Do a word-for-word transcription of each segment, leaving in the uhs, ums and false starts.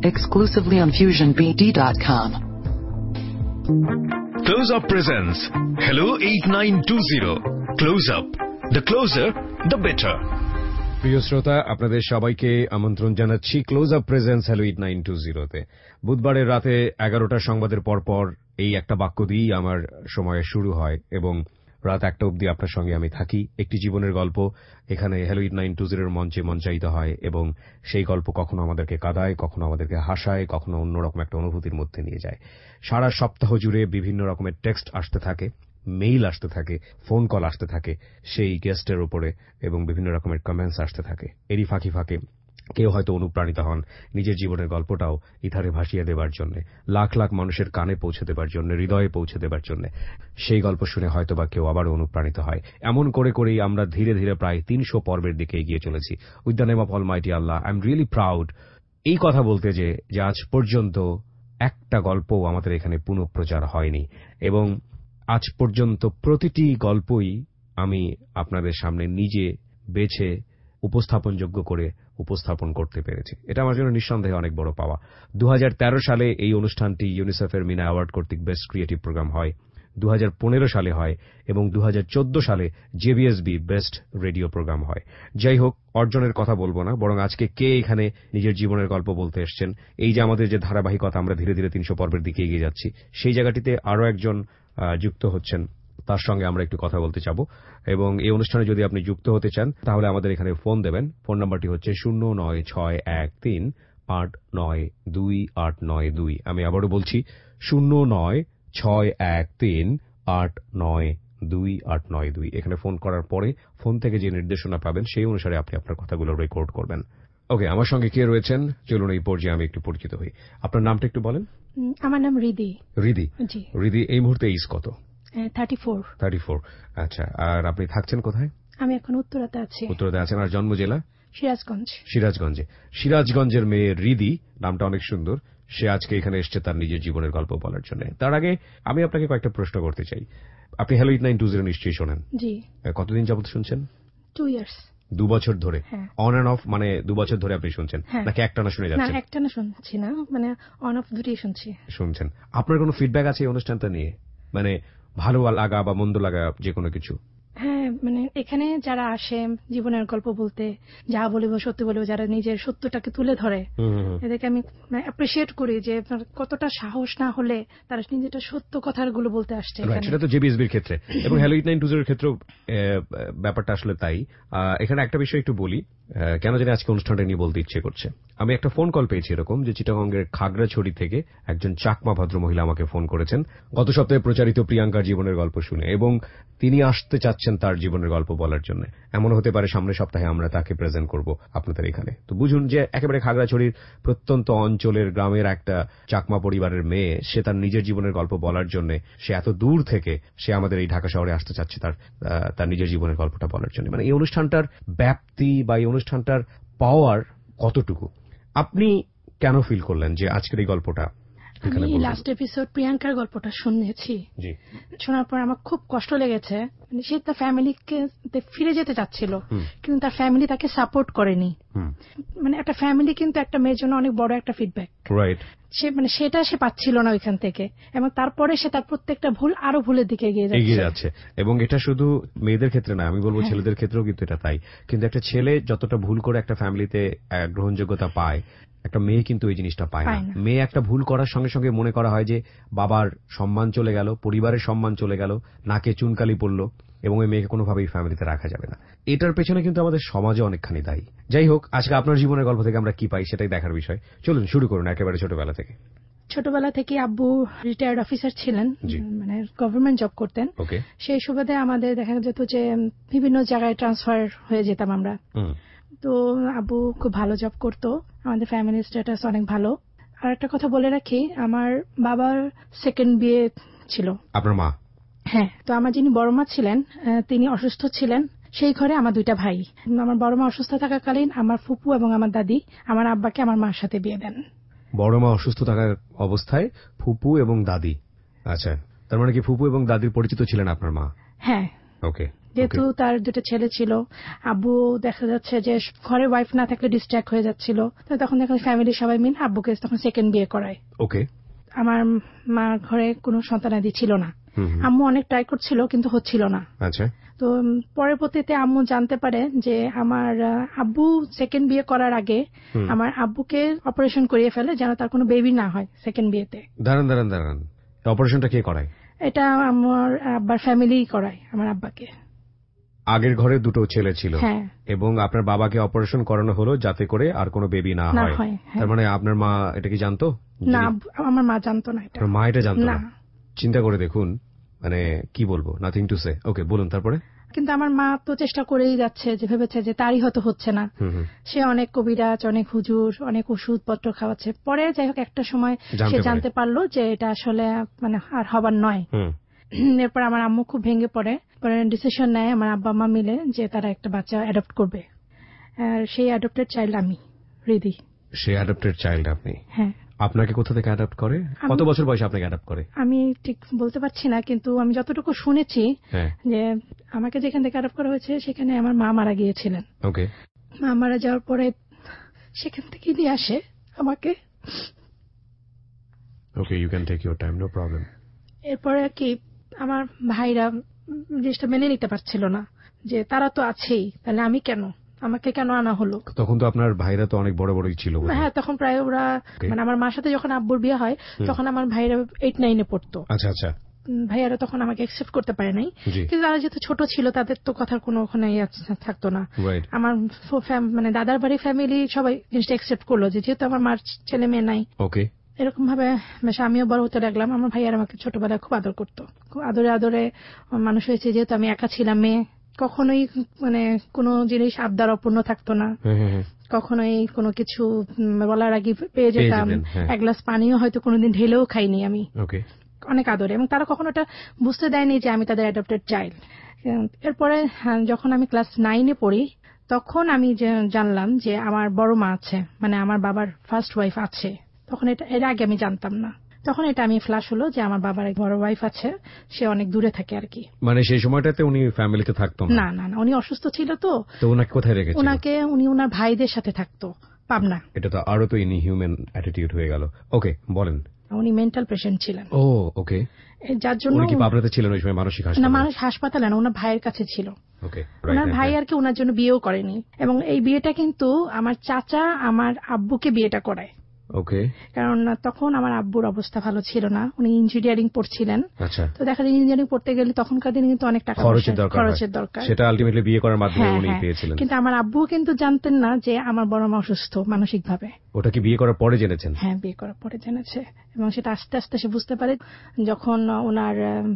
exclusively on fusion b d dot com. Close Up presents Hello eight nine two zero. Close Up. The closer, the better. প্রিয় শ্রোতা, আপনাদের সবাইকে আমন্ত্রণ জানাচ্ছি close up presence hello eight nine two zero তে। বুধবারের রাতে এগারোটার সংবাদের পরপর এই একটা বাক্য দিয়েই আমার সময় শুরু হয় এবং রাত একটা অবধি আপনার সঙ্গে আমি থাকি। একটি জীবনের গল্প এখানে হ্যালো এইট নাইন টু জিরোর মঞ্চে মঞ্চায়িত হয় এবং সেই গল্প কখনো আমাদেরকে কাঁদায়, কখনো আমাদেরকে হাসায়, কখনো অন্যরকম একটা অনুভূতির মধ্যে নিয়ে যায়। সারা সপ্তাহ জুড়ে বিভিন্ন রকমের টেক্সট আসতে থাকে, মেইল আসতে থাকে, ফোন কল আসতে থাকে সেই গেস্টের উপরে এবং বিভিন্ন রকমের কমেন্টস আসতে থাকে। এরই ফাঁকে ফাঁকে কেউ হয়তো অনুপ্রাণিত হন নিজের জীবনের গল্পটাও ইথারে ভাসিয়ে দেবার জন্য, লাখ লাখ মানুষের কানে পৌঁছে দেবার জন্য, হৃদয়ে পৌঁছে দেবার জন্য। সেই গল্প শুনে হয়তো বা কেউ আবারও অনুপ্রাণিত হয়। এমন করে করেই আমরা ধীরে ধীরে প্রায় তিনশো পর্বের দিকে এগিয়ে চলেছি। With the name of almighty Allah, I am really proud এই কথা বলতে যে যে আজ পর্যন্ত একটা গল্পও আমাদের এখানে পুনঃপ্রচার হয়নি এবং আজ পর্যন্ত প্রতিটি গল্পই আমি আপনাদের সামনে নিজে বেছে উপস্থাপনযোগ্য করে উপস্থাপন করতে পেরেছি। এটা আমার জন্য নিঃসন্দেহে অনেক বড় পাওয়া। দু হাজার তেরো সালে এই অনুষ্ঠানটি ইউনিসেফের মিনা অ্যাওয়ার্ড কর্তৃক বেস্ট ক্রিয়েটিভ প্রোগ্রাম হয়, দু হাজার পনেরো সালে হয় এবং দু হাজার চোদ্দ সালে জেবিএসবি বেস্ট রেডিও প্রোগ্রাম হয়। যাই হোক, অর্জনের কথা বলবো না, বরং আজকে কে এখানে নিজের জীবনের গল্প বলতে এসছেন, এই যে আমাদের যে ধারাবাহিকতা আমরা ধীরে ধীরে তিনশো পর্বের দিকে এগিয়ে যাচ্ছি, সেই জায়গাটিতে আরো একজন যুক্ত হচ্ছেন, তার সঙ্গে আমরা একটু কথা বলতে চাবো এবং এই অনুষ্ঠানে যদি আপনি যুক্ত হতে চান তাহলে আমাদের এখানে ফোন দেবেন। ফোন নাম্বারটি হচ্ছে শূন্য নয় ছয় এক তিন আট নয় দুই আট নয় দুই। আমি আবারও বলছি শূন্য নয় ছয় এক তিন আট নয় দুই আট নয় দুই। এখানে ফোন করার পরে ফোন থেকে যে নির্দেশনা পাবেন সেই অনুসারে আপনি আপনার কথাগুলো রেকর্ড করবেন। ওকে, আমার সঙ্গে কে রয়েছেন চলুন এই পর্যায়ে আমি একটু পরিচিত হই। আপনার নামটা একটু বলেন। আমার নাম রিদি। রিদি, জি রিদি, এই মুহূর্তে এজ কত? Thirty four. Thirty four. আচ্ছা, আর আপনি থাকছেন কোথায়? আমি এখন উত্তরাতে আছি। উত্তরাতে আছেন। আর জন্ম জেলা? সিরাজগঞ্জ। সিরাজগঞ্জে। সিরাজগঞ্জের মেয়ে রিদি, নামটা অনেক সুন্দর। সে আজকে এখানে এসছে তার নিজের জীবনের গল্প বলার জন্য। তার আগে আমি আপনাকে কয়েকটা প্রশ্ন করতে চাই। আপনি hello eight nine two zero নিশ্চয়ই শোনেন? জি। কতদিন যাবত শুনছেন? Two years. দু বছর ধরে? অন এন্ড অফ, মানে দু বছর ধরে আপনি শুনছেন নাকি একটানা শুনে যাচ্ছেন? না, একটানা শুনছি না, মানে অন অফ দুটোই শুনছি। শুনছেন। আপনার কোনো ফিডব্যাক আছে এই অনুষ্ঠানটা নিয়ে, মানে ভালো লাগা বা মন্দ লাগা যে কোনো কিছু? হ্যাঁ, মানে এখানে যারা আসে জীবনের গল্প বলতে, যা বলিব সত্যি বলিব, যারা নিজের সত্যটাকে তুলে ধরে, এদেরকে আমি অ্যাপ্রিশিয়েট করি যে কতটা সাহস না হলে তারা নিজেটা সত্য কথাগুলো বলতে আসছে। সেটা তো জেবিএসবির ক্ষেত্রে এবং হ্যালো এইট নাইন টু জিরোর ক্ষেত্রেও ব্যাপারটা আসলে তাই। এখানে একটা বিষয় একটু বলি, কেন জানি আজকে অনুষ্ঠানটা নিয়ে বলতে ইচ্ছে করছে। আমি একটা ফোন কল পেয়েছি এরকম, যে চিটাগংয়ের খাগড়াছড়ি থেকে একজন চাকমা ভদ্রমহিলা আমাকে ফোন করেছেন গত সপ্তাহে প্রচারিত প্রিয়াঙ্কার জীবনের গল্প শুনে এবং তিনি আসতে চাচ্ছেন তার জীবনের গল্প বলার জন্য। এমন হতে পারে সামনের সপ্তাহে আমরা তাকে প্রেজেন্ট করব আপনাদের এখানে। তো বুঝুন যে একেবারে খাগড়াছড়ির প্রত্যন্ত অঞ্চলের গ্রামের একটা চাকমা পরিবারের মেয়ে, সে তার নিজের জীবনের গল্প বলার জন্য সে এত দূর থেকে সে আমাদের এই ঢাকা শহরে আসতে চাচ্ছে তার তার নিজের জীবনের গল্পটা বলার জন্য। মানে এই অনুষ্ঠানটার ব্যাপ্তি বা এই অনুষ্ঠানটার পাওয়ার কতটুকু আপনি কেন ফিল করলেন যে আজকের এই গল্পটা? আমি লাস্ট এপিসোড প্রিয়াঙ্কার গল্পটা শুনেছি, শোনার পর আমার খুব কষ্ট লেগেছে। সে তার ফ্যামিলিকে ফিরে যেতে চাচ্ছিল কিন্তু তার ফ্যামিলি তাকে সাপোর্ট করেনি। মানে একটা ফ্যামিলি কিন্তু একটা মেয়ের জন্য অনেক বড় একটা ফিডব্যাক। সে মানে সেটা সে পাচ্ছিল না ওইখান থেকে এবং তারপরে সে তার প্রত্যেকটা ভুল আরো ভুলের দিকে এগিয়ে যাচ্ছে। এবং এটা শুধু মেয়েদের ক্ষেত্রে না, আমি বলবো ছেলেদের ক্ষেত্রেও কিন্তু এটা তাই। কিন্তু একটা ছেলে যতটা ভুল করে একটা ফ্যামিলিতে গ্রহণযোগ্যতা পায়, একটা মেয়ে কিন্তু এই জিনিসটা পায় না। মেয়ে একটা ভুল করার সঙ্গে সঙ্গে মনে করা হয় যে বাবার সম্মান চলে গেল, পরিবারের সম্মান চলে গেল, নাকে চুনকালি পড়লো এবং ওই মেয়েকে কোনোভাবেই ফ্যামিলিতে রাখা যাবে না। এটার পেছনে কিন্তু আমাদের সমাজে অনেকখানি দায়ী। যাই হোক, আজকে আপনার জীবনের গল্প থেকে আমরা কি পাই সেটাই দেখার বিষয়। চলুন শুরু করুন একেবারে ছোটবেলা থেকে। ছোটবেলা থেকে আব্বু রিটায়ার্ড অফিসার ছিলেন, মানে গভর্নমেন্ট জব করতেন। সেই সুবাদে আমাদের দেখা যেত যে বিভিন্ন জায়গায় ট্রান্সফার হয়ে যেতাম আমরা। তো আব্বু খুব ভালো জব করতো, আমাদের ফ্যামিলি স্ট্যাটাস অনেক ভালো। আর একটা কথা বলে রাখি, আমার বাবার সেকেন্ড বিয়ে ছিল। আপনার মা? হ্যাঁ। তো আমার যিনি বড় মা ছিলেন তিনি অসুস্থ ছিলেন, সেই ঘরে আমার দুইটা ভাই। আমার বড় মা অসুস্থ থাকাকালীন আমার ফুপু এবং আমার দাদি আমার আব্বাকে আমার মার সাথে বিয়ে দেন। বড় মা অসুস্থ থাকার অবস্থায় ফুপু এবং দাদি? আচ্ছা, তার মানে কি ফুপু এবং দাদির পরিচিত ছিলেন আপনার মা? হ্যাঁ। ওকে। যেহেতু তার দুটো ছেলে ছিল, আব্বু দেখা যাচ্ছে যে ঘরে ওয়াইফ না থাকলে ডিস্ট্র্যাক্ট হয়ে যাচ্ছিল, তো তখন দেখা ফ্যামিলির সবাই মিলে আব্বুকে তখন সেকেন্ড বিয়ে করায়। ওকে। আমার মার ঘরে কোনো সন্তানাদি ছিল না, আম্মু অনেক ট্রাই করছিল কিন্তু হচ্ছিল না। আচ্ছা। তো পরবর্তীতে আম্মু জানতে পারে যে আমার আব্বু সেকেন্ড বিয়ে করার আগে আমার আব্বুকে অপারেশন করিয়ে ফেলে যেন তার কোনো বেবি না হয় সেকেন্ড বিয়েতে। দাঁড়ান দাঁড়ান দাঁড়ান, অপারেশনটা কে করায়? এটা আমার আব্বার ফ্যামিলি করায় আমার আব্বাকে। আগের ঘরে দুটো ছেলে ছিল হ্যাঁ, এবং আপনার বাবাকে অপারেশন করানো হলো যাতে করে আর কোনো বেবি না হয়। তার মানে আপনার মা এটা কি জানতো? না, আমার মা জানতো না এটা। মা এটা জানতো না? চিন্তা করে দেখুন, মানে কি বলবো, নাথিং টু সে। ওকে, বলুন তারপরে। কিন্তু আমার মা তো চেষ্টা করেই যাচ্ছে, যে ভেবেছে যে তারই হয়তো হচ্ছে না। সে অনেক কবিরাজ, অনেক হুজুর, অনেক ওষুধপত্র খাওয়াচ্ছে। পরে যাই হোক একটা সময় সে জানতে পারলো যে এটা আসলে মানে আর হবার নয়। এরপর আমার আম্মু খুব ভেঙে পড়ে, পরে ডিসিশন নেয় আমার আব্বা মা মিলে যে তারা একটা বাচ্চা অ্যাডপ্ট করবে। আর সেই অ্যাডপ্টেড চাইল্ড আমি, রিদি। সেই অ্যাডপ্টেড চাইল্ড আপনি? হ্যাঁ। আপনাকে কোথা থেকে অ্যাডপ্ট করে? কত বছর বয়সে আপনাকে অ্যাডপ্ট করে? আমি ঠিক বলতে পারছি না, কিন্তু আমি যতটুকু শুনেছি যে আমাকে যেখান থেকে অ্যাডপ্ট করা হয়েছে সেখানে আমার মা মারা গিয়েছিলেন। ওকে। মা মারা যাওয়ার পরে সেখান থেকে নিয়ে আসে আমাকে। Okay, you can take your time, no problem. এরপরে আর কি আমার ভাইরা জিনিসটা মেনে নিতে পারছিল না যে তারা তো আছেই, তাহলে আমি কেন, আমাকে কেন আনা হলো। তখন তো আপনার ভাইরা তো অনেক বড় বড়ই ছিল। হ্যাঁ, তখন প্রায় ওরা, মানে আমার মার সাথে যখন আব্বুর বিয়ে হয় তখন আমার ভাইরা এইট নাইনে পড়তো। আচ্ছা আচ্ছা। ভাইয়ারা তখন আমাকে অ্যাকসেপ্ট করতে পারে নাই, কিন্তু তারা যেহেতু ছোট ছিল তাদের তো কথার কোনো ওখানে থাকতো না। আমার মানে দাদার বাড়ি ফ্যামিলি সবাই জিনিসটা অ্যাকসেপ্ট করলো যে যেহেতু আমার মার ছেলে মেয়ে নাই। ওকে। এরকম ভাবে আমিও বড় হতে লাগলাম। আমার ভাইয়ার আমাকে ছোটবেলায় খুব আদর করতো, খুব আদরে আদরে মানুষ হয়েছে। যেহেতু আমি একা ছিলাম মেয়ে, কখনোই মানে কোনো জিনিস আবদার অপূর্ণ থাকতো না, কখনোই কোনো কিছু বলার আগে পেয়ে যেতাম। এক গ্লাস পানিও হয়তো কোনোদিন ঢেলেও খাইনি আমি, অনেক আদরে। এবং তারা কখনো এটা বুঝতে দেয়নি যে আমি তাদের অ্যাডপ্টেড চাইল্ড। এরপরে যখন আমি ক্লাস নাইনে পড়ি তখন আমি জানলাম যে আমার বড় মা আছে, মানে আমার বাবার ফার্স্ট ওয়াইফ আছে। তখন এটা এর আগে আমি জানতাম না। তখন এটা আমি ফ্ল্যাশ হলো যে আমার বাবার এক বড় ওয়াইফ আছে, সে অনেক দূরে থাকে আর কি। মানে সেই সময়টাতে উনি ফ্যামিলিতে থাকতো না? না না, উনি অসুস্থ ছিল। তো তো ওনাকে কোথায় রেখেছিল? ওনাকে উনি ওনার ভাইদের সাথে থাকতো পাবনা। এটা তো আরো তো ইনহিউম্যান অ্যাটিটিউড হয়ে গেল। ওকে, বলেন। উনি মেন্টাল পেশেন্ট ছিলেন। ও ওকে। যার জন্য উনি কি পাবনাতে ছিলেন ওই সময় মানসিক হাসপাতালে? না, মানসিক হাসপাতালে না, ওনার ভাইয়ের কাছে ছিল। ওকে। ওনার ভাই আর কি ওনার জন্য বিয়েও করেনি, এবং এই বিয়েটা কিন্তু আমার চাচা আমার আব্বুকে বিয়েটা করায়। ওকে। কারণ তখন আমার আব্বুর অবস্থা ভালো ছিল না, উনি ইঞ্জিনিয়ারিং পড়ছিলেন। আচ্ছা। তো দেখা যায় ইঞ্জিনিয়ারিং পড়তে গেলে তখনকার দিনে কিন্তু অনেক টাকা খরচের দরকার, সেটা আলটিমেটলি বিয়ে করার মাধ্যমে উনি পেয়েছিলেন। কিন্তু আমার আব্বু কিন্তু জানতেন না যে আমার বড় মা অসুস্থ মানসিক ভাবে। ওটা কি বিয়ে করার পরে জেনেছেন? হ্যাঁ, বিয়ে করার পরে জেনেছে, এবং সেটা আস্তে আস্তে সে বুঝতে পারে যখন ওনার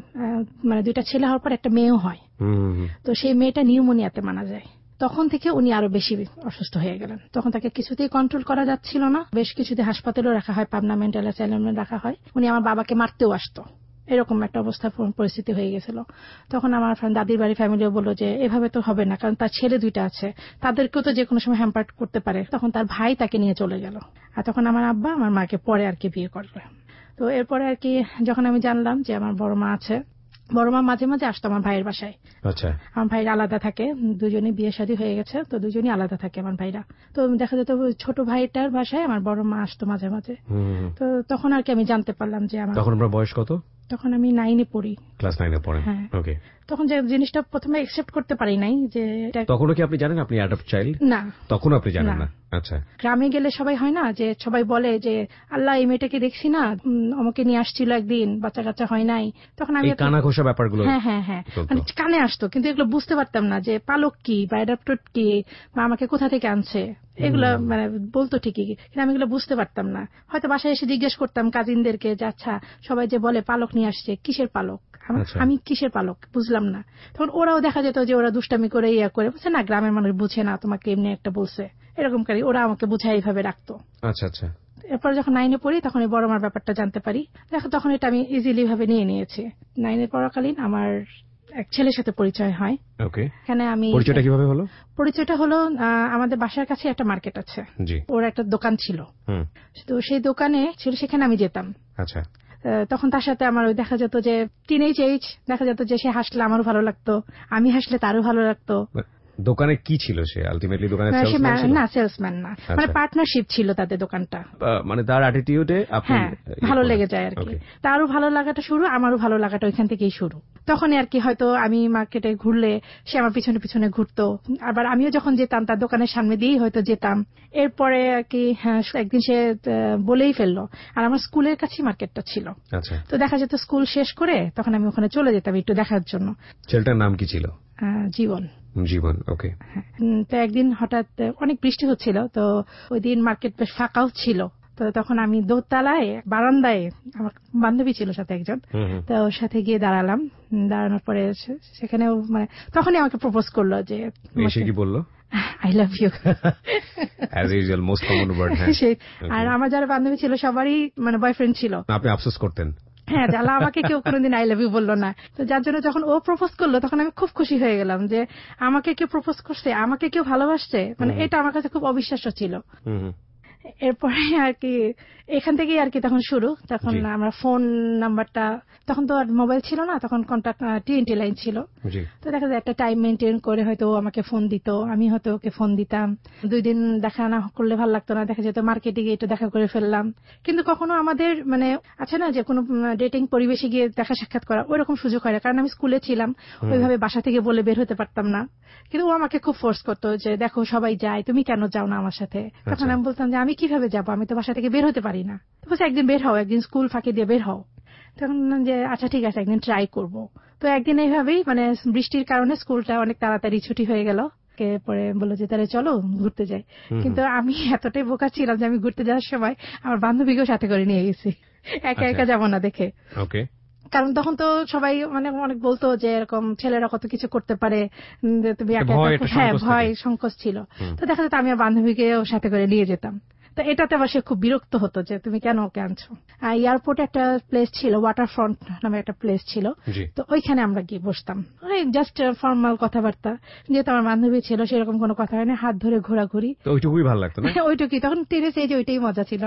মানে দুইটা ছেলে হওয়ার পর একটা মেয়েও হয়। তো সেই মেয়েটা নিউমোনিয়াতে মারা যায়। তখন থেকে উনি আরো বেশি অসুস্থ হয়ে গেলেন। তখন তাকে কিছুতেই কন্ট্রোল করা যাচ্ছিল না, বেশ কিছুদিন হাসপাতালেও রাখা হয়, পাবনা মেন্টাল অ্যাসাইলামে রাখা হয়। উনি আমার বাবাকে মারতেও আসতো, এরকম একটা অবস্থা পরিস্থিতি হয়ে গেছিল। তখন আমার দাদির বাড়ি ফ্যামিলিও বললো যে এভাবে তো হবে না, কারণ তার ছেলে দুইটা আছে, তাদেরকেও তো যে কোনো সময় হ্যাম্পার করতে পারে। তখন তার ভাই তাকে নিয়ে চলে গেল, আর তখন আমার আব্বা আমার মাকে পরে আর কি বিয়ে করলো। তো এরপরে আর কি যখন আমি জানলাম যে আমার বড় মা আছে, বড় মা মাঝে মাঝে আসতো আমার ভাইয়ের বাসায়। আচ্ছা। আমার ভাইরা আলাদা থাকে, দুজনই বিয়ে শাদী হয়ে গেছে, তো দুজনই আলাদা থাকে আমার ভাইরা। তো দেখা যেত ছোট ভাইটার বাসায় আমার বড় মা আসতো মাঝে মাঝে। তো তখন আর কি আমি জানতে পারলাম যে আমার। তখন আপনার বয়স কত? তখন আমি নাইনে পড়ি। ক্লাস নাইনে পড়েন? হ্যাঁ। ওকে। তখন যে জিনিসটা প্রথমে অ্যাকসেপ্ট করতে পারি নাই যে। তখনও কি আপনি জানেন আপনি অ্যাডপ্ট চাইল্ড? না, তখন আপনি জানেন না। আচ্ছা। গ্রামে গেলে সবাই হয় না যে সবাই বলে যে আল্লাহ এই মেয়েটাকে দেখছি না, আমাকে নিয়ে আসছিল একদিন, বাচ্চা কাচ্চা হয় নাই। তখন আমি কানা ঘোষা ব্যাপারগুলো হ্যাঁ হ্যাঁ হ্যাঁ মানে কানে আসতো, কিন্তু এগুলো বুঝতে পারতাম না যে পালক কি বা অ্যাডপ্টেড কি বা আমাকে কোথা থেকে আনছে, এগুলো মানে বলতো ঠিকই, কিন্তু আমি এগুলো বুঝতে পারতাম না। হয়তো বাসায় এসে জিজ্ঞেস করতাম কাজিনদেরকে যে আচ্ছা সবাই যে বলে পালক নিয়ে আসছে, কিসের পালক, আমি কিসের পালক বুঝলাম না। তখন ওরাও দেখা যেত যে ওরা দুষ্টামি করে ইয়া করে বলছে না গ্রামের মানুষ বুঝে না, তোমাকে এমনি একটা বলছে, এরকম করে ওরা আমাকে বুঝায় এইভাবে রাখতো। আচ্ছা আচ্ছা। এরপর যখন নাইনে পড়ি তখন এই বড় মার ব্যাপারটা জানতে পারি, দেখো তখন এটা আমি ইজিলি ভাবে নিয়ে নিয়েছি। নাইনে পড়াকালীন আমার এক ছেলের সাথে পরিচয় হয়। ওকে। এখানে আমি পরিচয়টা কিভাবে হলো? পরিচয়টা হলো আমাদের বাসার কাছে একটা মার্কেট আছে, ওর একটা দোকান ছিল, তো সেই দোকানে ছিল, সেখানে আমি যেতাম। আচ্ছা। তখন তার সাথে আমার ওই দেখা যেত যে টিনেজ এজ, দেখা যেত যে সে হাসলে আমারও ভালো লাগতো, আমি হাসলে তারও ভালো লাগতো। দোকানে কি ছিল সে? আলটিমেটলি দোকানে সেলসম্যান ছিল? না, সেলসম্যান না, মানে পার্টনারশিপ ছিল তাদের দোকানটা। মানে তার অ্যাটিটিউডে আপনি ভালো লেগে যায় আর কি। তারও ভালো লাগাটা শুরু, আমারও ভালো লাগাটা ওইখান থেকেই শুরু। তখনই আর কি হয়তো আমি মার্কেটে ঘুরলে সে আমার পিছনে পিছনে ঘুরতো, আবার আমিও যখন যেতাম তার দোকানের সামনে দিয়েই হয়তো যেতাম। এরপরে আর কি হ্যাঁ একদিন সে বলেই ফেললো, আর আমার স্কুলের কাছেই মার্কেটটা ছিল। তো দেখা যেত স্কুল শেষ করে তখন আমি ওখানে চলে যেতাম একটু দেখার জন্য। ছেলেটার নাম কি ছিল? জীবন। জীবন, ওকে। তো একদিন হঠাৎ অনেক বৃষ্টি হচ্ছিল, তো ওই দিন মার্কেট বেশ ফাঁকাও ছিল। তো তখন আমি দোতলায় বারান্দায়, আমার বান্ধবী ছিল সাথে একজন, তো ওর সাথে গিয়ে দাঁড়ালাম। দাঁড়ানোর পরে সেখানেও মানে তখনই আমাকে প্রপোজ করলো যে, এসে কি বললো? I love you. As usual, most common word. আর আমার যারা বান্ধবী ছিল সবারই মানে বয়ফ্রেন্ড ছিল। আপনি আফসোস করতেন? হ্যাঁ, জ্বালা আমাকে কেউ কোনোদিন আই লাভ ইউ বললো না। তো যার জন্য যখন ও প্রপোজ করলো তখন আমি খুব খুশি হয়ে গেলাম যে আমাকে কেউ প্রপোজ করছে, আমাকে কেউ ভালোবাসছে, মানে এটা আমার কাছে খুব অবিশ্বাস্য ছিল। এরপরে আর কি এখান থেকেই আর কি তখন শুরু। তখন আমার ফোন নাম্বারটা, তখন তো আর মোবাইল ছিল না, তখন কন্ট্যাক্ট টিএনটি লাইন ছিল। তো দেখা যায় একটা টাইম মেনটেন করে হয়তো আমাকে ফোন দিত, আমি হয়তো ওকে ফোন দিতাম। দুই দিন দেখা না করলে ভালো লাগতো না, দেখা যেত মার্কেটে গিয়ে একটু দেখা করে ফেললাম। কিন্তু কখনো আমাদের মানে আছে না যে কোনো ডেটিং পরিবেশে গিয়ে দেখা সাক্ষাৎ করা, ওইরকম সুযোগ হয় না, কারণ আমি স্কুলে ছিলাম, ওইভাবে বাসা থেকে বলে বের হতে পারতাম না। কিন্তু ও আমাকে খুব ফোর্স করতো যে দেখো সবাই যায়, তুমি কেন যাও না আমার সাথে? তখন আমি বলতাম যে আমি কিভাবে যাবো, আমি তো বাসা থেকে বের হতে পারি না। তো বলছে একদিন বের হও, একদিন স্কুল ফাঁকি দিয়ে বের হও। তখন যে আচ্ছা ঠিক আছে, একদিন ট্রাই করব। তো একদিন এইভাবেই মানে বৃষ্টির কারণে স্কুলটা অনেক তাড়াতাড়ি ছুটি হয়ে গেল। পরে বললো যে তাহলে চলো ঘুরতে যাই। কিন্তু আমি এতটাই বোকা ছিলাম যে আমি ঘুরতে যাওয়ার সময় আমার বান্ধবীকেও সাথে করে নিয়ে গেছি, একা একা যাবো না দেখে। কারণ তখন তো সবাই মানে অনেক বলতো যে এরকম ছেলেরা কত কিছু করতে পারে, তুমি একা একা, হ্যাঁ ভয় সংকোচ ছিল। তো দেখা যেত আমি বান্ধবীকেও সাথে করে নিয়ে যেতাম। তো এটাতে আবার সে খুব বিরক্ত হতো যে তুমি কেন ওকে আনছো। এয়ারপোর্টে একটা প্লেস ছিল, ওয়াটার ফ্রন্ট নামে একটা প্লেস ছিল, তো ওইখানে আমরা গিয়ে বসতাম, জাস্ট ফর্মাল কথাবার্তা। যেহেতু আমার বান্ধবী ছিল সেরকম কোনো কথা হয়নি, হাত ধরে ঘোরাঘুরি, ওইটুকুই ভালো লাগতো না? ওইটুকুই, তখন টেরেছে যে ওইটাই মজা ছিল।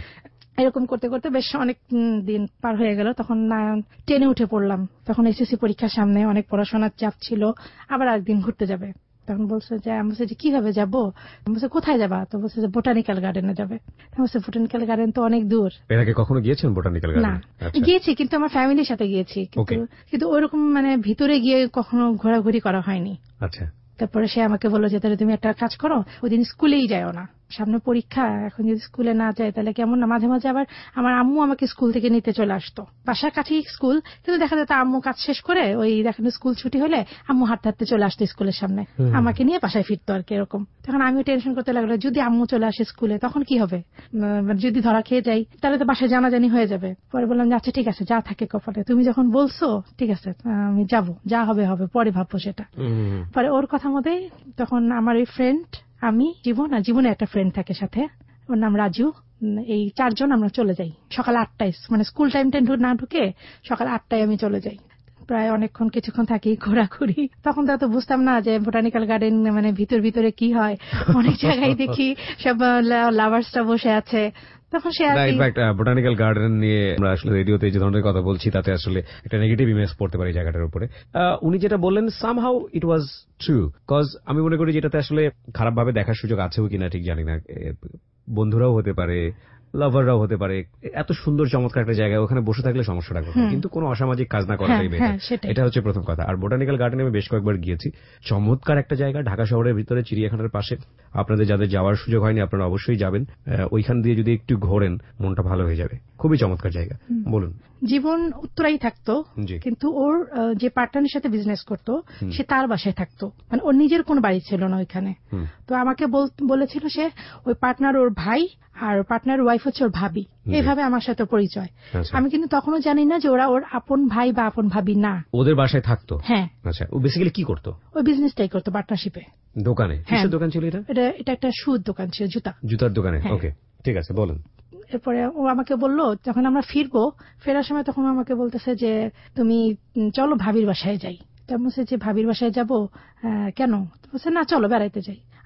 এরকম করতে করতে বেশ অনেক দিন পার হয়ে গেল। তখন টেনে উঠে পড়লাম, তখন এসএসসি পরীক্ষার সামনে, অনেক পড়াশোনার চাপ ছিল, আবার একদিন ঘুরতে যাবে। তখন বলছে যে আমি বলছি যে কিভাবে যাবো, বলছে কোথায় যাবা? তো বলছে যে বোটানিক্যাল গার্ডেনে যাবে। বলছে বোটানিক্যাল গার্ডেন তো অনেক দূর। এর আগে কখনো গিয়েছেন বোটানিক্যাল গার্ডেন? না, গিয়েছি কিন্তু আমার ফ্যামিলির সাথে গিয়েছি, কিন্তু কিন্তু ওইরকম মানে ভিতরে গিয়ে কখনো ঘোরাঘুরি করা হয়নি। আচ্ছা। তারপরে সে আমাকে বললো যে তাহলে তুমি একটা কাজ করো, ওই দিন স্কুলেই যাও না, সামনে পরীক্ষা, এখন যদি স্কুলে না যায় তাহলে কেমন না। মাঝে মাঝে আবার আমার আম্মু আমাকে স্কুল থেকে নিতে চলে আসতো, বাসার কাছেই স্কুল, কিন্তু দেখা যেত আম্মু কাজ শেষ করে ওই দেখেন স্কুল ছুটি হলে আম্মু হাঁটতে হাঁটতে চলে আসতো স্কুলের সামনে, আমাকে নিয়ে বাসায় ফিরতো আর কি এরকম। তখন আমিও টেনশন করতে লাগলো, যদি আম্মু চলে আসে স্কুলে তখন কি হবে, যদি ধরা খেয়ে যাই তাহলে তো বাসায় জানাজানি হয়ে যাবে। পরে বললাম যে আচ্ছা ঠিক আছে, যা থাকে কপালে, তুমি যখন বলছো ঠিক আছে আমি যাবো, যা হবে হবে, পরে ভাববো সেটা। পরে ওর কথা মতে তখন আমার এই ফ্রেন্ড, আমি, জীবন, আর জীবনে একটা ফ্রেন্ড থাকে সাথে, ওর নাম রাজু, এই চারজন আমরা চলে যাই সকাল আটটায়, মানে স্কুল টাইমটা না ঢুকে সকাল আটটায় আমি চলে যাই। প্রায় অনেকক্ষণ কিছুক্ষণ থাকি, ঘোরাঘুরি। তখন তো বুঝতাম না যে বোটানিক্যাল গার্ডেন মানে ভিতর ভিতরে কি হয়, অনেক জায়গায় দেখি সব লাভার্সরা বসে আছে। তখন সে বোটানিক্যাল গার্ডেন নিয়ে আমরা আসলে রেডিওতে যে ধরনের কথা বলছি তাতে আসলে একটা নেগেটিভ ইমেজ পড়তে পারে জায়গাটার উপরে। উনি যেটা বললেন somehow it was true, cause আমি মনে করি যেটাতে আসলে খারাপ ভাবে দেখার সুযোগ আছেও কিনা ঠিক জানি না, বন্ধুরাও হতে পারে, লাভাররাও হতে পারে। এত সুন্দর চমৎকার একটা জায়গা, ওখানে বসে থাকলে সমস্যাটা কোথায়, কিন্তু কোনো অসামাজিক কাজ না করাটাই বেটার, এটা হচ্ছে প্রথম কথা। আর বোটানিক্যাল গার্ডেনে আমি বেশ কয়েকবার গিয়েছি, চমৎকার একটা জায়গা, ঢাকা শহরের ভিতরে, চিড়িয়াখানার পাশে। আপনাদের যাদের যাওয়ার সুযোগ হয়নি আপনারা অবশ্যই যাবেন, ওইখান দিয়ে যদি একটু ঘোরেন মনটা ভালো হয়ে যাবে, খুবই চমৎকার জায়গা। বলুন। জীবন উত্তরাই থাকতো, কিন্তু ওর যে পার্টনারের সাথে বিজনেস করতো সে তার বাসায় থাকতো, মানে ওর নিজের কোনো বাড়ি ছিল না ওইখানে। তো আমাকে বলেছিল সে ওই পার্টনার ওর ভাই আর পার্টনার ওয়াইফ হচ্ছে ওর ভাবি, এইভাবে আমার সাথে পরিচয়। আমি কিন্তু তখনও জানি না যে ওরা ওর আপন ভাই বা আপন ভাবি না। ওদের বাসায় থাকতো? হ্যাঁ। আচ্ছা, ও বেসিক্যালি কি করতো? ওই বিজনেসটাই করতো পার্টনারশিপে। দোকানে? কিসের দোকান ছিল এটা? এটা এটা একটা শুর দোকান ছিল, জুতা। জুতার দোকানে, ওকে ঠিক আছে বলুন। এরপরে ও আমাকে বললো যখন আমরা ফিরবো, ফেরার সময় তখন আমাকে বলতেছে যে তুমি চলো ভাবির বাসায় যাই। তা বলছে যে ভাবির বাসায় যাবো কেন? বলছে না চলো বেড়াইতে যাই।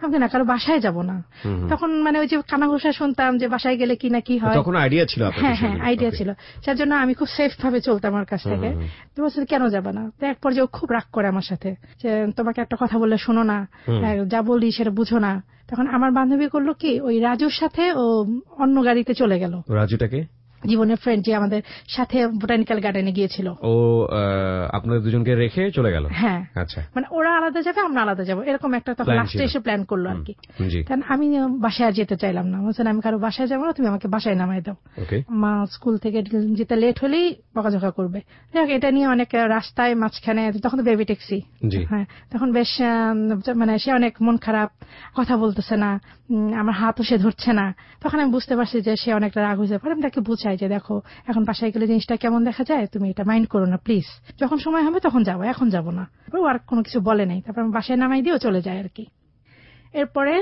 আমি না কারো বাসায় যাব না। তখন মানে ওই যে কানাঘোষা শুনতাম যে বাসায় গেলে কি না কি হয়, তখন আইডিয়া ছিল। হ্যাঁ হ্যাঁ আইডিয়া ছিল, যার জন্য আমি খুব সেফ ভাবে চলতাম আমার কাছ থেকে। তো বলছে কেন যাবে না, তো এক পর্যায়ে খুব রাগ করে আমার সাথে যে তোমাকে একটা কথা বললে শোনো না, যা বলি সেটা বুঝো না। তখন আমার বান্ধবী করলো কি, ওই রাজুর সাথে ও অন্য গাড়িতে চলে গেল। রাজুটাকে জীবনের ফ্রেন্ড যে আমাদের সাথে বোটানিক্যাল গার্ডেনে গিয়েছিল, ও আপনাদের দুজনকে রেখে চলে গেল। হ্যাঁ আচ্ছা, মানে ওরা আলাদা যাবে আমরা আলাদা যাবো এরকম একটা তখন লাস্টে এসে প্ল্যান করলো আর কি। কারণ আমি বাসায় আর যেতে চাইলাম না, বলছেন আমি কারো বাসায় যাবো না, তুমি আমাকে বাসায় নামাই দাও। মা স্কুল থেকে যেতে লেট হলেই বকাঝকা করবে। এটা নিয়ে অনেক রাস্তায় মাঝখানে, তখন তো বেবি ট্যাক্সি, হ্যাঁ তখন বেশ মানে সে অনেক মন খারাপ, কথা বলতেছে না, আমার হাতও সে ধরছে না। তখন আমি বুঝতে পারছি যে সে অনেকটা রাগ হয়েছে। পরে আমি তাকে বুঝাই যে দেখো এখন বাসায় গেলে জিনিসটা কেমন দেখা যায়, তুমি এটা মাইন্ড করো না প্লিজ, যখন সময় হবে তখন যাবো, এখন যাবো না। ও আর কোনো কিছু বলে নাই, তারপর আমি বাসায় নামাই দিয়েও চলে যায় আর কি। এরপরে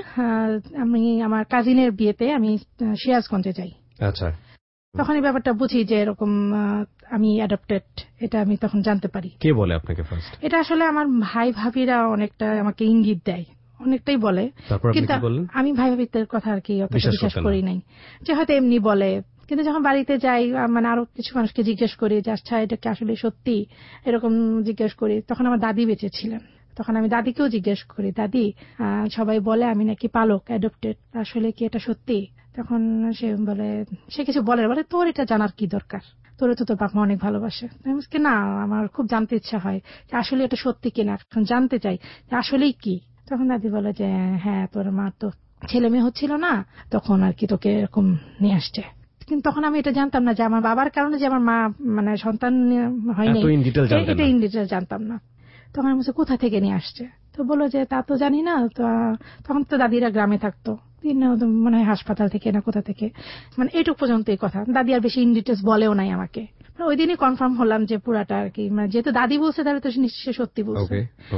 আমি আমার কাজিনের বিয়েতে আমি সিরাজগঞ্জে যাই। আচ্ছা, তখন এই ব্যাপারটা বুঝি যে এরকম আমি অ্যাডপ্টেড, এটা আমি তখন জানতে পারি। কে বলে আপনাকে ফার্স্ট? এটা আসলে আমার ভাই ভাবিরা অনেকটা আমাকে ইঙ্গিত দেয়, অনেকটাই বলে, কিন্তু আমি ভাই ভাবিদের কথা আর কি অত বিশ্বাস করি নাই, যে হয়তো এমনি বলে। কিন্তু যখন বাড়িতে যাই মানে আরো কিছু মানুষকে জিজ্ঞেস করি যে আচ্ছা এটা কি আসলে সত্যি, এরকম জিজ্ঞেস করি। তখন আমার দাদি বেঁচে ছিলেন, তখন আমি দাদিকেও জিজ্ঞেস করি, দাদি সবাই বলে আমি নাকি পালক অ্যাডপ্টেড, আসলে কি এটা সত্যি? তখন সে বলে, সে কিছু বলে বলে তোর এটা জানার কি দরকার, তোর তো তোর বাপ মা অনেক ভালোবাসে। না আমার খুব জানতে ইচ্ছা হয় যে আসলে এটা সত্যি কিনা, এখন জানতে চাই যে আসলেই কি। তখন দাদি বলে যে হ্যাঁ তোর মা তো ছেলে মেয়ে হচ্ছিল না তখন আর কি তোকে এরকম নিয়ে আসছে। কিন্তু তখন আমি এটা জানতাম না যে আমার বাবার কারণে যে আমার মা মানে সন্তান হয়নি, এটা ইন ডিটেল জানতাম না। তখন আমি বলছি কোথা থেকে নিয়ে আসছে, তো বললো যে তা তো জানি না। তো তখন তো দাদিরা গ্রামে থাকতো, মনে হয় হাসপাতাল থেকে না কোথা থেকে, মানে এইটুকু পর্যন্ত এই কথা। দাদি আর বেশি ইন ডিটেলস বলেও নাই আমাকে। ওই দিনই কনফার্ম হলাম যে পুরাটা আর কি, মানে যেহেতু দাদি বলছে তাহলে তো নিশ্চয়ই সত্যি বলছে।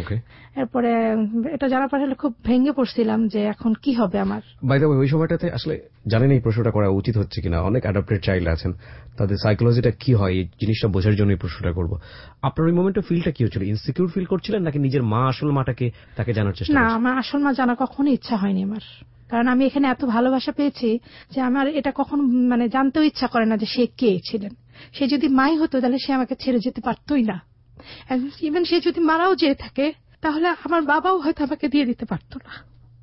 এরপরে এটা জানার পর খুব ভেঙে পড়ছিলাম যে এখন কি হবে আমার। বাই দ্য ওয়ে, ওই সময়টাতে আসলে জানেন এই প্রশ্নটা করা উচিত হচ্ছে কিনা, অনেক অ্যাডপ্টেড চাইল্ড আছেন, তাদের সাইকোলজিটা কি হয় এই জিনিসটা বোঝার জন্য এই প্রশ্নটা করবো। আপনার ওই মোমেন্টে ফিলটা কি হচ্ছিল? ইনসিকিউর ফিল করছিলেন নাকি নিজের মা আসল মাটাকে তাকে জানার চেষ্টা? না, আমার আসল মা জানা কখনো ইচ্ছা হয়নি আমার, কারণ আমি এখানে এত ভালোবাসা পেয়েছি যে আমার এটা কখনো মানে জানতেও ইচ্ছা করে না যে সে কে ছিলেন। সে যদি মাই হতো তাহলে সে আমাকে ছেড়ে যেতে পারতোই না। ইভেন সে যদি মারাও যেয়ে থাকে তাহলে আমার বাবাও হয়তো আমাকে দিয়ে দিতে পারতো না।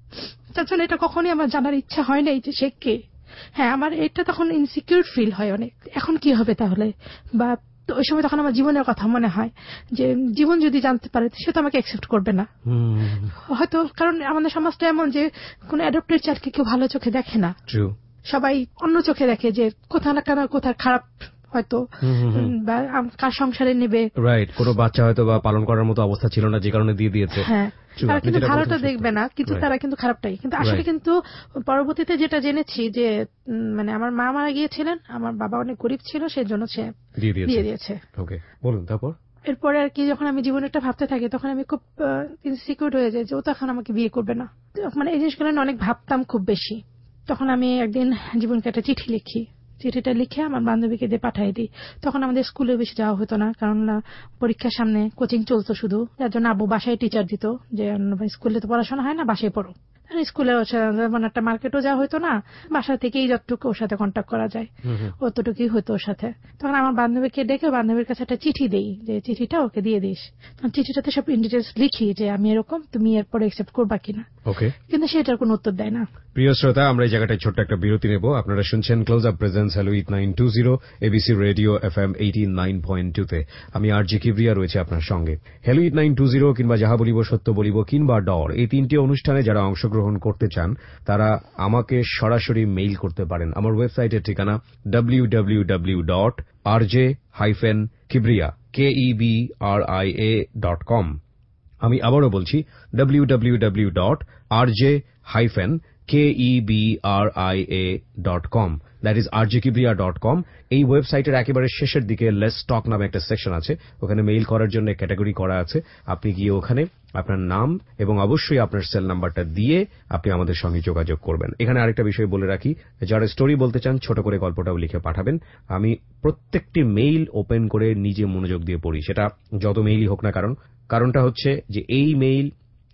তার জন্য এটা কখনোই আমার জানার ইচ্ছা হয় না যে সে কে। হ্যাঁ, আমার এটা তখন ইনসিকিউর ফিল হয় অনেক, এখন কি হবে তাহলে, বা ওই সময় তখন আমার জীবনের কথা মনে হয় যে জীবন যদি জানতে পারে সে তো আমাকে অ্যাকসেপ্ট করবে না হয়তো, কারণ আমাদের সমাজটা এমন যে কোন অ্যাডপ্টেড চাইল্ডকে কেউ ভালো চোখে দেখে না, সবাই অন্য চোখে দেখে যে কোথা না কেন কোথায় খারাপ হয়তো বা কার সংসারে নেবে। রাইট, কোনো বাচ্চা হয়তো বা পালন করার মতো অবস্থা ছিল না যে কারণে দিয়ে দিয়েছে। হ্যাঁ, তারা কিন্তু ভালোটা দেখবে না, কিন্তু তারা কিন্তু খারাপটাই। কিন্তু আসলে কিন্তু পরবর্তীতে যেটা জেনেছি যে মানে আমার মা মারা গিয়েছিলেন, আমার বাবা অনেক গরিব ছিল, সেজন্য সে দিয়ে দিয়েছে। ওকে, বলুন তারপর। এরপরে আর কি যখন আমি জীবনেরটা ভাবতে থাকি তখন আমি খুব ইনসিকিউর হয়ে যাই যে ও তো এখন আমাকে বিয়ে করবে না। মানে এই জিনিসগুলো অনেক ভাবতাম খুব বেশি। তখন আমি একদিন জীবনকে একটা চিঠি লিখি, চিঠিটা লিখে আমার বান্ধবীকে দিয়ে পাঠিয়ে দিই। তখন আমাদের স্কুলে বেশি যাওয়া হতো না, কারণ পরীক্ষার সামনে কোচিং চলতো শুধু, যার জন্য আব্বু বাসায় টিচার দিত যে স্কুলে তো পড়াশোনা হয় না, বাসায় পড়ো। স্কুলে মানে একটা মার্কেটও যাওয়া হতো না, বাসা থেকেই যতটুকু ওর সাথে কন্ট্যাক্ট করা যায় অতটুকুই হতো ওর সাথে। তখন আমার বান্ধবীকে ডেকে বান্ধবীর কাছে একটা চিঠি দেই যে চিঠিটা ওকে দিয়ে দিস। চিঠিটাতে সব ইন ডিটেইলস লিখি যে আমি এরকম, তুমি এরপরে অ্যাকসেপ্ট করবা কিনা। কিন্তু সেটার কোনো উত্তর দেয় না। প্রিয় শ্রোতা, আমরা এই জায়গাটায় ছোট্ট একটা বিরতি নেব। আপনারা শুনছেন close up presence hello eight nine two zero ABC radio FM eighty nine point two তে। আমি আরজি কিবরিয়া রয়েছে আপনার সঙ্গে। Hello eight nine two zero কিংবা যাহা বলিব সত্য বলিব কিংবা ডর, এই তিনটি অনুষ্ঠানে যারা অংশগ্রহণ করতে চান তারা আমাকে সরাসরি মেইল করতে পারেন। আমার ওয়েবসাইটের ঠিকানা W W W dot R J Kibria K E B R I A dot com. আমি আবারও বলছি W W W dot R J K E B R I A dot com, that is R J Kibria dot com. এই ওয়েবসাইটের একেবারে শেষের দিকে let's talk নামে একটা সেকশন আছে, ওখানে মেইল করার জন্য ক্যাটাগরি করা আছে। আপনি গিয়ে ওখানে আপনার নাম এবং অবশ্যই আপনার সেল নাম্বারটা দিয়ে আপনি আমাদের সঙ্গে যোগাযোগ করবেন। এখানে আরেকটা বিষয় বলে রাখি, যারা স্টোরি বলতে চান ছোট করে গল্পটাও লিখে পাঠাবেন। আমি প্রত্যেকটি মেইল ওপেন করে নিজে মনোযোগ দিয়ে পড়ি, সেটা যত মেইলই হোক না কারণ কারণটা হচ্ছে যে এই মেইল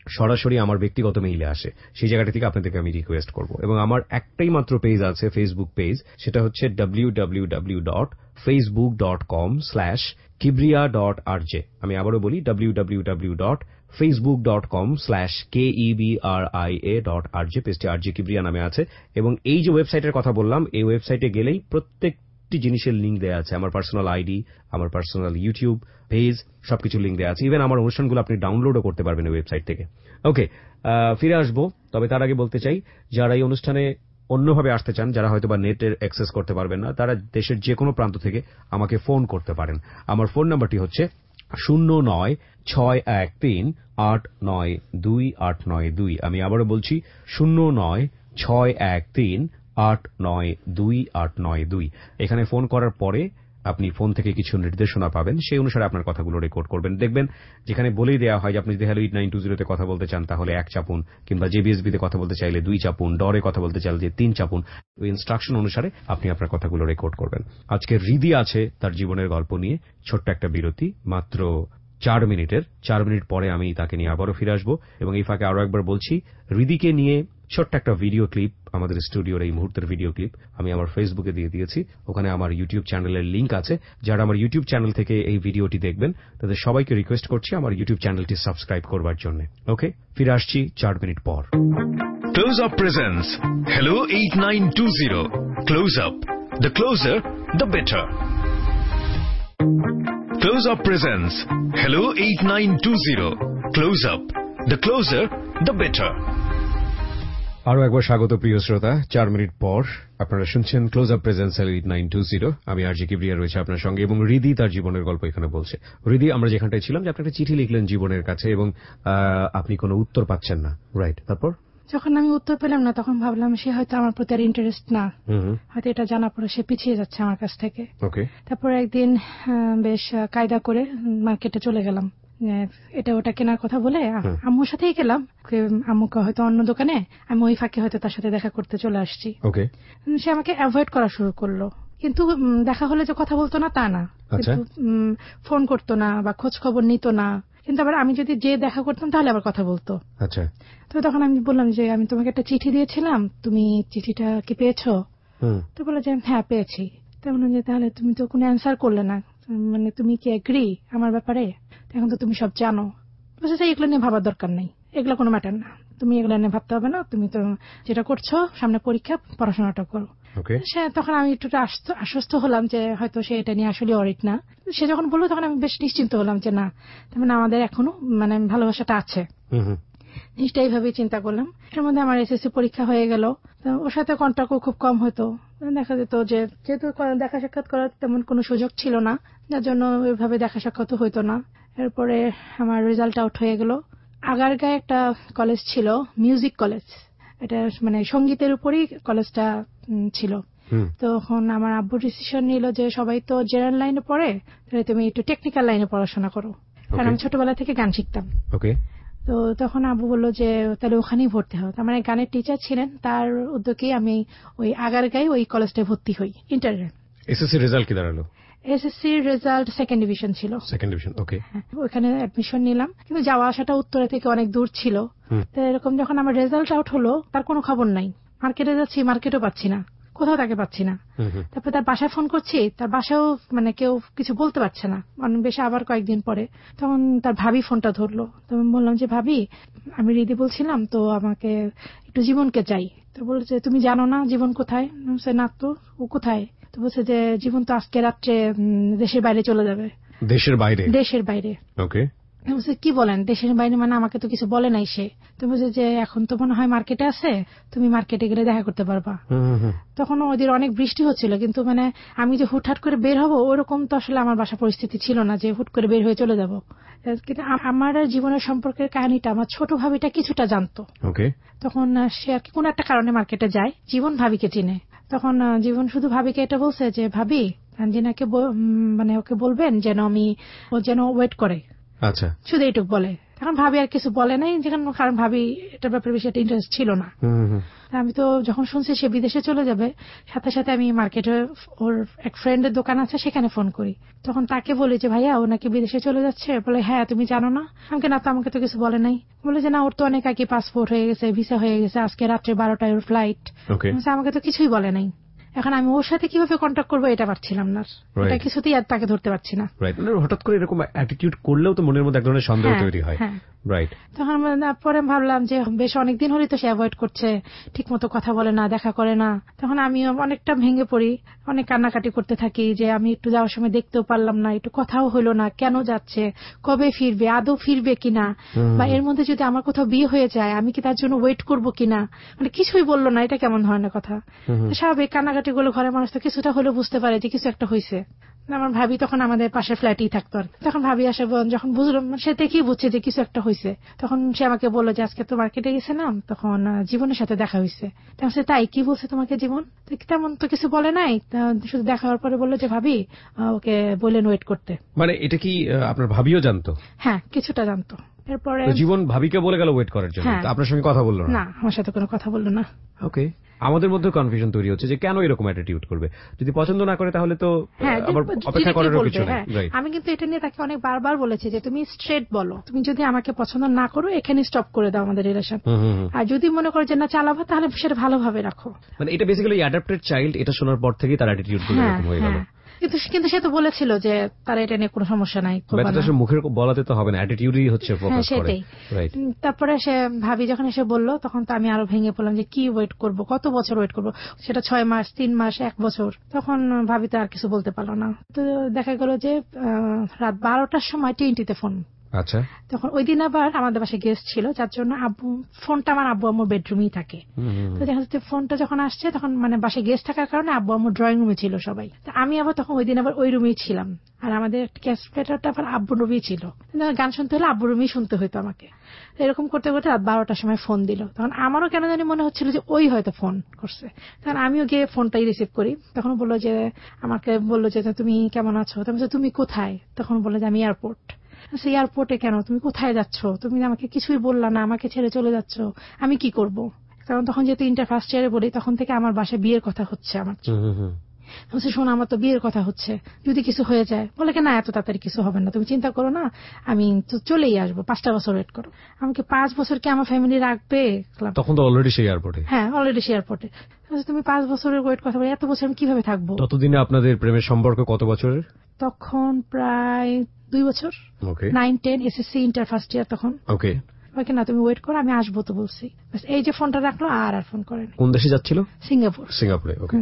সরাসরি আমার ব্যক্তিগত মেইলে আসে, সেই জায়গাটা থেকে আপনাদেরকে আমি রিকোয়েস্ট করব। এবং আমার একটাই মাত্র পেজ আছে, ফেসবুক পেজ, সেটা হচ্ছে W W W dot Facebook dot com slash Kibria dot R J. আমি আবারও বলি W W W dot Facebook dot com slash K E B R I A dot R J. পেজটি R J Kibria নামে আছে। এবং এই যে ওয়েবসাইটের কথা বললাম, এই ওয়েবসাইটে গেলেই প্রত্যেকটি জিনিসের লিঙ্ক দেওয়া আছে। আমার পার্সোনাল আইডি, আমার পার্সোনাল ইউটিউব পেজ, সবকিছু লিঙ্ক দেওয়া আছে। ইভেন আমার অনুষ্ঠানগুলো আপনি ডাউনলোডও করতে পারবেন ওয়েবসাইট থেকে। ওকে, ফিরে আসবো, তবে তার আগে বলতে চাই, যারা এই অনুষ্ঠানে অন্যভাবে আসতে চান, যারা হয়তো বা নেটের অ্যাক্সেস করতে পারবেন না, তারা দেশের যে কোনো প্রান্ত থেকে আমাকে ফোন করতে পারেন। আমার ফোন নাম্বারটি হচ্ছে শূন্য নয় ছয় এক তিন আট নয় দুই আট নয় দুই। আমি আবারও বলছি শূন্য নয় ছয় এক তিন আট নয় দুই আট নয় দুই। এখানে ফোন করার পরে আপনি ফোন থেকে কিছু নির্দেশনা পাবেন, সেই অনুসারে আপনার কথাগুলো রেকর্ড করবেন। দেখবেন যেখানে বলেই দেওয়া হয় যে আপনি যদি hello eight nine two zero তে কথা বলতে চান তাহলে এক চাপুন, কিংবা জেবিএসবি তে কথা বলতে চাইলে দুই চাপুন, ডরে কথা বলতে চাইলে যে তিন চাপুন। ওই ইনস্ট্রাকশন অনুসারে আপনি আপনার কথাগুলো রেকর্ড করবেন। আজকে হৃদি আছে তার জীবনের গল্প নিয়ে, ছোট্ট একটা বিরতি, মাত্র চার মিনিটের। চার মিনিট পরে আমি তাকে নিয়ে আবারও ফিরে আসবো। এবং এই ফাঁকে আরো একবার বলছি, হৃদিকে নিয়ে ছোট্ট একটা ভিডিও ক্লিপ, আমাদের স্টুডিওর এই মুহূর্তের ভিডিও ক্লিপ আমি আমার ফেসবুকে দিয়ে দিয়েছি। ওখানে আমার ইউটিউব চ্যানেলের লিংক আছে। যারা আমার ইউটিউব চ্যানেল থেকে এই ভিডিওটি দেখবেন তাদের সবাইকে রিকোয়েস্ট করছি আমার ইউটিউব চ্যানেলটি সাবস্ক্রাইব করবার জন্য। ওকে, ফিরে আসছি চার মিনিট পর। Close Up presents Hello eight nine two zero. Close Up. The closer, the better. Close Up presents Hello eight nine two zero. Close Up. The closer, the better. আরো একবার স্বাগত প্রিয় শ্রোতা। চার মিনিট পর আপনারা শুনছেন close up presence eight nine two zero. আমি আর জি কিবরিয়া রয়েছে আপনার সঙ্গে, এবং হৃদি তার জীবনের গল্প এখানে বলছে। হৃদি, আমরা যেখানটায় ছিলাম যে আপনি একটা চিঠি লিখলেন জীবনের কাছে, এবং আপনি কোনো উত্তর পাচ্ছেন না, রাইট? তারপর যখন আমি উত্তর পেলাম না, তখন ভাবলাম সে হয়তো আমার প্রতি আর ইন্টারেস্ট না, হয়তো এটা জানা পরে সে পিছিয়ে যাচ্ছে আমার কাছ থেকে। ওকে। তারপর একদিন বেশ কায়দা করে মার্কেটে চলে গেলাম, এটা ওটা কেনার কথা বলে আম্মুর সাথেই গেলাম। আম্মুকে হয়তো অন্য দোকানে, আমি ওই ফাঁকে হয়তো তার সাথে দেখা করতে চলে আসছি। ওকে। সে আমাকে অ্যাভয়েড করা শুরু করলো, কিন্তু দেখা হলে যে কথা বলতো না তা না, কিন্তু ফোন করতো না বা খোঁজ খবর নিত না। কিন্তু আবার আমি যদি যে দেখা করতাম তাহলে আবার কথা বলতো। আচ্ছা। তো তখন আমি বললাম যে আমি তোমাকে একটা চিঠি দিয়েছিলাম, তুমি চিঠিটা কি পেয়েছো? তো বললো যে হ্যাঁ পেয়েছি। তো বললাম যে তাহলে তুমি তো কোনো অ্যান্সার করলে না, মানে তুমি কি এগ্রি আমার ব্যাপারে? এখন তো তুমি সব জানো। বলছে যে এগুলো নিয়ে ভাবার দরকার নেই, এগুলো কোনো ম্যাটার না, তুমি এগুলো নিয়ে ভাবতে হবে না, তুমি তো যেটা করছো সামনে পরীক্ষা, পড়াশোনাটা করো। সে তখন আমি একটু আশ্বস্ত হলাম যে হয়তো সে এটা নিয়ে আসলে অরিট না। সে যখন বললো তখন আমি বেশ নিশ্চিন্ত হলাম যে না, তার মানে আমাদের এখনো মানে ভালোবাসাটা আছে। জিনিসটা এইভাবেই চিন্তা করলাম। এর মধ্যে আমার এসএসসি পরীক্ষা হয়ে গেল। ওর সাথে কন্ট্যাক্টও খুব কম হতো। দেখা যেত যে যেহেতু দেখা সাক্ষাৎ করার তেমন কোনো সুযোগ ছিল না, যার জন্য ওইভাবে দেখা সাক্ষাৎ হইতো না। এরপরে আমার রেজাল্ট আউট হয়ে গেল। আগারগাঁয়ে একটা কলেজ ছিল, মিউজিক কলেজ, এটা মানে সঙ্গীতের উপরই কলেজটা ছিল। তখন আমার আব্বু ডিসিশন নিল যে সবাই তো জেনারেল লাইনে পড়ে, তাহলে তুমি একটু টেকনিক্যাল লাইনে পড়াশোনা করো, কারণ আমি ছোটবেলা থেকে গান শিখতাম। তো তখন আব্বু বললো যে তাহলে ওখানেই ভর্তি হও। আমার গানের টিচার ছিলেন, তার উদ্যোগেই আমি ওই আগারগাঁয়ে ওই কলেজটায় ভর্তি হই। ইন্টারে এসএসসি রেজাল্ট কি দাঁড়ালো? এসএসসি রেজাল্ট সেকেন্ড ডিভিশন ছিল। Second division, okay. ওখানে অ্যাডমিশন নিলাম, কিন্তু যাওয়া আসাটা উত্তরা থেকে অনেক দূর ছিল। তো এরকম যখন আমার রেজাল্ট আউট হলো, তার কোনো খবর নাই। মার্কেটে যাচ্ছি, মার্কেটও পাচ্ছি না, কোথাও তাকে পাচ্ছি না। তারপর তার বাসায় ফোন করছি, তার বাসাও মানে কেউ কিছু বলতে পারছে না। অনেক বেশি আবার কয়েকদিন পরে তখন তার ভাবি ফোনটা ধরলো। তো আমি বললাম যে ভাবি, আমি হৃদি বলছিলাম, তো আমাকে একটু জীবনকে চাই। তো বলছে তুমি জানো না জীবন কোথায়? না তো, ও কোথায়? তো বলছে যে জীবন তো আজকে রাত্রে দেশের বাইরে চলে যাবে। দেশের বাইরে? দেশের বাইরে। ওকে। বলছে কি বলেন দেশের বাইরে? মানে আমাকে তো কিছু বলে নাই সে। তো বলছে যে এখন তো মনে হয় মার্কেটে আছে, তুমি মার্কেটে গেলে দেখা করতে পারবা। তখন ওদের অনেক বৃষ্টি হচ্ছিল, কিন্তু মানে আমি যে হুটহাট করে বের হবো ওরকম তো আসলে আমার বাসা পরিস্থিতি ছিল না যে হুট করে বের হয়ে চলে যাব। কিন্তু আমার জীবনের সম্পর্কের কাহিনীটা আমার ছোট ভাবিটা কিছুটা জানতো। তখন সে আর কি কোন একটা কারণে মার্কেটে যায়, জীবন ভাবিকে চিনে। তখন জীবন শুধু ভাবিকে এটা বলছে যে ভাবি তানজিনাকে মানে ওকে বলবেন যেন আমি ও যেন ওয়েট করে, আচ্ছা, শুধু এইটুক বলে। এখন ভাবি আর কিছু বলে নাই, যেখানে কারণ ভাবি এটার ব্যাপারে বেশি একটা ইন্টারেস্ট ছিল না। আমি তো যখন শুনছি সে বিদেশে চলে যাবে, সাথে সাথে আমি মার্কেটে ওর এক ফ্রেন্ডের দোকান আছে সেখানে ফোন করি। তখন তাকে বলি যে ভাইয়া ও নাকি বিদেশে চলে যাচ্ছে। বলে হ্যাঁ তুমি জানো না? আমাকে না, তো আমাকে তো কিছু বলে নাই। বলে যে না, ওর তো অনেক আগে পাসপোর্ট হয়ে গেছে, ভিসা হয়ে গেছে, আজকে রাত্রে বারোটায় ওর ফ্লাইট। আমাকে তো কিছুই বলে নাই। এখন আমি ওর সাথে কিভাবে কন্ট্যাক্ট করবো এটা পারছিলাম না, এটা কিছুতেই আর তাকে ধরতে পারছি না। হঠাৎ করে এরকম অ্যাটিটিউড করলেও তো মনের মধ্যে এক ধরনের সন্দেহ তৈরি হয়। রাইট। তখন পরে ভাবলাম যে বেশ অনেকদিন হলেই তো সে অ্যাভয়েড করছে, ঠিক মতো কথা বলে না, দেখা করে না। তখন আমি অনেকটা ভেঙে পড়ি, অনেক কান্নাকাটি করতে থাকি যে আমি একটু যাওয়ার সময় দেখতেও পারলাম না, একটু কথাও হলো না, কেন যাচ্ছে, কবে ফিরবে, আদৌ ফিরবে কিনা, বা এর মধ্যে যদি আমার কোথাও বিয়ে হয়ে যায় আমি কি তার জন্য ওয়েট করবো কিনা, মানে কিছুই বললো না। এটা কেমন ধরনের কথা? স্বাভাবিক কান্নাকাটি গুলো ঘরের মানুষ তো কিছুটা হলেও বুঝতে পারে যে কিছু একটা হয়েছে। আমার ভাবি তখন আমাদের পাশে ফ্ল্যাটেই থাকতো, তখন ভাবি আসে, যখন বুঝলাম সে দেখেই বুঝছে যে কিছু একটা হয়েছে, তখন সে আমাকে বললো যে আজকে তো মার্কেটে গেছিলাম, তখন জীবনের সাথে দেখা হয়েছে। তাই কি বলছে তোমাকে জীবন? তেমন তো কিছু বলে নাই, শুধু দেখা হওয়ার পরে বললো যে ভাবি ওকে বললেন ওয়েট করতে। মানে এটা কি আপনার ভাবিও জানতো? হ্যাঁ, কিছুটা জানতো। এরপরে জীবন ভাবিকে বলে গেল ওয়েট করার জন্য, আপনার সঙ্গে কথা বললো না? আমার সাথে কোনো কথা বললো না। ওকে। আমাদের মধ্যে কনফিউশন তৈরি হচ্ছে যে কেন এরকম অ্যাটিটিউড করবে, যদি পছন্দ না করে তাহলে তো আবার অপেক্ষা করার কিছু নেই। আমি কিন্তু এটা নিয়ে তাকে অনেক বারবার বলেছি যে তুমি স্ট্রেট বলো, তুমি যদি আমাকে পছন্দ না করো এখানে স্টপ করে দাও আমাদের রিলেশন, আর যদি মনে করো যে না চালাবো তাহলে সেটা ভালোভাবে রাখো। মানে এটা বেসিক্যালি অ্যাডাপ্টেড চাইল্ড, এটা শোনার পর থেকেই তার অ্যাটিটিউড গুলো এরকম হয়ে গেল। কিন্তু কিন্তু সে তো বলেছিল যে তার এটা নিয়ে কোনো সমস্যা নাই, মুখের বলাতে তো হবে না, অ্যাটিটিউডই হচ্ছে ফোকাস করে। তারপরে সে ভাবি যখন এসে বললো তখন তো আমি আরো ভেঙে পড়লাম যে কি ওয়েট করব, কত বছর ওয়েট করব, সেটা ছয় মাস, তিন মাস, এক বছর। তখন ভাবি তো আর কিছু বলতে পারলো না। তো দেখা গেল যে রাত বারোটার সময় টিএনটিতে ফোন। আচ্ছা। তখন ওই দিন আবার আমাদের বাসায় গেস্ট ছিল, যার জন্য আব্বু ফোনটা আমার আব্বু আম্মুর বেডরুমেই থাকে। তো দেখা যাচ্ছে ফোনটা যখন আসছে তখন মানে বাসায় গেস্ট থাকার কারণে আব্বু আম্মুর ড্রয়িং রুমে ছিল সবাই, আমি আবার তখন ওই দিন আবার ওই রুমেই ছিলাম, আর আমাদের ক্যাসেটটা আবার আব্বুর রুমেই ছিল। গান শুনতে হলে আব্বুর রুমেই শুনতে হইতো আমাকে। এরকম করতে করতে রাত বারোটার সময় ফোন দিল। তখন আমারও কেন জানি মনে হচ্ছিল যে ওই হয়তো ফোন করছে, তখন আমিও গিয়ে ফোনটাই রিসিভ করি। তখন বললো যে আমাকে বললো যে তুমি কেমন আছো, তুমি কোথায়? তখন বললো যে আমি এয়ারপোর্ট। এয়ারপোর্টে কেন? তুমি কোথায় যাচ্ছ? তুমি আমাকে কিছুই বললা না, আমাকে ছেড়ে চলে যাচ্ছ, আমি কি করব? কারণ তখন যেহেতু ইন্টার ফার্স্ট ইয়ারে বলি, তখন থেকে আমার বাসায় বিয়ের কথা হচ্ছে আমার। শোনো আমার তো বিয়ের কথা হচ্ছে, যদি কিছু হয়ে যায়। বলে কি না, এত তাড়াতাড়ি কিছু হবে না, তুমি চিন্তা করো না, আমি তো চলেই আসবো, পাঁচটা বছর ওয়েট করো। আমাকে পাঁচ বছর কি আমার ফ্যামিলি রাখবে? তখন তো অলরেডি সেই এয়ারপোর্টে। হ্যাঁ, অলরেডি সেই এয়ারপোর্টে। তুমি পাঁচ বছরের ওয়েট কথা বলে, এত বছর আমি কিভাবে থাকবো? ততদিনে আপনাদের প্রেমের সম্পর্ক কত বছরের? তখন প্রায় দুই বছর। Nine ten SSC inter first year তখন। ওকে। ওকে না, তুমি ওয়েট করো, আমি আসবো তো বলছি। এই যে ফোনটা রাখলো, আর আর ফোন করেন। কোন দেশে যাচ্ছিল? সিঙ্গাপুর। সিঙ্গাপুরে। ওকে।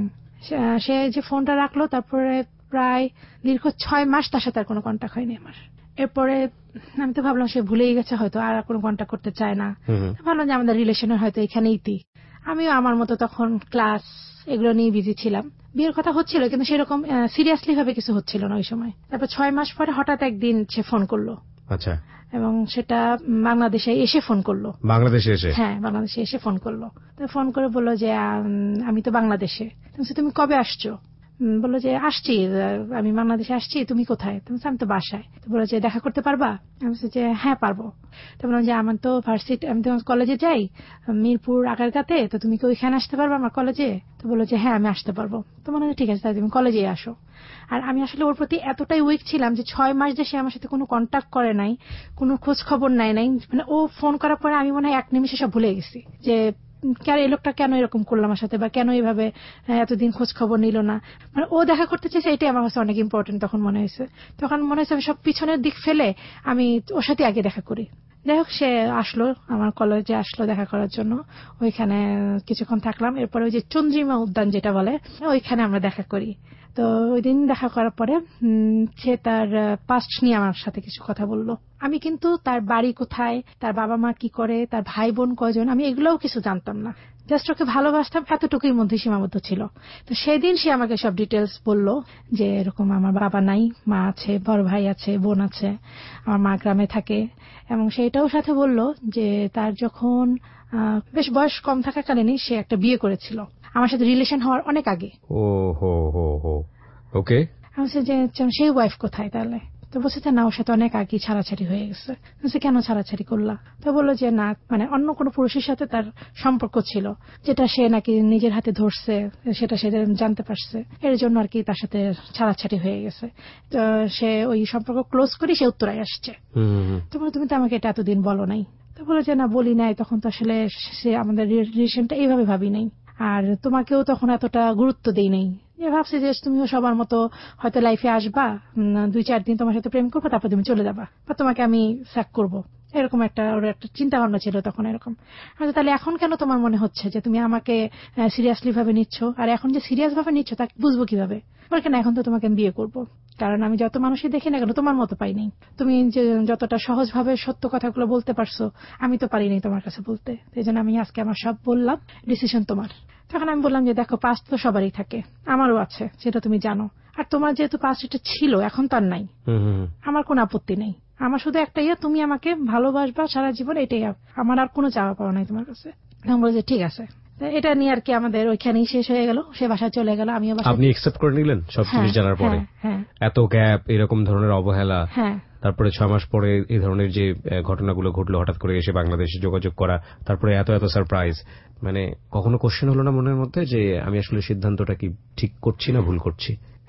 সে যে ফোনটা রাখলো, তারপরে প্রায় দীর্ঘ ছয় মাস তার সাথে আর কোনো কন্ট্যাক্ট হয়নি আমার। এরপরে আমি তো ভাবলাম সে ভুলেই গেছে হয়তো, আর কোনো কন্ট্যাক্ট করতে চায় না। ভাবলাম যে আমাদের রিলেশনের হয়তো এখানেই তি। আমিও আমার মতো তখন ক্লাস এগুলো নিয়ে বিজি ছিলাম। বিয়ের কথা হচ্ছিল কিন্তু সেরকম সিরিয়াসলি ভাবে কিছু হচ্ছিল না ওই সময়। তারপর ছয় মাস পরে হঠাৎ একদিন সে ফোন করলো। আচ্ছা। এবং সেটা বাংলাদেশে এসে ফোন করলো। বাংলাদেশে এসে? হ্যাঁ, বাংলাদেশে এসে ফোন করলো। তো ফোন করে বললো যে আমি তো বাংলাদেশে। তুমি কবে আসছো? বললো যে আসছি, আমি বাংলাদেশে আসছি, তুমি কোথায়? আমি তো বাসায়। তো বললো যে দেখা করতে পারবা? আমি বলছি যে হ্যাঁ পারবো। তো বললাম যে আমার তো ভার্সিটি, আমি তো কলেজে যাই মিরপুর আগারগাতে, তো তুমি কি ওইখানে আসতে পারবো আমার কলেজে? তো বললো যে হ্যাঁ আমি আসতে পারবো। তো মনে হয় ঠিক আছে, তাই তুমি কলেজে আসো। আর আমি আসলে ওর প্রতি এতটাই উইক ছিলাম যে ছয় মাস যে সে আমার সাথে কোনো কন্ট্যাক্ট করে নাই, কোনো খোঁজ খবর নেয় নাই, মানে ও ফোন করার পরে আমি মনে হয় এক নিমিষে সব ভুলে গেছি যে কেন এই লোকটা কেন এরকম করলো আমার সাথে, বা কেন এইভাবে এতদিন খোঁজ খবর নিল না। মানে ও দেখা করতে চেয়েছে, এটাই আমার কাছে অনেক ইম্পর্টেন্ট তখন মনে হয়েছে। তখন মনে হয়েছে আমি সব পিছনের দিক ফেলে আমি ওর সাথে আগে দেখা করি। যাই হোক, সে আসলো আমার কলেজে, আসলো দেখা করার জন্য। ওইখানে কিছুক্ষণ থাকলাম। এরপরে ওই যে চন্দ্রিমা উদ্যান যেটা বলে, ওইখানে আমরা দেখা করি। তো ওই দিন দেখা করার পরে সে তার পাস্ট নিয়ে আমার সাথে কিছু কথা বললো। আমি কিন্তু তার বাড়ি কোথায়, তার বাবা মা কি করে, তার ভাই বোন কয়জন, আমি এগুলোও কিছু জানতাম না। জাস্ট ওকে ভালোবাসতাম, এতটুকুই মধ্যে সীমাবদ্ধ ছিল। তো সেদিন সে আমাকে সব ডিটেলস বললো যে এরকম আমার বাবা নাই, মা আছে, বড় ভাই আছে, বোন আছে, আমার মা গ্রামে থাকে। এবং সেটাও সাথে বললো যে তার যখন বেশ বয়স কম থাকাকালীনই সে একটা বিয়ে করেছিল আমার সাথে রিলেশন হওয়ার অনেক আগে। ও হো হো হো। ওকে। আমি বলছি যে সেই ওয়াইফ কোথায় তাহলে? তো বলছে যে না, ওর সাথে অনেক আগে ছাড়াছাড়ি হয়ে গেছে। বলছে কেন ছাড়াছাড়ি করলা? তো বললো যে না, মানে অন্য কোনো পুরুষের সাথে তার সম্পর্ক ছিল, যেটা সে নাকি নিজের হাতে ধরছে, সেটা সে জানতে পারছে, এর জন্য আর কি তার সাথে ছাড়াছাড়ি হয়ে গেছে। তো সে ওই সম্পর্ক ক্লোজ করে সে উত্তরায় আসছে। তো বলো তুমি তো আমাকে এটা এতদিন বলো নাই। তো বলে যে না বলি নাই, তখন তো আসলে সে আমাদের রিলেশনটা এইভাবে ভাবি নাই, আর তোমাকেও তখন এতটা গুরুত্ব দেই নাই, ভাবছি যে তুমিও সবার মতো হয়তো লাইফে আসবা, দুই চার দিন তোমার সাথে প্রেম করবো, তারপর তুমি চলে যাবা, বা তোমাকে আমি স্যাক করবো, এরকম একটা ওর একটা চিন্তা ভাবনা ছিল তখন এরকম। তাহলে এখন কেন তোমার মনে হচ্ছে যে তুমি আমাকে সিরিয়াসলি ভাবে নিচ্ছ? আর এখন যে সিরিয়াস ভাবে নিচ্ছ তা বুঝবো কিভাবে? বলে কেন, এখন তো তোমাকে আমি বিয়ে করবো, কারণ আমি যত মানুষই দেখি না কেন তোমার মতো পাই নাই। তুমি যে যতটা সহজ ভাবে সত্য কথাগুলো বলতে পারছো, আমি তো পারি নাই তোমার কাছে বলতে। এই জন্য আমি আজকে আমার সব বললাম, ডিসিশন তোমার। তখন আমি বললাম যে দেখো, পাস্ট তো সবারই থাকে, আমারও আছে, সেটা তুমি জানো, আর তোমার যেহেতু পাস্ট এটা ছিল, এখন তো আর নাই, আমার কোনো আপত্তি নেই। আমার শুধু একটা ইয়ে, তুমি আমাকে ভালোবাসবা সারা জীবন, এটাই আমার, আর কোনো চাওয়া পাওয়া নাই তোমার কাছে। তখন বলে যে ঠিক আছে। এটা নিয়ে আর কি আমাদের ওইখানেই শেষ হয়ে গেল, সে বাসায় চলে গেল, আমিও বাসায়। আপনি অ্যাকসেপ্ট করে নিলেন সব জিনিস জানার পরে? এত গ্যাপ, এরকম ধরনের অবহেলা, তারপরে ছয় মাস পরে এই ধরনের যে ঘটনাগুলো ঘটলো, হঠাৎ করে এসে বাংলাদেশে যোগাযোগ করা, তারপরে এত এত সারপ্রাইজ, মানে কখনো কোশ্চেন হলো না মনের মধ্যে যে আমি আসলে সিদ্ধান্তটা কি ঠিক করছি না ভুল করছি?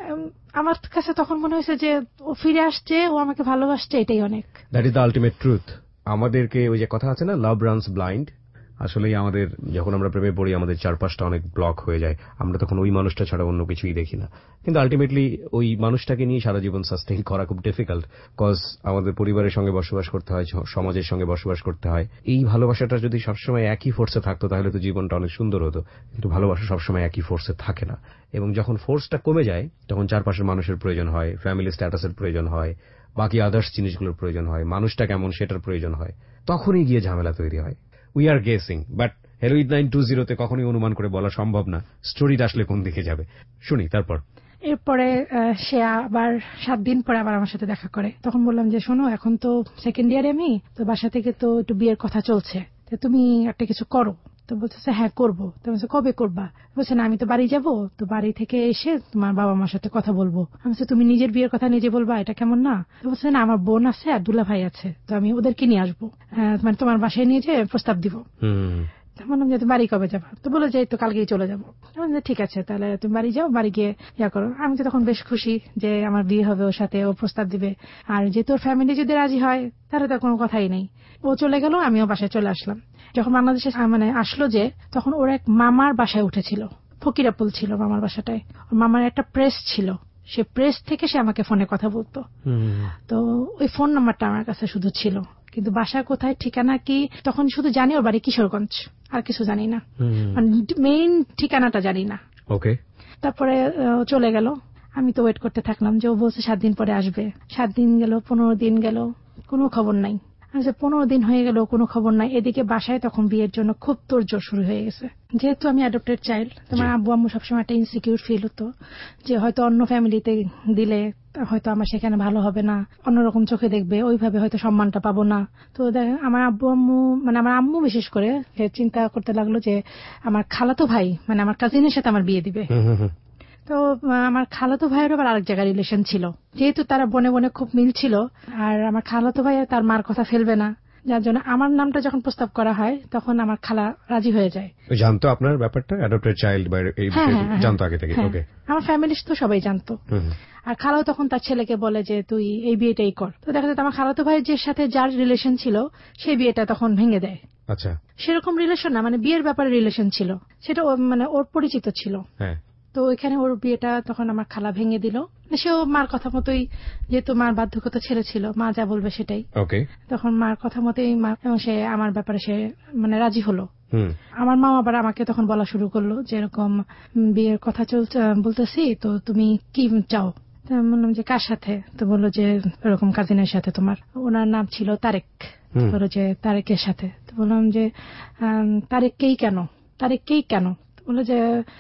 আমার কাছে তখন মনে হয়েছে যে ও ফিরে আসছে, ও আমাকে ভালোবাসছে, এটাই অনেক। That is the ultimate truth. আমাদেরকে ওই যে কথা আছে না, লাভ রানস ব্লাইন্ড, আসলেই আমাদের যখন আমরা প্রেমে পড়ি আমাদের চারপাশটা অনেক ব্লক হয়ে যায়, আমরা তখন ওই মানুষটা ছাড়া অন্য কিছুই দেখি না। কিন্তু আলটিমেটলি ওই মানুষটাকে নিয়ে সারা জীবন সাস্টেইন করা খুব ডিফিকাল্ট, কজ আমাদের পরিবারের সঙ্গে বসবাস করতে হয়, সমাজের সঙ্গে বসবাস করতে হয়। এই ভালোবাসাটা যদি সবসময় একই ফোর্সে থাকতো তাহলে তো জীবনটা অনেক সুন্দর হতো, কিন্তু ভালোবাসা সবসময় একই ফোর্সে থাকে না। এবং যখন ফোর্সটা কমে যায় তখন চারপাশের মানুষের প্রয়োজন হয়, ফ্যামিলি স্ট্যাটাসের প্রয়োজন হয়, বাকি আদার্স জিনিসগুলোর প্রয়োজন হয়, মানুষটা কেমন সেটার প্রয়োজন হয়, তখনই গিয়ে ঝামেলা তৈরি হয়। We are guessing, but hello eight nine two zero তে কখনোই অনুমান করে বলা সম্ভব না স্টোরিটা আসলে কোন দিকে যাবে। শুনি তারপর। এরপরে সে আবার সাত দিন পরে আবার আমার সাথে দেখা করে। তখন বললাম যে শোনো, এখন তো সেকেন্ড ইয়ারে আমি, তো বাসা থেকে তো একটু বিয়ের কথা চলছে, তুমি একটা কিছু করো। তো বলতেছে হ্যাঁ করবো। তো বলছে কবে করবা? বলছে না, আমি তো বাড়ি যাবো, তো বাড়ি থেকে এসে তোমার বাবা মার সাথে কথা বলবো। আমি বলছি তুমি নিজের বিয়ের কথা নিজে বলবা, এটা কেমন না? তো বলছে না, আমার বোন আছে আর দুলা ভাই আছে, তো আমি ওদেরকে নিয়ে আসবো, মানে তোমার বাসায় নিয়ে যেয়ে প্রস্তাব দিব। বললাম যে তুমি বাড়ি কবে যাবা? তো বলে যে তো কালকেই চলে যাবো। ঠিক আছে, তাহলে তুমি বাড়ি যাও, বাড়ি গিয়ে ইয়া করো। আমি তো তখন বেশ খুশি যে আমার বিয়ে হবে, ওর সাথে ও প্রস্তাব দিবে, আর যেহেতু ওর ফ্যামিলি যদি রাজি হয় তাহলে তো কোনো কথাই নেই। ও চলে গেল, আমিও বাসায় চলে আসলাম। যখন বাংলাদেশে মানে আসলো যে, তখন ওর এক মামার বাসায় উঠেছিল, ফকিরাপুল ছিল মামার বাসাটায়। ওর মামার একটা প্রেস ছিল, সে প্রেস থেকে সে আমাকে ফোনে কথা বলতো। তো ওই ফোন নাম্বারটা আমার কাছে শুধু ছিল, কিন্তু বাসা কোথায়, ঠিকানা কি, তখন শুধু জানি ওর বাড়ি কিশোরগঞ্জ, আর কিছু জানি না, মানে মেইন ঠিকানাটা জানি না। ওকে। তারপরে চলে গেল, আমি তো ওয়েট করতে থাকলাম যে ও বলছে সাত দিন পরে আসবে। সাত দিন গেল, পনেরো দিন গেল, কোনো খবর নাই। পনেরো দিন হয়ে গেল, কোনো খবর নাই। এদিকে বাসায় তখন বিয়ের জন্য খুব তোড়জোড় শুরু হয়ে গেছে। যেহেতু আমি অ্যাডপ্টেড চাইল্ড, তোমার আব্বু আম্মু সবসময় একটা ইনসিকিউর ফিল হতো যে হয়তো অন্য ফ্যামিলিতে দিলে হয়তো আমার সেখানে ভালো হবে না, অন্যরকম চোখে দেখবে, ওইভাবে হয়তো সম্মানটা পাবো না। তো আমার আব্বু আম্মু, মানে আমার আম্মু বিশেষ করে চিন্তা করতে লাগলো যে আমার খালাতো ভাই, মানে আমার কাজিনের সাথে আমার বিয়ে দিবে। তো আমার খালাতো ভাইয়ের আবার আরেক জায়গায় রিলেশন ছিল, যেহেতু তারা বনে বনে খুব মিল ছিল, আর আমার খালাতো ভাই তার মার কথা ফেলবে না, যার জন্য আমার নামটা যখন প্রস্তাব করা হয় তখন আমার খালা রাজি হয়ে যায়। জানতো আপনার ব্যাপারটা, অ্যাডপ্টেড চাইল্ড বা এই বিষয়ে জানতো আগে থেকে? ওকে। আমার ফ্যামিলি তো সবাই জানতো। আর খালাও তখন তার ছেলেকে বলে যে তুই এই বিয়েটাই কর। তো দেখা যায় আমার খালাতো ভাইয়ের যে সাথে যার রিলেশন ছিল সেই বিয়েটা তখন ভেঙে দেয়। আচ্ছা। সেরকম রিলেশন না, মানে বিয়ের ব্যাপারে রিলেশন ছিল, সেটা মানে ওর পরিচিত ছিল। হ্যাঁ। তো ওইখানে ওর বিয়েটা তখন আমার খালা ভেঙে দিল। সেও মার কথা মতোই, যেহেতু মার বাধ্যগত ছেলে ছিল, মা যা বলবে সেটাই। ওকে। তখন মার কথা মতোই এবং সে আমার ব্যাপারে সে মানে রাজি হলো। আমার মা আবার আমাকে তখন বলা শুরু করলো যে এরকম বিয়ের কথা চলছে, বলতেছি তো তুমি কি চাও? বললাম যে কার সাথে? তো বললো যে এরকম কাজিনের সাথে তোমার। ওনার নাম ছিল তারেক। বললো যে তারেকের সাথে। তো বললাম যে তারেককেই কেন? তারেককেই কেন? বললো যে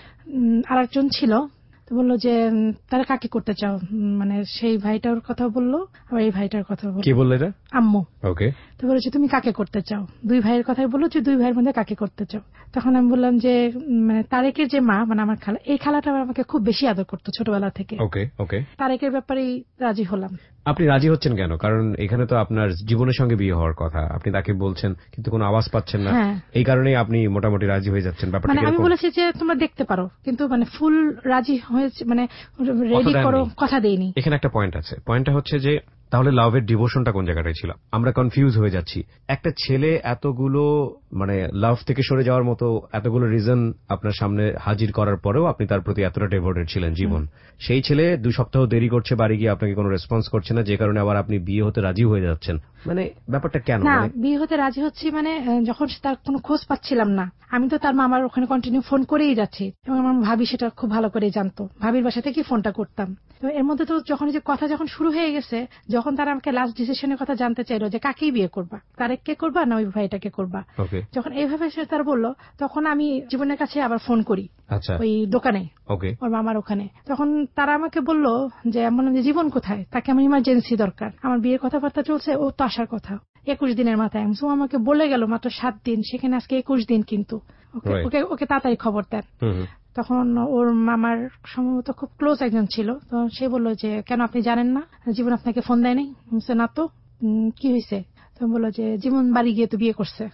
আর একজন ছিল। তো বললো যে তারা কাকে করতে চাও? মানে সেই ভাইটার কথা বললো, আবার এই ভাইটার কথা বললো। কি বললো এটা? আম্মু। ওকে। তো বলেছে তুমি কাকে করতে চাও? দুই ভাইয়ের কথাই বললো যে দুই ভাইয়ের মধ্যে কাকে করতে চাও? তখন আমি বললাম যে মানে তারেকের যে মা, মানে আমার খালা, এই খালাটা আমাকে খুব বেশি আদর করতো ছোটবেলা থেকে। ওকে ওকে। তারেকের ব্যাপারেই রাজি হলাম। আপনি রাজি হচ্ছেন কেন? কারণ এখানে তো আপনার জীবনের সঙ্গে বিয়ে হওয়ার কথা, আপনি তাকে বলছেন কিন্তু কোনো আওয়াজ পাচ্ছেন না, এই কারণেই আপনি মোটামুটি রাজি হয়ে যাচ্ছেন। ব্যাপারটা মানে আমি বলেছি যে তোমরা দেখতে পারো, কিন্তু মানে ফুল রাজি হয়েছে, মানে রেডি করো, কথা দেইনি। এখানে একটা পয়েন্ট আছে, পয়েন্টটা হচ্ছে যে তাহলে লাভের ডিভোশনটা কোন জায়গাটায় ছিল? আমরা কনফিউজ হয়ে যাচ্ছি। একটা ছেলে এতগুলো মানে লাভ থেকে সরে যাওয়ার মতো এতগুলো রিজন আপনার সামনে হাজির করার পরেও আপনি তার প্রতি এতটা ডেভোটেড ছিলেন জীবন, সেই ছেলে দুই সপ্তাহ দেরি করছে বাড়ি গিয়ে, আপনাকে কোনো রেসপন্স করছে না, যে কারণে আবার আপনি বিয়ে হতে রাজি হয়ে যাচ্ছেন। মানে ব্যাপারটা কেন? না, বিয়ে হতে রাজি হচ্ছি মানে যখন তার কোনো খোঁজ পাচ্ছিলাম না, আমি তো তার মামার ওখানে কন্টিনিউ ফোন করেই যাচ্ছি, এবং আমার ভাবি সেটা খুব ভালো করে জানতো, ভাবির বাসা থেকে ফোনটা করতাম। তো এর মধ্যে তো যখন যে কথা যখন শুরু হয়ে গেছে, যখন তারা আমাকে লাস্ট ডিসিশনের কথা জানতে চাইলো যে কাকেই বিয়ে করবা, তারেককে করবা না ওই ভাইটাকে করবা, যখন এইভাবে সে তারা বললো, তখন আমি জীবনের কাছে আবার ফোন করি ওই দোকানে, ওর মামার ওখানে। তখন তারা আমাকে বললো যে এমন যে জীবন কোথায়, তাকে আমার ইমার্জেন্সি দরকার, আমার বিয়ের কথাবার্তা চলছে, ও তো আসার কথা একুশ দিনের মাথায়। ও আমাকে বলে গেল মাত্র সাত দিন, সেখানে আজকে একুশ দিন, কিন্তু ওকে ওকে তাড়াতাড়ি খবর দেন। তখন ওর মামার সম্ভবত খুব ক্লোজ একজন ছিল, তো সে বললো যে কেন আপনি জানেন না, জীবন আপনাকে ফোন দেয় নাই? না তো, কি হয়েছে? তো বললো যে জীবন বাড়ি গিয়ে তো বিয়ে করছে।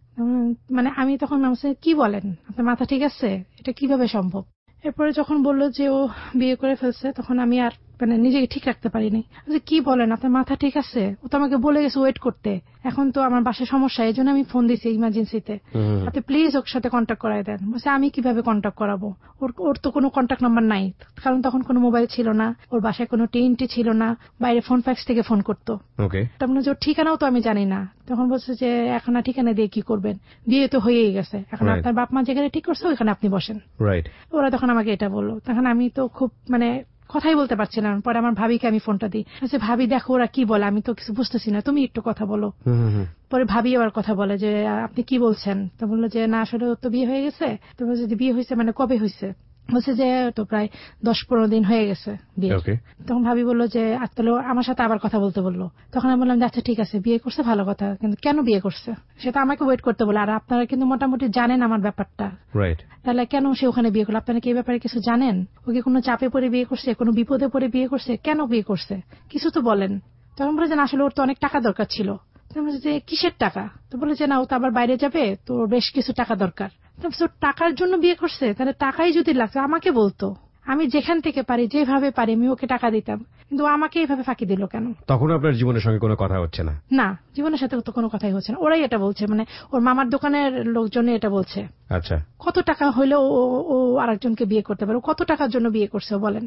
মানে আমি তখন কি বলেন, আপনার মাথা ঠিক আছে? এটা কিভাবে সম্ভব? এরপরে যখন বললো যে ও বিয়ে করে ফেলছে, তখন আমি আর মানে নিজেকে ঠিক রাখতে পারিনি। কি বলেন, আপনার মাথা ঠিক আছে? ও তো আমাকে বলে গেছে ওয়েট করতে, এখন তো আমার বাসায় সমস্যা, এই জন্য আমি ফোন দিছি ইমার্জেন্সিতে, আপনি প্লিজ ওর সাথে কন্ট্যাক্ট করাই দেন। বলছে আমি কিভাবে কন্ট্যাক্ট করাবো, ওর ওর তো কোনো কন্ট্যাক্ট নাম্বার নাই, কারণ তখন কোনো মোবাইল ছিল না, ওর বাসায় কোনো টিএনটি ছিল না, বাইরে ফোন ফ্যাক্স থেকে ফোন করতো। তার মানে ওর ঠিকানাও তো আমি জানি না। তখন বলছে যে এখন আর ঠিকানা দিয়ে কি করবেন, বিয়ে তো হয়েই গেছে, এখন আপনার বাপ মা যেখানে ঠিক করছে ওইখানে আপনি বসেন। ওরা তখন আমাকে এটা বললো। তখন আমি তো খুব মানে কথাই বলতে পারছিলাম। পরে আমার ভাবিকে আমি ফোনটা দিই, ভাবি দেখো ওরা কি বলে, আমি তো কিছু বুঝতেছি না, তুমি একটু কথা বলো। পরে ভাবি আবার কথা বলে যে আপনি কি বলছেন? তো বললো যে না আসলে তো বিয়ে হয়ে গেছে। তো বলছে যে বিয়ে হয়েছে মানে কবে হয়েছে? বলছে যে তো প্রায় দশ পনেরো দিন হয়ে গেছে বিয়ে। তখন ভাবি বললো যে তাহলে আমার সাথে আবার কথা বলতে বললো। তখন আমি বললাম যে আচ্ছা ঠিক আছে, বিয়ে করছে ভালো কথা, কিন্তু কেন বিয়ে করছে সেটা আমাকে ওয়েট করতে বলে, আর আপনারা কিন্তু মোটামুটি জানেন আমার ব্যাপারটা, তাহলে কেন সে ওখানে বিয়ে করলো? আপনারা কি এই ব্যাপারে কিছু জানেন? ওকে কোনো চাপে পড়ে বিয়ে করছে, কোনো বিপদে পড়ে বিয়ে করছে, কেন বিয়ে করছে, কিছু তো বলেন। তখন বলে যে না আসলে ওর তো অনেক টাকা দরকার ছিল। যে কিসের টাকা? তো বলে যে না ও তো আবার বাইরে যাবে, তো বেশ কিছু টাকা দরকার। টাকার জন্য বিয়ে করছে? তাহলে টাকাই যদি লাগতো আমাকে বলতো, আমি যেখান থেকে পারি যেভাবে পারি আমি ওকে টাকা দিতাম, কিন্তু আমাকে এইভাবে ফাঁকি দিল কেন? তখন আপনার জীবনের সঙ্গে কোনো কথা হচ্ছে না? না, জীবনের সাথে তো কোনো কথাই হচ্ছে না। ওরাই এটা বলছে, মানে ওর মামার দোকানের লোকজন এটা বলছে। আচ্ছা, কত টাকা হইলে ও আরেকজনকে বিয়ে করতে পারে, কত টাকার জন্য বিয়ে করছে বলেন?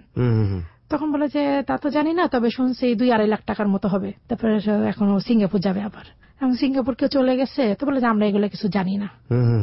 তখন বলে যে তা তো জানি না, তবে শুনছি দুই আড়াই লাখ টাকার মতো হবে। তারপরে এখন ও সিঙ্গাপুর যাবে, আবার এখন সিঙ্গাপুর কেউ চলে গেছে। তো বলে যে আমরা এগুলো কিছু জানি না।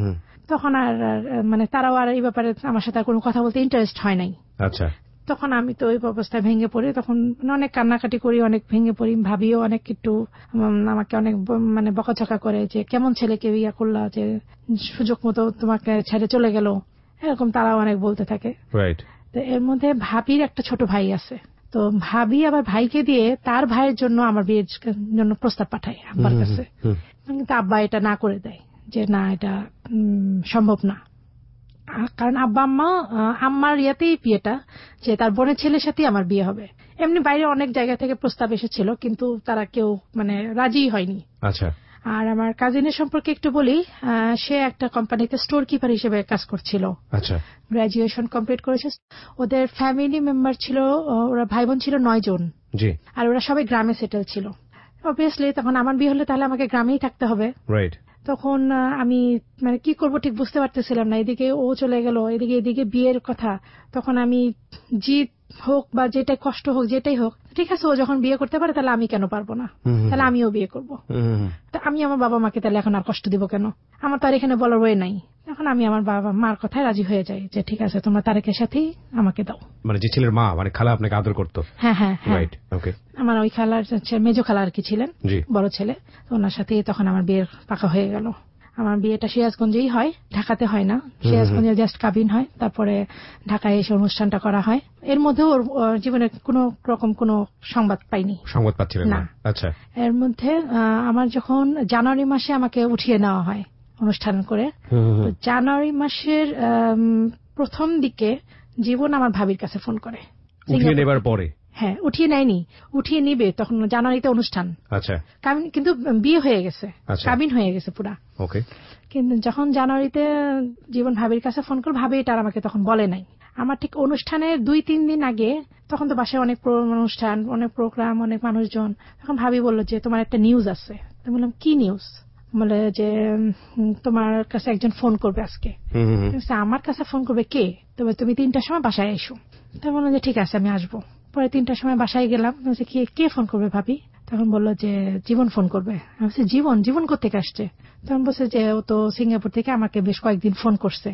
তখন আর মানে তারাও আর এই ব্যাপারে আমার সাথে কোনো কথা বলতে ইন্টারেস্ট হয় নাই। আচ্ছা, তখন আমি তো ওই অবস্থায় ভেঙে পড়ি, তখন অনেক কান্নাকাটি করি, অনেক ভেঙে পড়ি। ভাবিও অনেক একটু আমাকে অনেক মানে বকাঝকা করে যে কেমন ছেলেকে বিয়ে করলা, যে সুযোগ মতো তোমাকে ছেড়ে চলে গেল, এরকম তারাও অনেক বলতে থাকে। তো এর মধ্যে ভাবির একটা ছোট ভাই আছে, তো ভাবি আবার ভাইকে দিয়ে তার ভাইয়ের জন্য আমার বিয়ের জন্য প্রস্তাব পাঠায় আব্বার কাছে, কিন্তু আব্বা এটা না করে দেয় যে না এটা সম্ভব না, কারণ আব্বা আম্মা আম্মার ইয়াতেই বিয়েটা, যে তার বোনের ছেলের সাথেই আমার বিয়ে হবে। এমনি বাইরে অনেক জায়গা থেকে প্রস্তাব এসেছিল, কিন্তু তারা কেউ মানে রাজি হয়নি। আচ্ছা, আর আমার কাজিনের সম্পর্কে একটু বলি, সে একটা কোম্পানিতে স্টোর কিপার হিসেবে কাজ করছিল। আচ্ছা, গ্রাজুয়েশন কমপ্লিট করেছে। ওদের ফ্যামিলি মেম্বার ছিল, ওরা ভাই বোন ছিল নয় জন, আর ওরা সবাই গ্রামে সেটেল ছিল। অবভিয়াসলি তখন আমার বিয়ে হলে তাহলে আমাকে গ্রামেই থাকতে হবে। তখন আমি মানে কি করব ঠিক বুঝতে পারতেছিলাম না, এদিকে ও চলে গেল, এদিকে এদিকে বিয়ের কথা। তখন আমি জিদ হোক বা যেটাই কষ্ট হোক যেটাই হোক, ঠিক আছে ও যখন বিয়ে করতে পারে তাহলে আমি কেন পারবো না, তাহলে আমিও বিয়ে করব। তা আমি আমার বাবা মাকে তাহলে এখন আর কষ্ট দিব কেন, আমার তো আর এখানে বলার ওয়ে নাই। এখন আমি আমার বাবা মার কথায় রাজি হয়ে যাই যে ঠিক আছে তোমরা তারেকের সাথেই আমাকে দাও। মানে যে ছেলের মা মানে খালা আপনাকে আদর করতো? হ্যাঁ হ্যাঁ হ্যাঁ, আমার ওই খালার মেজো খালা আর কি ছিলেন, বড় ছেলে, ওনার সাথে তখন আমার বিয়ের পাকা হয়ে গেল। আমার বিয়েটা সিরাজগঞ্জেই হয়, ঢাকাতে হয় না। সিরাজগঞ্জে জাস্ট কাবিন হয়, তারপরে ঢাকায় এসে অনুষ্ঠানটা করা হয়। এর মধ্যে ওর জীবনে কোন রকম কোন সংবাদ পাইনি। সংবাদ পাচ্ছিলেন না? আচ্ছা। এর মধ্যে আমার যখন জানুয়ারি মাসে আমাকে উঠিয়ে নেওয়া হয় অনুষ্ঠান করে, জানুয়ারি মাসের প্রথম দিকে জীবন আমার ভাবির কাছে ফোন করে। উঠিয়ে নেবার পরে? হ্যাঁ, উঠিয়ে নেয়নি, উঠিয়ে নিবে তখন জানুয়ারিতে অনুষ্ঠান। আচ্ছা। কিন্তু বিয়ে হয়ে গেছে, কাবিন হয়ে গেছে পুরা। ওকে। কিন্তু যখন জানুয়ারিতে জীবন ভাবির কাছে ফোন করে, ভাবি এটা আমাকে তখন বলে নাই। আমার ঠিক অনুষ্ঠানের দুই তিন দিন আগে, তখন তো বাসায় অনেক অনুষ্ঠান, অনেক প্রোগ্রাম, অনেক মানুষজন, তখন ভাবি বললো যে তোমার একটা নিউজ আছে। তো বললাম কি নিউজ? বলে যে তোমার কাছে একজন ফোন করবে আজকে। আমার কাছে ফোন করবে কে? তবে তুমি তিনটার সময় বাসায় এসো। তো বললাম যে ঠিক আছে আমি আসবো। পরে তিনটার সময় বাসায় গেলাম, কে ফোন করবে ভাবি? তখন বললো যে জীবন ফোন করবে। আমি বলছি জীবন? জীবন কোথেকে আসছে? তখন বলছে যে ও তো সিঙ্গাপুর থেকে আমাকে বেশ কয়েকদিন ফোন করছে।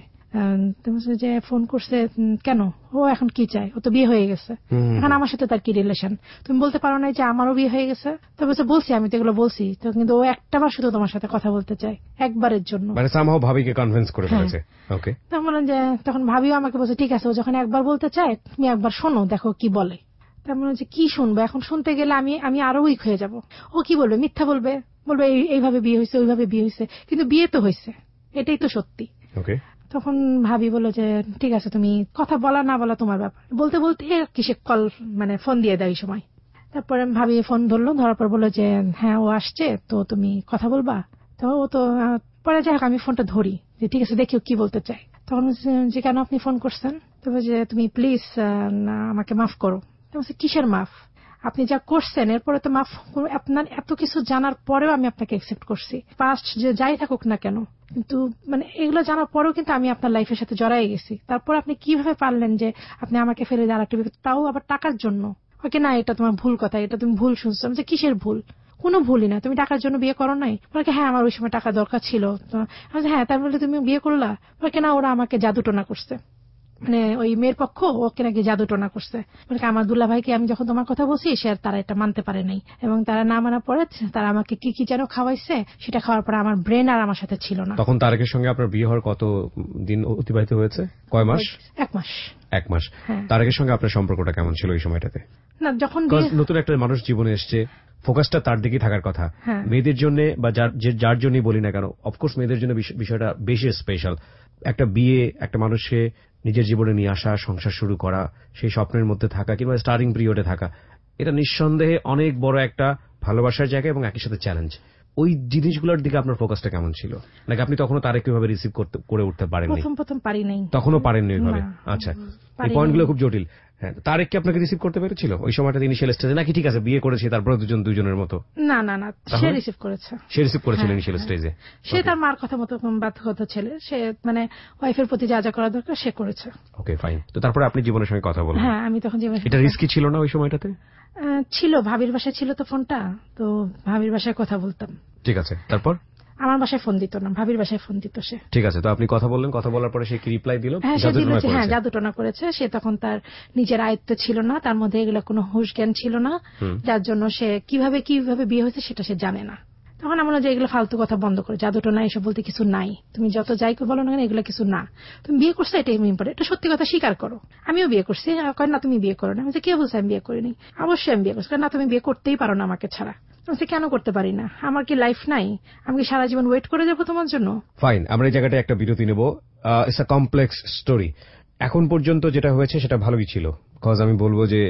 যে ফোন করছে কেন? ও এখন কি চায়? ও তো বিয়ে হয়ে গেছে, এখন আমার সাথে তার কি রিলেশন? তুমি বলতে পারো না যে আমারও বিয়ে হয়ে গেছে? তো বলছে বলছি, আমি তো এগুলো বলছি। তো কিন্তু ও একটা বার শুধু তোমার সাথে কথা বলতে চায়, একবারের জন্য। মানে সামহাও ভাবিকে কনভিন্স করে ফেলেছে। ওকে। তখন বললাম যে, তখন ভাবিও আমাকে বলছে ঠিক আছে, ও যখন একবার বলতে চায় তুমি একবার শোনো, দেখো কি বলে। তার মনে হচ্ছে কি শুনবো এখন? শুনতে গেলে আমি আমি আরো উইক হয়ে যাব। ও কি বলবে? মিথ্যা বলবে, বলবে এইভাবে বিয়ে হয়েছে, ওইভাবে বিয়ে হয়েছে, কিন্তু বিয়ে তো হয়েছে, এটাই তো সত্যি। ওকে। তখন ভাবি বললো যে ঠিক আছে, তুমি কথা বলা না বলা তোমার ব্যাপার। বলতে বলতে কিসে কল মানে ফোন দিয়ে দেয় এই সময়। তারপরে ভাবি ফোন ধরলো, ধরার পর বললো যে হ্যাঁ ও আসছে, তো তুমি কথা বলবা। তো ও তো পরে যাই হোক আমি ফোনটা ধরি, যে ঠিক আছে দেখিও কি বলতে চাই। তখন যে কেন আপনি ফোন করছেন? তবে যে তুমি প্লিজ আমাকে মাফ করো। কিসের মাফ? আপনি যা করছেন এরপরে তো মাফ। আপনার এত কিছু জানার পরেও আমি আপনাকে অ্যাকসেপ্ট করছি, পাস্ট যে যাই থাকুক না কেন, কিন্তু মানে এগুলো জানার পরেও কিন্তু আমি আপনার লাইফের সাথে জড়াই গেছি। তারপর আপনি কিভাবে পারলেন যে আপনি আমাকে ফেলে দিয়ে আরেকটা বিয়ে, তাও আবার টাকার জন্য? ওকে না, এটা তোমার ভুল কথা, এটা তুমি ভুল শুনছো। আমি যে কিসের ভুল? কোনো ভুলই না, তুমি টাকার জন্য বিয়ে করো নাই? বলে হ্যাঁ আমার ওই সময় টাকা দরকার ছিল। হ্যাঁ, তার বলে তুমি বিয়ে করলা? বলে না, ওরা আমাকে জাদুটোনা করছে, মানে ওই মেয়ের পক্ষ ওকে নাকি জাদু টোনা করছে। মানে আমার দুলা ভাইকে আমি যখন তোমার কথা বলছি সে তারা এটা মানতে পারে নাই, এবং তারা না মানা পরে তারা আমাকে কি কি যেন খাওয়াইছে, সেটা খাওয়ার পরে আমার ব্রেন আর আমার সাথে ছিল না। তখন তারেকের সঙ্গে আপনার বিয়ে হওয়ার কত দিন অতিবাহিত হয়েছে? কয় মাস? এক মাস। এক মাস। তারেকের সঙ্গে আপনার সম্পর্কটা কেমন ছিল এই সময়টাতে? না, যখন নতুন একটা মানুষ জীবনে এসছে, ফোকাসটা তার দিকেই থাকার কথা। মেয়েদের জন্য বা যার জন্যই বলি না কেন, অফকোর্স মেয়েদের জন্য বিষয়টা বেশি স্পেশাল। একটা বিয়ে, একটা মানুষকে নিজের জীবনে নিয়ে আসা, সংসার শুরু করা, সেই স্বপ্নের মধ্যে থাকা কিংবা স্টার্টিং পিরিয়ডে থাকা, এটা নিঃসন্দেহে অনেক বড় একটা ভালোবাসার জায়গা এবং একই সাথে চ্যালেঞ্জ। ওই জিনিসগুলোর দিকে আপনার ফোকাসটা কেমন ছিল? নাকি আপনি তখনও তারে কিভাবে রিসিভ করে উঠতে পারেননি? প্রথম প্রথম পারি নাই। তখনও পারেননি ওইভাবে? আচ্ছা, এই পয়েন্টগুলো খুব জটিল। হ্যাঁ, তারেক কি আপনাকে রিসিভ করতে পেরেছিল ওই সময়টা ইনিশিয়াল স্টেজে, নাকি ঠিক আছে বিয়ে করেছি তারপরে দুজন দুজনের মতো? না না না, সে রিসিভ করেছে। সে রিসিভ করেছিল ইনিশিয়াল স্টেজে? সে তার মার কথা মতো বাধ্যগত ছেলে, সে মানে ওয়াইফের প্রতি যা যা করা দরকার সে করেছে। Okay, fine. তো তারপরে আপনি জীবনের সঙ্গে কথা বলেন? হ্যাঁ, আমি তখন জীবনের। এটা রিস্কি ছিল না ওই সময়টাতে? ছিল, ভাবির বাসায় ছিল তো ফোনটা, তো ভাবির বাসায় কথা বলতাম। ঠিক আছে, তারপর? আমার বাসায় ফোন দিত না, ভাবির বাসায় ফোন দিত সে। ঠিক আছে, তো আপনি কথা বললেন, কথা বলার পরে সে কি রিপ্লাই দিল? হ্যাঁ, জাদুটোনা করেছে। সে তখন তার নিজের আয়ত্ত ছিল না, তার মধ্যে এগুলো কোনো হুঁশ জ্ঞান ছিল না, যার জন্য সে কিভাবে কিভাবে বিয়ে হয়েছে সেটা সে জানে না। তখন আমরা যে এগুলো ফালতু কথা বন্ধ করে, জাদুটোনা এসব বলতে কিছু নাই, তুমি যত যাই বলো না কেন এগুলো কিছু না, তুমি বিয়ে করছো এটাই ইম্পর্টেন্ট, এটা সত্যি কথা স্বীকার করো। আমিও বিয়ে করছি। কয় না তুমি বিয়ে করো না। আমি কে বলছি আমি বিয়ে করিনি? অবশ্যই আমি বিয়ে করছি। না তুমি বিয়ে করতেই পারো না আমাকে ছাড়া। কেন করতে পারি না? আমার কি লাইফ নাই? আমি কি সারা জীবন ওয়েট করে যাবো তোমার জন্য? ফাইন, আমরা এই জায়গাটা একটা বিরতি নেব। It's a complex story. এখন পর্যন্ত যেটা হয়েছে সেটা ভালোই ছিল, কজ আমি বলবো যে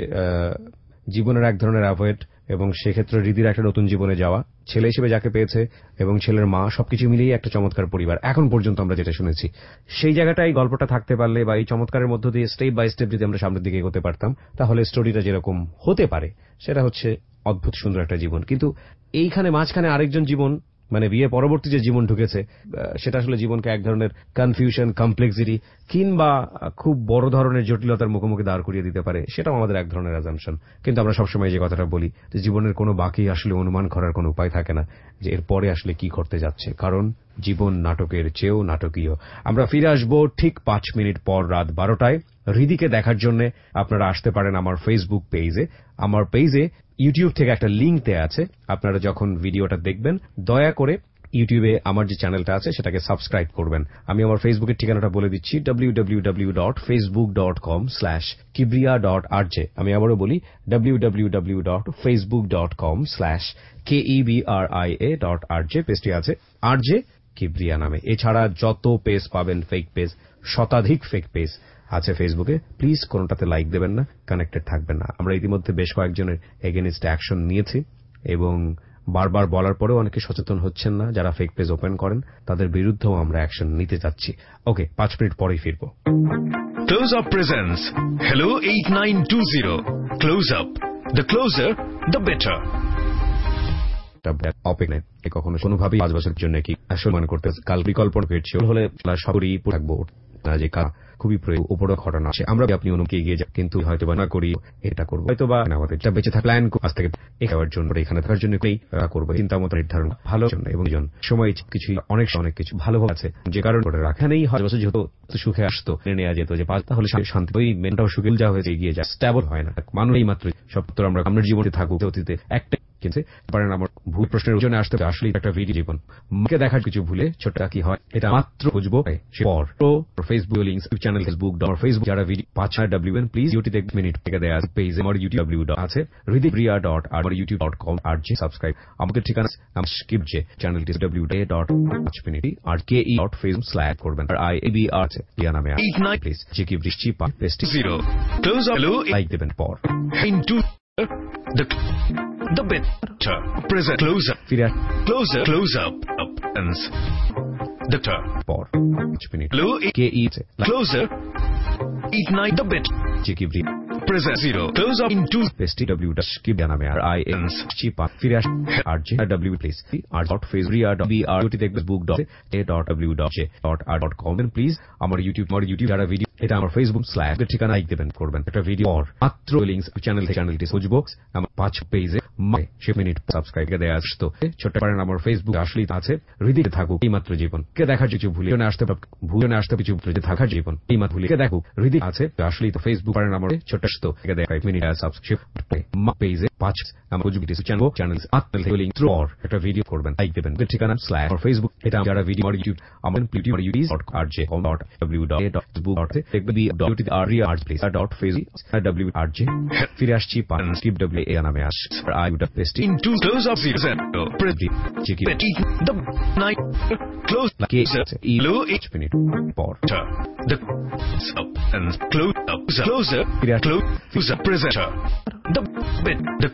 জীবনের এক ধরনের অ্যাভয়েড, এবং সেক্ষেত্রে হৃদির একটা নতুন জীবনে যাওয়া, ছেলে হিসেবে যাকে পেয়েছে এবং ছেলের মা, সবকিছু মিলিয়ে একটা চমৎকার পরিবার এখন পর্যন্ত আমরা যেটা শুনেছি। সেই জায়গাটাই গল্পটা থাকতে পারলে বা এই চমৎকারের মধ্য দিয়ে স্টেপ বাই স্টেপ যদি আমরা সামনের দিকে এগোতে পারতাম, তাহলে স্টোরিটা যেরকম হতে পারে সেটা হচ্ছে অদ্ভুত সুন্দর একটা জীবন। কিন্তু এইখানে মাঝখানে আরেকজন জীবন, মানে বিয়ে পরবর্তী যে জীবন ঢুকেছে, সেটা আসলে জীবনকে এক ধরনের কনফিউশন, কমপ্লেক্সিটি কিংবা খুব বড় ধরনের জটিলতার মুখোমুখি দাঁড় করিয়ে দিতে পারে, সেটাও আমাদের এক ধরনের অ্যাজাম্পশন। কিন্তু আমরা সবসময় যে কথাটা বলি যে জীবনের কোনো বাকি আসলে অনুমান করার কোনো উপায় থাকে না যে এর পরে আসলে কি ঘটতে যাচ্ছে, কারণ জীবন নাটকের চেয়েও নাটকীয়। আমরা ফিরে আসবো ঠিক পাঁচ মিনিট পর রাত বারোটায়। হৃদিকে দেখার জন্য আপনারা আসতে পারেন আমার ফেসবুক পেজে। আমার পেজে ইউটিউব থেকে একটা লিঙ্ক দেয়া আছে, আপনারা যখন ভিডিওটা দেখবেন দয়া করে ইউটিউবে আমার যে চ্যানেলটা আছে সেটাকে সাবস্ক্রাইব করবেন। আমি আমার ফেসবুকের ঠিকানাটা বলে দিচ্ছি, W W W dot Facebook dot com slash Kibria dot R J. আমি আবারও বলি, W W W dot Facebook dot com slash K E B R I A dot R J. পেজটি আছে আর জে কিবরিয়া নামে। এছাড়া যত পেজ পাবেন fake page, শতাধিক ফেক পেজ, আছে ফেসবুকে, প্লিজ কোনটাতে লাইক দেবেন না, কানেক্টেড থাকবেন না। আমরা ইতিমধ্যে বেশ কয়েকজনের এগেইনস্ট অ্যাকশন নিয়েছি এবং বারবার বলার পরেও অনেকে সচেতন হচ্ছেন না। যারা ফেক পেজ ওপেন করেন তাদের বিরুদ্ধেও আমরা অ্যাকশন নিতে যাচ্ছি। ওকে, পাঁচ মিনিট পরেই ফিরবো। Close Up presents Hello eight nine two zero. Close Up. The closer, the better. অপেক নাই কখনো কোনোভাবেই পাঁচ বছরের জন্য কি আসল মনে করতে কাল বিকল্পনা পেয়েছি হলে সবই থাকবো না যে খুবই উপরে ঘটনা আছে। আমরা আপনি অনুমতি এগিয়ে যাই, কিন্তু হয়তো বা না করি এটা করবো, হয়তো বা আমাদের বেঁচে থাকা প্ল্যান আজ থেকে খাওয়ার জন্য এখানে থাকার জন্য করবো চিন্তা মতো নির্ধারণ ভালো জন্য এবং সময় কিছু অনেক অনেক কিছু ভালোভাবে আছে যে কারণ করে রাখানেই হয়তো বছর যেহেতু সুখে আসতো নেওয়া যেত যে পাঁচ তাহলে শান্তি ওই মেনটাও সুখে যা হয়েছে এগিয়ে যায় স্ট্যাবল হয় না। মানুষ এই মাত্র সব আমরা আমাদের জীবনে থাকুক অতীতে একটা কিনছে পারেন আমার ভুল প্রশ্নের জন্য আসতে আসলেই একটা ভিডিও জীবন মাকে দেখার কিছু ভুলে ছোট কি হয় এটা মাত্র বুঝবো পর তো Facebook link channel Facebook dot Facebook যারা ভিডিও পাঁচ ডাব্লিউএন প্লিজ ইউটিউব এক মিনিট থেকে দেয়া আছে পেজ আমার ইউটিউব ডাব্লিউ ডট আছে হৃদিপ্রিয়া dot R YouTube dot com R জি সাবস্ক্রাইব আমাদের ঠিকানা আমার স্কিপ যে চ্যানেলটি ডাব্লিউ ডট ডট পাঁচ মিনিট আর কে ই ডট ফেসবুক স্ল্যাশ করবেন R I A B R আছে ইয়া নামে প্লিজ যে কি বৃষ্টি পা পেস্টি জিরো ক্লোজ আপ লাইক দেবেন পর into the the better present closer closer close up up and the ter por পাঁচ মিনিট hello K E closer eight nine the better চিকিভরি present zero close up into পেস্টি W dot কি নামে আর I N চিপা ফিরে আস R G W please R dot Facebook dot B R YouTube Facebook dot A dot W dot J dot R dot com please আমার YouTube আমার YouTube যারা video এটা আমার ফেসবুক স্ল্যাশ এর ঠিকানা লাইক দেবেন করবেন একটা ভিডিও আর মাত্র লিংক চ্যানেল থেকে চ্যানেলটি খুঁজবো আমার পাঁচ পেজে সে মিনিট সাবস্ক্রাইব করে দেয়া আসতো ছোট পারেন আমার ফেসবুক আসলেই আছে হৃদয়ে থাকুক এই মাত্র জীবন কে দেখার কিছু ভুলে না আসতে ভুলে না আসতে কিছু ভুলে থাকার জীবন এই মাত্র ভুলে দেখো হৃদয় আছে আসলেই তো ফেসবুক পারেন আমার ছোট আসতো কে দেখা এক মিনিট সাবস্ক্রাইব মা পেজে পাঁচ আমার খুঁজবি চ্যানেল চ্যানেল আত্মল থেকে লিংক থ্রু আর একটা ভিডিও করবেন লাইক দেবেন এর ঠিকানা স্ল্যাশ আর ফেসবুক এটা যারা ভিডিও আর ইউটিউব আমার ইউটিউব আর YouTube dot R J com dot W dot A dot Facebook dot দেখবে বি ডট আর রি R please dot Facebook W R J ফিরে আসছি পান স্কিপ ডাব্লিউ এ নামে আস আর আই উড পেস্ট into close up zero pretty চিকি the night close K E low eight minute পর the up and close up closer close up present the bit the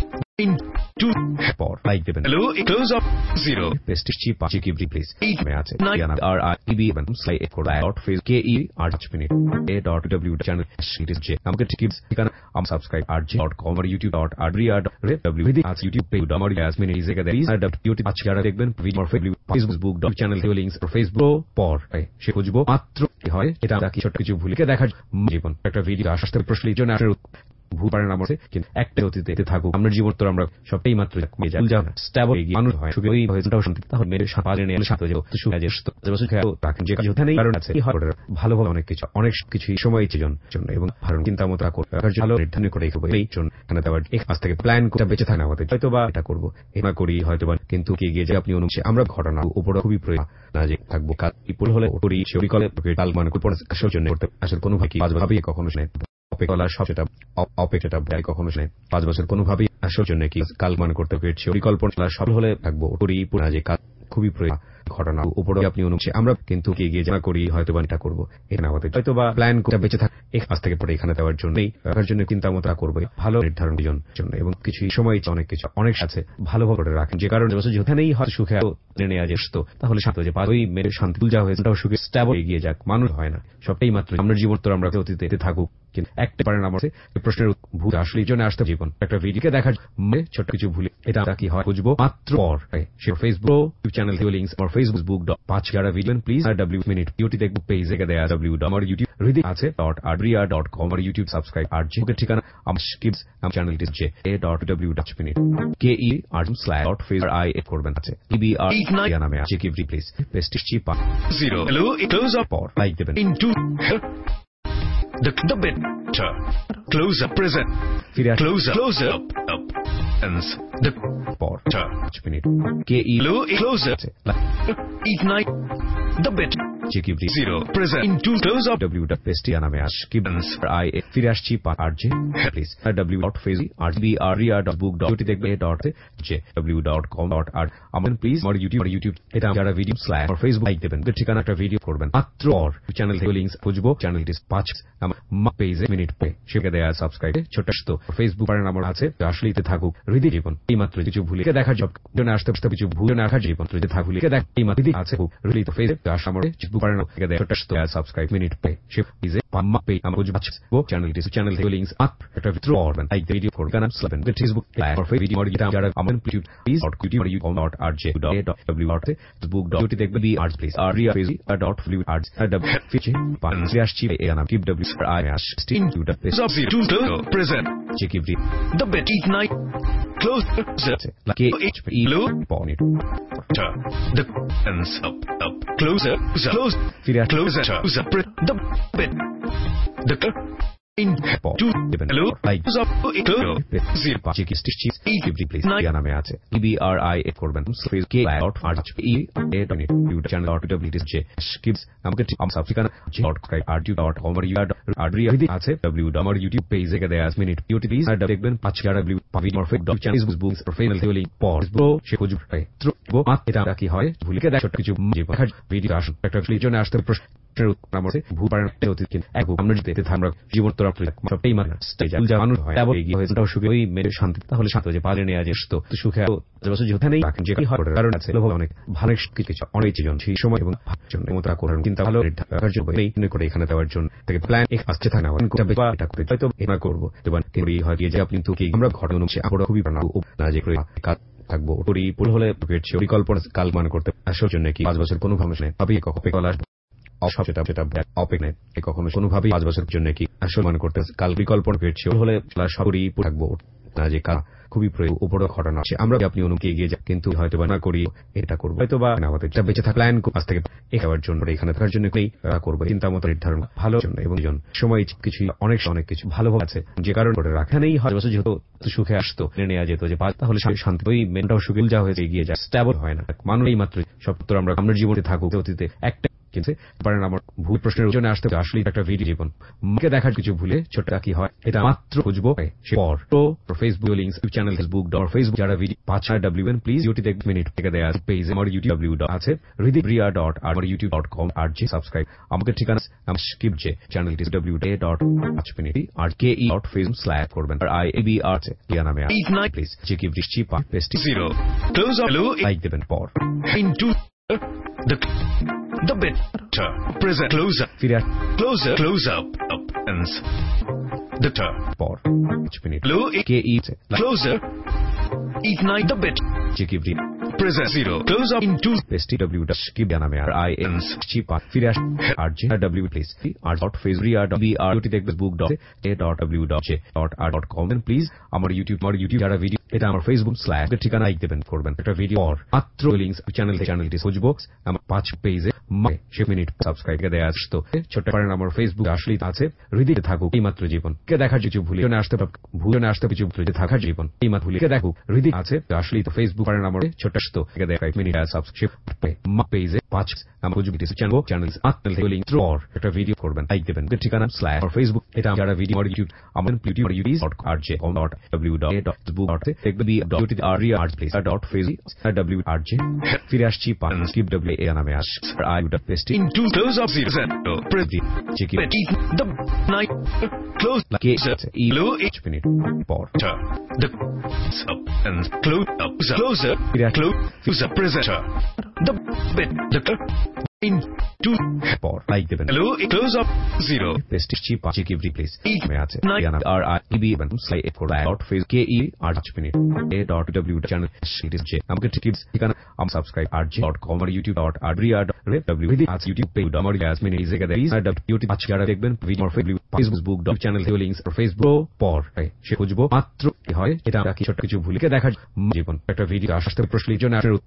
into পর like দেবেন hello close up zero পেস্ট চিপা চিকিভরি please মে আছে nine R I B এবং স্লাই A code dot face K E R পাঁচ minute A dot W channel it is J আমাকে টিপস ঠিকানা আম সাবস্ক্রাইব আর জি ডট কম আর ইউটিউব ডট আর রি আর ডাব্লিউ ভিডি আজ ইউটিউব পেজ আমার ইয়াস মিনি ইজে গদে ইজ আর ইউটিউব আজ যারা দেখবেন ভিডিও আর ফেসবুক ডট চ্যানেল লিংকস আর ফেসবুক পর সে খুঁজবো মাত্র কি হয় এটা কি ছোট কিছু ভুলে দেখার জীবন একটা ভিডিও আসতে প্রশ্নের জন্য আপনার ভুল পারেন আমার কিন্তু একটা অতীতে থাকুক আমরা জীবন তো আমরা সবটাই মাত্র যাও না স্ট্যাবল মানুষ হয় সুখে ওই হয়েছেটাও শান্তি তাহলে মেরে সাপালে নিয়ে শান্ত যাবো সুখে যে বছর খেয়াল তাকে যে কাজ হতে নেই কারণ আছে ভালোভাবে অনেক কিছু অনেক কিছু সময় জন্য এবং ভালো চিন্তা মতো করার জন্য নির্ধারণ করে করবো এই জন্য এখানে আবার এক মাস থেকে প্ল্যান করে বেঁচে থাকা আমাদের হয়তো বা এটা করবো এটা করি হয়তো বা কিন্তু কি গিয়ে যে আপনি অনুযায়ী আমরা ঘটনা উপরে খুবই প্রয়োজন না যে থাকবো কাল বিপুল হলে করি সেগুলি কলে কাল মানে আসল জন্য করতে আসলে কোনো ভাবে ভাবেই কখনো শুনে অপেক্ষা সবটা অপেক্ষাটা ব্যয় কখনো শুনে পাঁচ বছর কোনোভাবেই আসল জন্য কি কাল মান করতে পেরেছি পরিকল্পনা সফল হলে থাকবো করি পুরা যে কাজ খুবই প্রয়োজন ঘটনা উপরে আপনি অনুযায়ী আমরা কিন্তু কি গিয়ে যা করি হয়তো বা এটা করবো এখানে আমাদের হয়তো বা প্ল্যান করে বেঁচে থাক এক মাস থেকে পরে এখানে দেওয়ার জন্যই রাখার জন্য চিন্তা মতো করবো ভালো নির্ধারণ জন্য এবং কিছু সময় অনেক কিছু অনেক আছে ভালোভাবে করে রাখেন যে কারণে বছর যেখানেই হয়তো সুখে নেওয়া আসতো তাহলে শান্ত যে ওই মেরে শান্তি যা হয়েছে ওটাও সুখে স্ট্যাবল এগিয়ে যাক মানুষ হয় না সবটাই মাত্র আমরা জীবন তো আমরা অতীতে থাকুক কিন্তু একটা পারেন আমার প্রশ্নের ভুল আসলে জন্য আসতে জীবন একটা ভিডিওকে দেখার ছোট কিছু ভুলে এটা কি হয় বুঝবো মাত্র পর সে ফেসবুক চ্যানেল লিংকস আমার ফেসবুক ডট পাঁচ যারা video please W minute YouTube দেখবো পেজ একে দেয়া ডাব্লিউ আমার ইউটিউব হৃদয় আছে ডট আড্রিয়া ডট কম আর ইউটিউব সাবস্ক্রাইব আর জি ঠিকানা আমার স্কিপস আমার চ্যানেলটি J A dot W dot minute K E R slash dot face I A করবেন আছে ইবি আর ইয়া নামে আছে কি প্লিজ পেস্টি চিপা জিরো হ্যালো ক্লোজ আপ পর লাইক দেবেন into the the better close up present close up close up up and the পর পাঁচ মিনিট কে E low close up eight nine the better চেকিভ zero present into close up w dot pestia নামে আস কিবন্স আই ফিরে আসছি RJ please w dot facebook rbr dot book dot দেখবে dot J w dot com dot r আমার please আমার YouTube আর YouTube এটা যারা ভিডিও স্ল্যাশ আর ফেসবুক লাইক দেবেন ঠিকানা একটা ভিডিও করবেন মাত্র আর চ্যানেল থেকে লিংকস খুঁজবো চ্যানেলটি পাঁচ আমার পেজে মিনিট পে সেটা দেয়া সাবস্ক্রাইব ছোট্ট ফেসবুক আর নাম্বার আছে আসলেইতে থাকুক হৃদয় জীবন এই মাত্র কিছু ভুলে দেখার জন্য আসতে আসতে কিছু ভুলে না রাখার জীবন যদি থাকুলে দেখ এই মাত্র আছে হৃদয় তো ফেসবুক আসা আমার ফেসবুক আর নাম্বার দেয়া ছোট্ট সাবস্ক্রাইব মিনিট পে সে পেজে পাম্মা পে আমার খুঁজবো চ্যানেলটি চ্যানেল থেকে লিংকস আপ একটা ভিডিও করবেন লাইক ভিডিও করবেন গান স্ল্যাবেন ফেসবুক লাইক আর ভিডিও আর এটা যারা আমার ইউটিউব প্লিজ ডট ইউটিউব আর YouTube dot R J dot w dot facebook dot দেখবে বি আর্টস প্লিজ আর রিয়া page dot flu arts w ফিচে পাঁচে আসছি এই নাম কিপ w আই আস স্টিন to the zero two present চেকিভ the bet eat night close like h p low point the ends up up closer close closer the bet the in two hello like up zero check is cheese every place ya name আছে e b r i a করবেন facebook dot r h p e a dot youtube channel dot w d j skips আমাকে আম subscribe dot r d dot com আর রিয়া আছে w আমার YouTube পেজে কে দেয়া মিনিট ইউটিউব প্লিজ আর দেখবেন পাঁচ হাজার view video fake dot channel Facebook profile থেকে লিংক পর ব্রো সে খুঁজবে থ্রু এটা কি হয় ভুলে কে দেখো কিছু ভিডিও আসুন একটা ক্লিজন আসতে ভুল পারেন অতীত কিন্তু এক আমরা যেতে আমরা জীবন তোরা সবটাই মানে স্টেজ জানানো হয় এবং এগিয়ে হয়েছে ওটাও সুখে ওই মেরে শান্তি তাহলে শান্ত যে পারে নিয়ে আসত তো সুখে বছর যেতে নেই যে কি হয় কারণ আছে লোভ অনেক ভালো কিছু অনেক জন সেই সময় এবং জন্য মোটা করার চিন্তা ভালো রাখার জন্য এই নিয়ে করে এখানে দেওয়ার জন্য থেকে প্ল্যান এক আসছে থাকে না এটা করতে হয়তো এটা করবো এবার কিন্তু হয় যে আপনি তো কি আমরা ঘটনা হচ্ছে আমরা খুবই না যে করে কাজ থাকবো পরি পুরো হলে পরিকল্পনা কাল মান করতে আসার জন্য কি পাঁচ বছর কোনো ভাবনা নেই ভাবি কখন পেকল আসবে অসচেতন সেটা অপেক্ষা নেই কখনো কোনোভাবেই পাঁচ বছরের জন্য কি আসল মনে করতে কাল বিকল্পনা পেয়েছে হলে সবই থাকবো না যে কা খুবই উপর ঘটনা আছে আমরা আপনি অনুমতি এগিয়ে যাই কিন্তু হয়তো বা না করি এটা করবো হয়তো বা আমাদের বেঁচে থাকা প্ল্যান আজ থেকে এখাবার জন্য এখানে থাকার জন্য করবো চিন্তা মতো নির্ধারণ ভালো জন্য এবং সময় কিছু অনেক অনেক কিছু ভালো আছে যে কারণ করে রাখা নেই হয় বছর যেহেতু সুখে আসতো নেওয়া যেত যে তাহলে শান্তি ওই মেনটাও সুখে যা হয়েছে এগিয়ে যায় স্ট্যাবল হয় না মানুষ এই মাত্র সব আমরা আমরা জীবনে থাকুক অতীতে একটা কিন্তু পারেন আমার ভুল প্রশ্নের জন্য আসতে আসলে একটা ভিডিও জীবন মুখে দেখার কিছু ভুলে ছোটটা কি হয় এটা মাত্র খুঁজবো পর তো Facebook links channel Facebook dot Facebook যারা ভিডিও পাঁচ হাজার ডাব্লিউ এন প্লিজ ইউটিউব এক মিনিট থেকে দেয়া পেজ আমার ইউটিউব ডাব্লিউ ডট আছে হৃদয় রিয়া ডট আমার ইউটিউব ডট কম আর জি সাবস্ক্রাইব আমাকে ঠিকানা আমি স্কিপ যে চ্যানেলটি ডাব্লিউ ডট পাঁচ মিনিট আর কে ই ডট ফেসবুক স্ল্যাশ করবেন R I A B R আছে ইয়া নামে প্লিজ চেক ইভ দিস চিপ পেস্টি zero close up লাইক দেবেন পর into the the better present closer ফিরে closer close up up ends the ter পর পাঁচ minute low K E closer ignite the bit check ইভ present zero close up into পেস্টি W ডট স্কিপ নামে আর আই এন চিপ ফিরে R G W please R dot Facebook R B R T Facebook dot A dot W dot J dot R dot com please আমার YouTube আমার YouTube যারা video এটা আমার ফেসবুক স্ল্যাশ ঠিকানা like দেবেন করবেন একটা ভিডিও আর মাত্র লিংকস চ্যানেল চ্যানেলটি খুঁজবো আমার পাঁচ পেজে সে মিনিট সাবস্ক্রাইব করে দেয়া আসতো ছোট পারেন আমার ফেসবুক আসলেই আছে হৃদয় থাকুক এই মাত্র জীবন কে দেখার কিছু ভুলে না আসতে ভুলে না আসতে কিছু ভুলে থাকার জীবন এই মাত্র ভুলে কে দেখুক হৃদয় আছে আসলেই তো ফেসবুক পারেন আমার ছোট আসতো কে দেখা এক মিনিট সাবস্ক্রাইব পেজে পাঁচ আমার ইউটিউব চ্যানেল চ্যানেল চ্যানেল থেকে লিংক থ্রু আর একটা ভিডিও করবেন লাইক দেবেন ঠিকানা স্ল্যাশ আর ফেসবুক এটা যারা ভিডিও আর ইউটিউব আমার YouTube YouTube dot R J com dot W dot Facebook dot দেখবে বি ডট আর রি আর place dot Facebook W R J ফিরে আসছি পান স্কিপ ডাব্লিউ এ নামে আস R I dot paste into close up zero pretty check it the night close like e low eight minute পর the up and close up closer close up present the bit the in two পর like দেবেন hello close up zero paste chip check every place মে আছে ইয়ানা R I B even স্লাই A code dot face K E R পাঁচ minute A dot W channel it is J আমাকে tips ঠিকানা আম সাবস্ক্রাইব আর জি dot com আর YouTube dot R রি R W D আছে ইউটিউব পেজ আমার gas minute is এগে দেই আর ইউটিউব আজকে আর দেখবেন ভিডিও ফেসবুক ডট চ্যানেল থেকে লিংকস আর ফেসবুক পর সে খুঁজবো মাত্র কি হয় এটা কি ছোট কিছু ভুলে কে দেখার জীবন একটা ভিডিও আসতে প্রশ্নের জন্য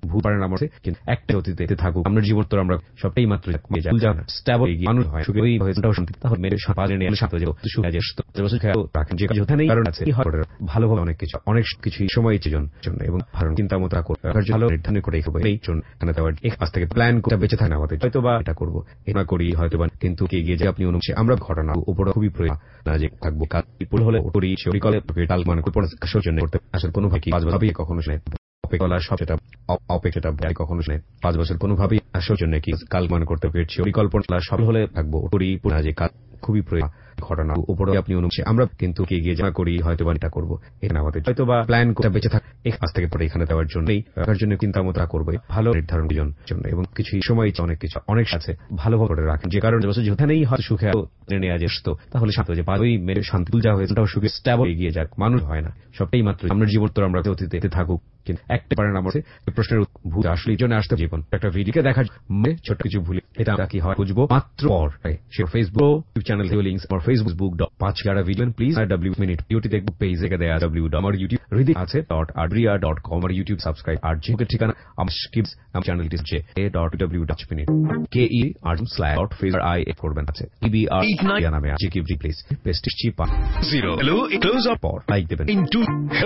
ভুল পারেন আমার কিন্তু একটা অতীতে থাকুক আপনার জীবন তো আমরা সবটাই মাত্র স্ট্যাবল এগিয়ে মানুষ হয় সুখে ওই হয়েছেটাও শান্তি তাহলে মেরে পাজে নিয়ে শান্ত যাবো সুখে যে বছর খেয়াল রাখেন যে কাজ নেই কারণ আছে ভালোভাবে অনেক কিছু অনেক কিছু সময় জন্য এবং ভালো চিন্তা মতো ভালো নির্ধারণ করে এই জন্য এখানে দেওয়ার আজ থেকে প্ল্যান করে বেঁচে থাকেন আমাদের হয়তো বা এটা করবো এটা করি হয়তো বা কিন্তু এগিয়ে যে আপনি অনুভব আমরা ঘটনা উপরে খুবই প্রয়োজন না যে থাকবো কাজ পুরো হলে করি শরীরে টাল মানে আসল জন্য করতে আসলে কোনো ভাই কাজ ভাবি কখনো শুনে অপেক্ষা সব সেটা অপেক্ষাটা কখনো শুনে পাঁচ বছর কোনোভাবেই আসল জন্য কি কাল মনে করতে পেরেছি পরিকল্পনা সব হলে থাকবো করি না যে কাজ খুবই প্রয়োজন ঘটনা উপরে আপনি অনুভব আমরা কিন্তু এগিয়ে যা করি হয়তো বা এটা করবো এখানে আমাদের হয়তো বা প্ল্যান করে বেঁচে থাক আজ থেকে পরে এখানে দেওয়ার জন্যই রাখার জন্য চিন্তা মতো করবো ভালো নির্ধারণ জন্য এবং কিছু সময় অনেক কিছু অনেক আছে ভালোভাবে করে রাখেন যে কারণে যেখানেই হয়তো সুখে জেনে আজ আসতো তাহলে শান্ত যে ওই মেরে শান্তি যা হয়েছে ওটাও সুখে স্ট্যাবল এগিয়ে যাক মানুষ হয় না সবটাই মাত্র আপনার জীবন তো আমরা অতীতে থাকুক কিন্তু একটা পারেন আমার প্রশ্নের ভুল আসলে এই জন্য আসতে জীবন একটা ভিডিওকে দেখার ছোট কিছু ভুলে এটা কি হয় বুঝবো মাত্র সে ফেসবুক চ্যানেল লিঙ্ক আমার ফেসবুক পাঁচ যারা video please W minute YouTube দেখবো পেজে দেয়া ডাব্লিউ আমার ইউটিউব হৃদি আছে ডট আড্রিয়া ডট কম আর ইউটিউব সাবস্ক্রাইব আর যে ঠিকানা আমার স্কিপস আমার চ্যানেলটি হচ্ছে এ ডট ডাব্লিউ ডাচ minute K E R slash dot face I A করবেন আছে ইবি আর নামে আছে কি please paste chip zero hello close up or like দেবেন into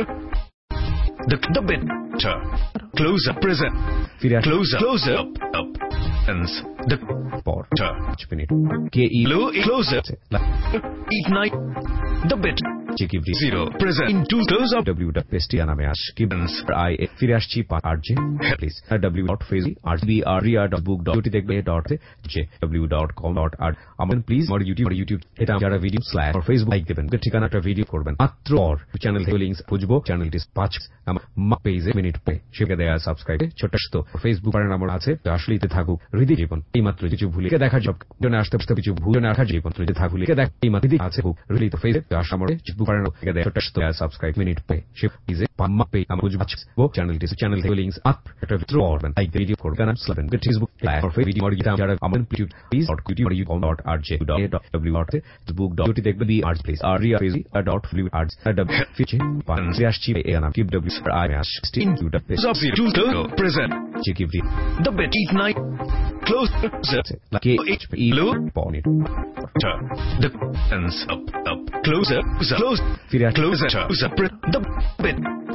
The, the better. Close up, present. Close up, close up, up. And the porter. K E. Low, close up. Ignite. The better. Zero. Present. Into close up. W. Pestia name ash. Gibbons. I. Firashi pa. R. J. Please. W. Dot. Fazy. R. B. R. Ria. Dot. Book. Dot. Tekbe. Dot. J. W. Dot. Com. Dot. R. Aman. Please. Or YouTube. Or YouTube. Eta. Jara video slash. Or Facebook. Like given. Good. Tikana. Tra video. Korban. Atro. Or. Channel. Links. Pujbo. Channel. Is. Patch. Am. Page. Minute. Pay. Shake. They are subscribe. Chotasto. Facebook. Paran. Amor. Ache. Ashley. Te. Thaku. Ridi. Jibon. Ei. Matro. Kichu. Bhuli. Ke. Dekha. Job. Jone. Ashte. Ashte. Kichu. Bhuli. Jone. Ashte. Jibon. Te. Thaku. Ke. Dekha. Ei. Matidi. Ache. Really. To face. Ash. Amor. Chibu. Paran. Ke. Dekha. Chotasto. Subscribe. Minute. Pay. Ship. Is it. Pamma. Pay. Am. Kuch. Batch. Bo. Channel. Is. Channel. Links. Up. Throw. Or. Like the video. Korban. Slaven. Good. Facebook. Like. Or. Video. Or. Gita. Jara. Aman. YouTube. Please. Dot. YouTube. Or. YouTube. Dot. R. J. Dot. A. Dot. W. Dot. Book. Dot. YouTube. Take. B. Arts. Please. R. Ria. Fazy. Dot. Flu. Arts. W. Fitch. Pan. Riash. Chi. A. Anam. Keep. W. I. Ash. Steam. Dot. Sub zero. Two. Present. Check every. The bet. Ignite. Close. Like H P. Low. Porn it. The ends up. Up. Closer. Close. Firash. Closer. The bet.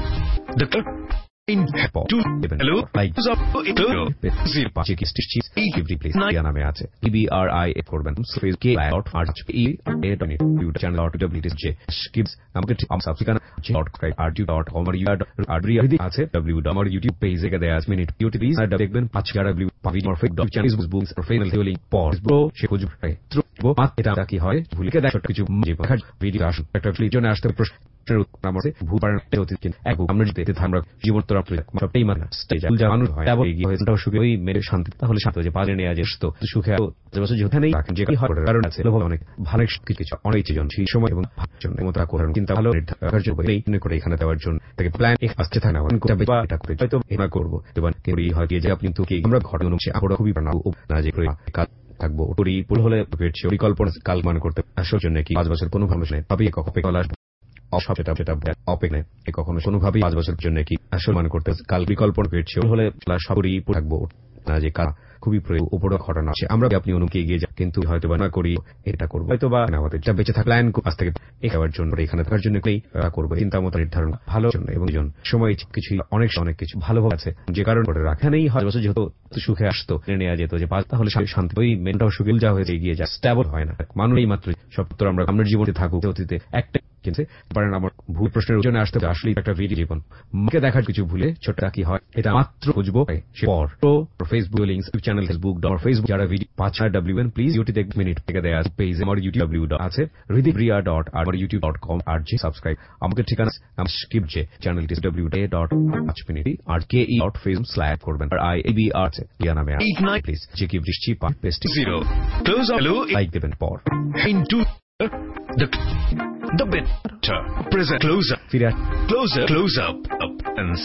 The in two. Hello. Like up. Zero. Check stitches. Every place. Name আছে E B R I F করবেন space K dot R H E A dot YouTube channel dot W T J skips আমাকে আম subscribe dot R T dot com R U R রিদি আছে W আমার YouTube পেজে কে দেয়া আছে মিনিট ইউটিউব আর দেখবেন পাঁচ ডাব্লিউ পাবিট মরফিক ডট চ্যানেল ফেসবুক আর ফেনাল লিংক পজ ব্রো সে খুঁজে পায় ত্রুবো এটা কি হয় ভুলে কে দেখো কিছু ভিডিও আসুন একটা ভিডিও আসতে প্রশ্ন আমাদের ভুল পারেন অতীত কিন্তু এক আমরা যেতে আমরা জীবন তো সবটাই মানা স্টেজ মানুষ হয় এবং এগিয়ে হয়েছে ওটাও সুখে ওই মেরে শান্তি তাহলে শান্ত যে পাজে নিয়ে আজ আসতো সুখে বছর যেখানেই রাখেন যে হয় কারণ আছে অনেক ভালো কিছু অনেক জন সেই সময় এবং জন্য মতো করার চিন্তা ভালো রাখার জন্য এই করে এখানে দেওয়ার জন্য তাকে প্ল্যান আসতে থাকে না এটা করে হয়তো এটা করবো এবং হয় যে আপনি তো আমরা ঘটনা হচ্ছে আমরা খুবই না যে থাকবো ওটরি পুল হলে পরিকল্পনা কাল মান করতে আসার জন্য কি পাঁচ বছর কোনো ভাবে ভাবি কলা সেটা সেটা অপেক্ষা কখনো কোনোভাবেই পাঁচ বছরের জন্য কি আসল মানে করতে কাল বিকল্পনা পেয়েছে হলে সবই থাকবো না যে খুবই উপরে ঘটনা আছে আমরা আপনি অনুকে এগিয়ে যান কিন্তু হয়তো বা না করি এটা করবো হয়তো বা আমাদের এটা বেঁচে থাকা প্ল্যান আজ থেকে এখাবার জন্য এখানে থাকার জন্য করবো চিন্তা মতো নির্ধারণ ভালো জন্য এবং সময় কিছু অনেক অনেক কিছু ভালোভাবে আছে যে কারণ করে রাখানেই হয় বছর যেহেতু সুখে আসতো নেওয়া যেত যে তাহলে শান্তি ওই মেনটাও সুখে যা হয়েছে এগিয়ে যায় স্ট্যাবল হয় না মানুষ এই মাত্র সব তো আমরা আপনার জীবনে থাকুক অতীতে একটা কিন্তু পারেন আমার ভুল প্রশ্নের জন্য আসতে আসলে একটা ভিডিও জীবন মাকে দেখার কিছু ভুলে ছোট কি হয় এটা মাত্র বুঝবো পর Facebook link channel Facebook dot Facebook যারা ভিডিও পাঁচ ডাব্লিউ এন প্লিজ ইউটিউব এক মিনিট থেকে দেয়া আছে পেজ আমার ইউটিউব ডাব্লিউ আছে হৃদিপ্রিয়া dot R YouTube dot com R জি সাবস্ক্রাইব আমাকে ঠিকানা স্কিপ যে চ্যানেলটি ডাব্লিউ এ ডট পাঁচ মিনিট আর কে ই ডট ফেসবুক স্ল্যাশ করবেন R I A B R আছে ইয়া নামে প্লিজ যে কি বৃষ্টি পা paste zero close up like দেবেন পর into the the better present closer Firash. Closer. Close up. Up. And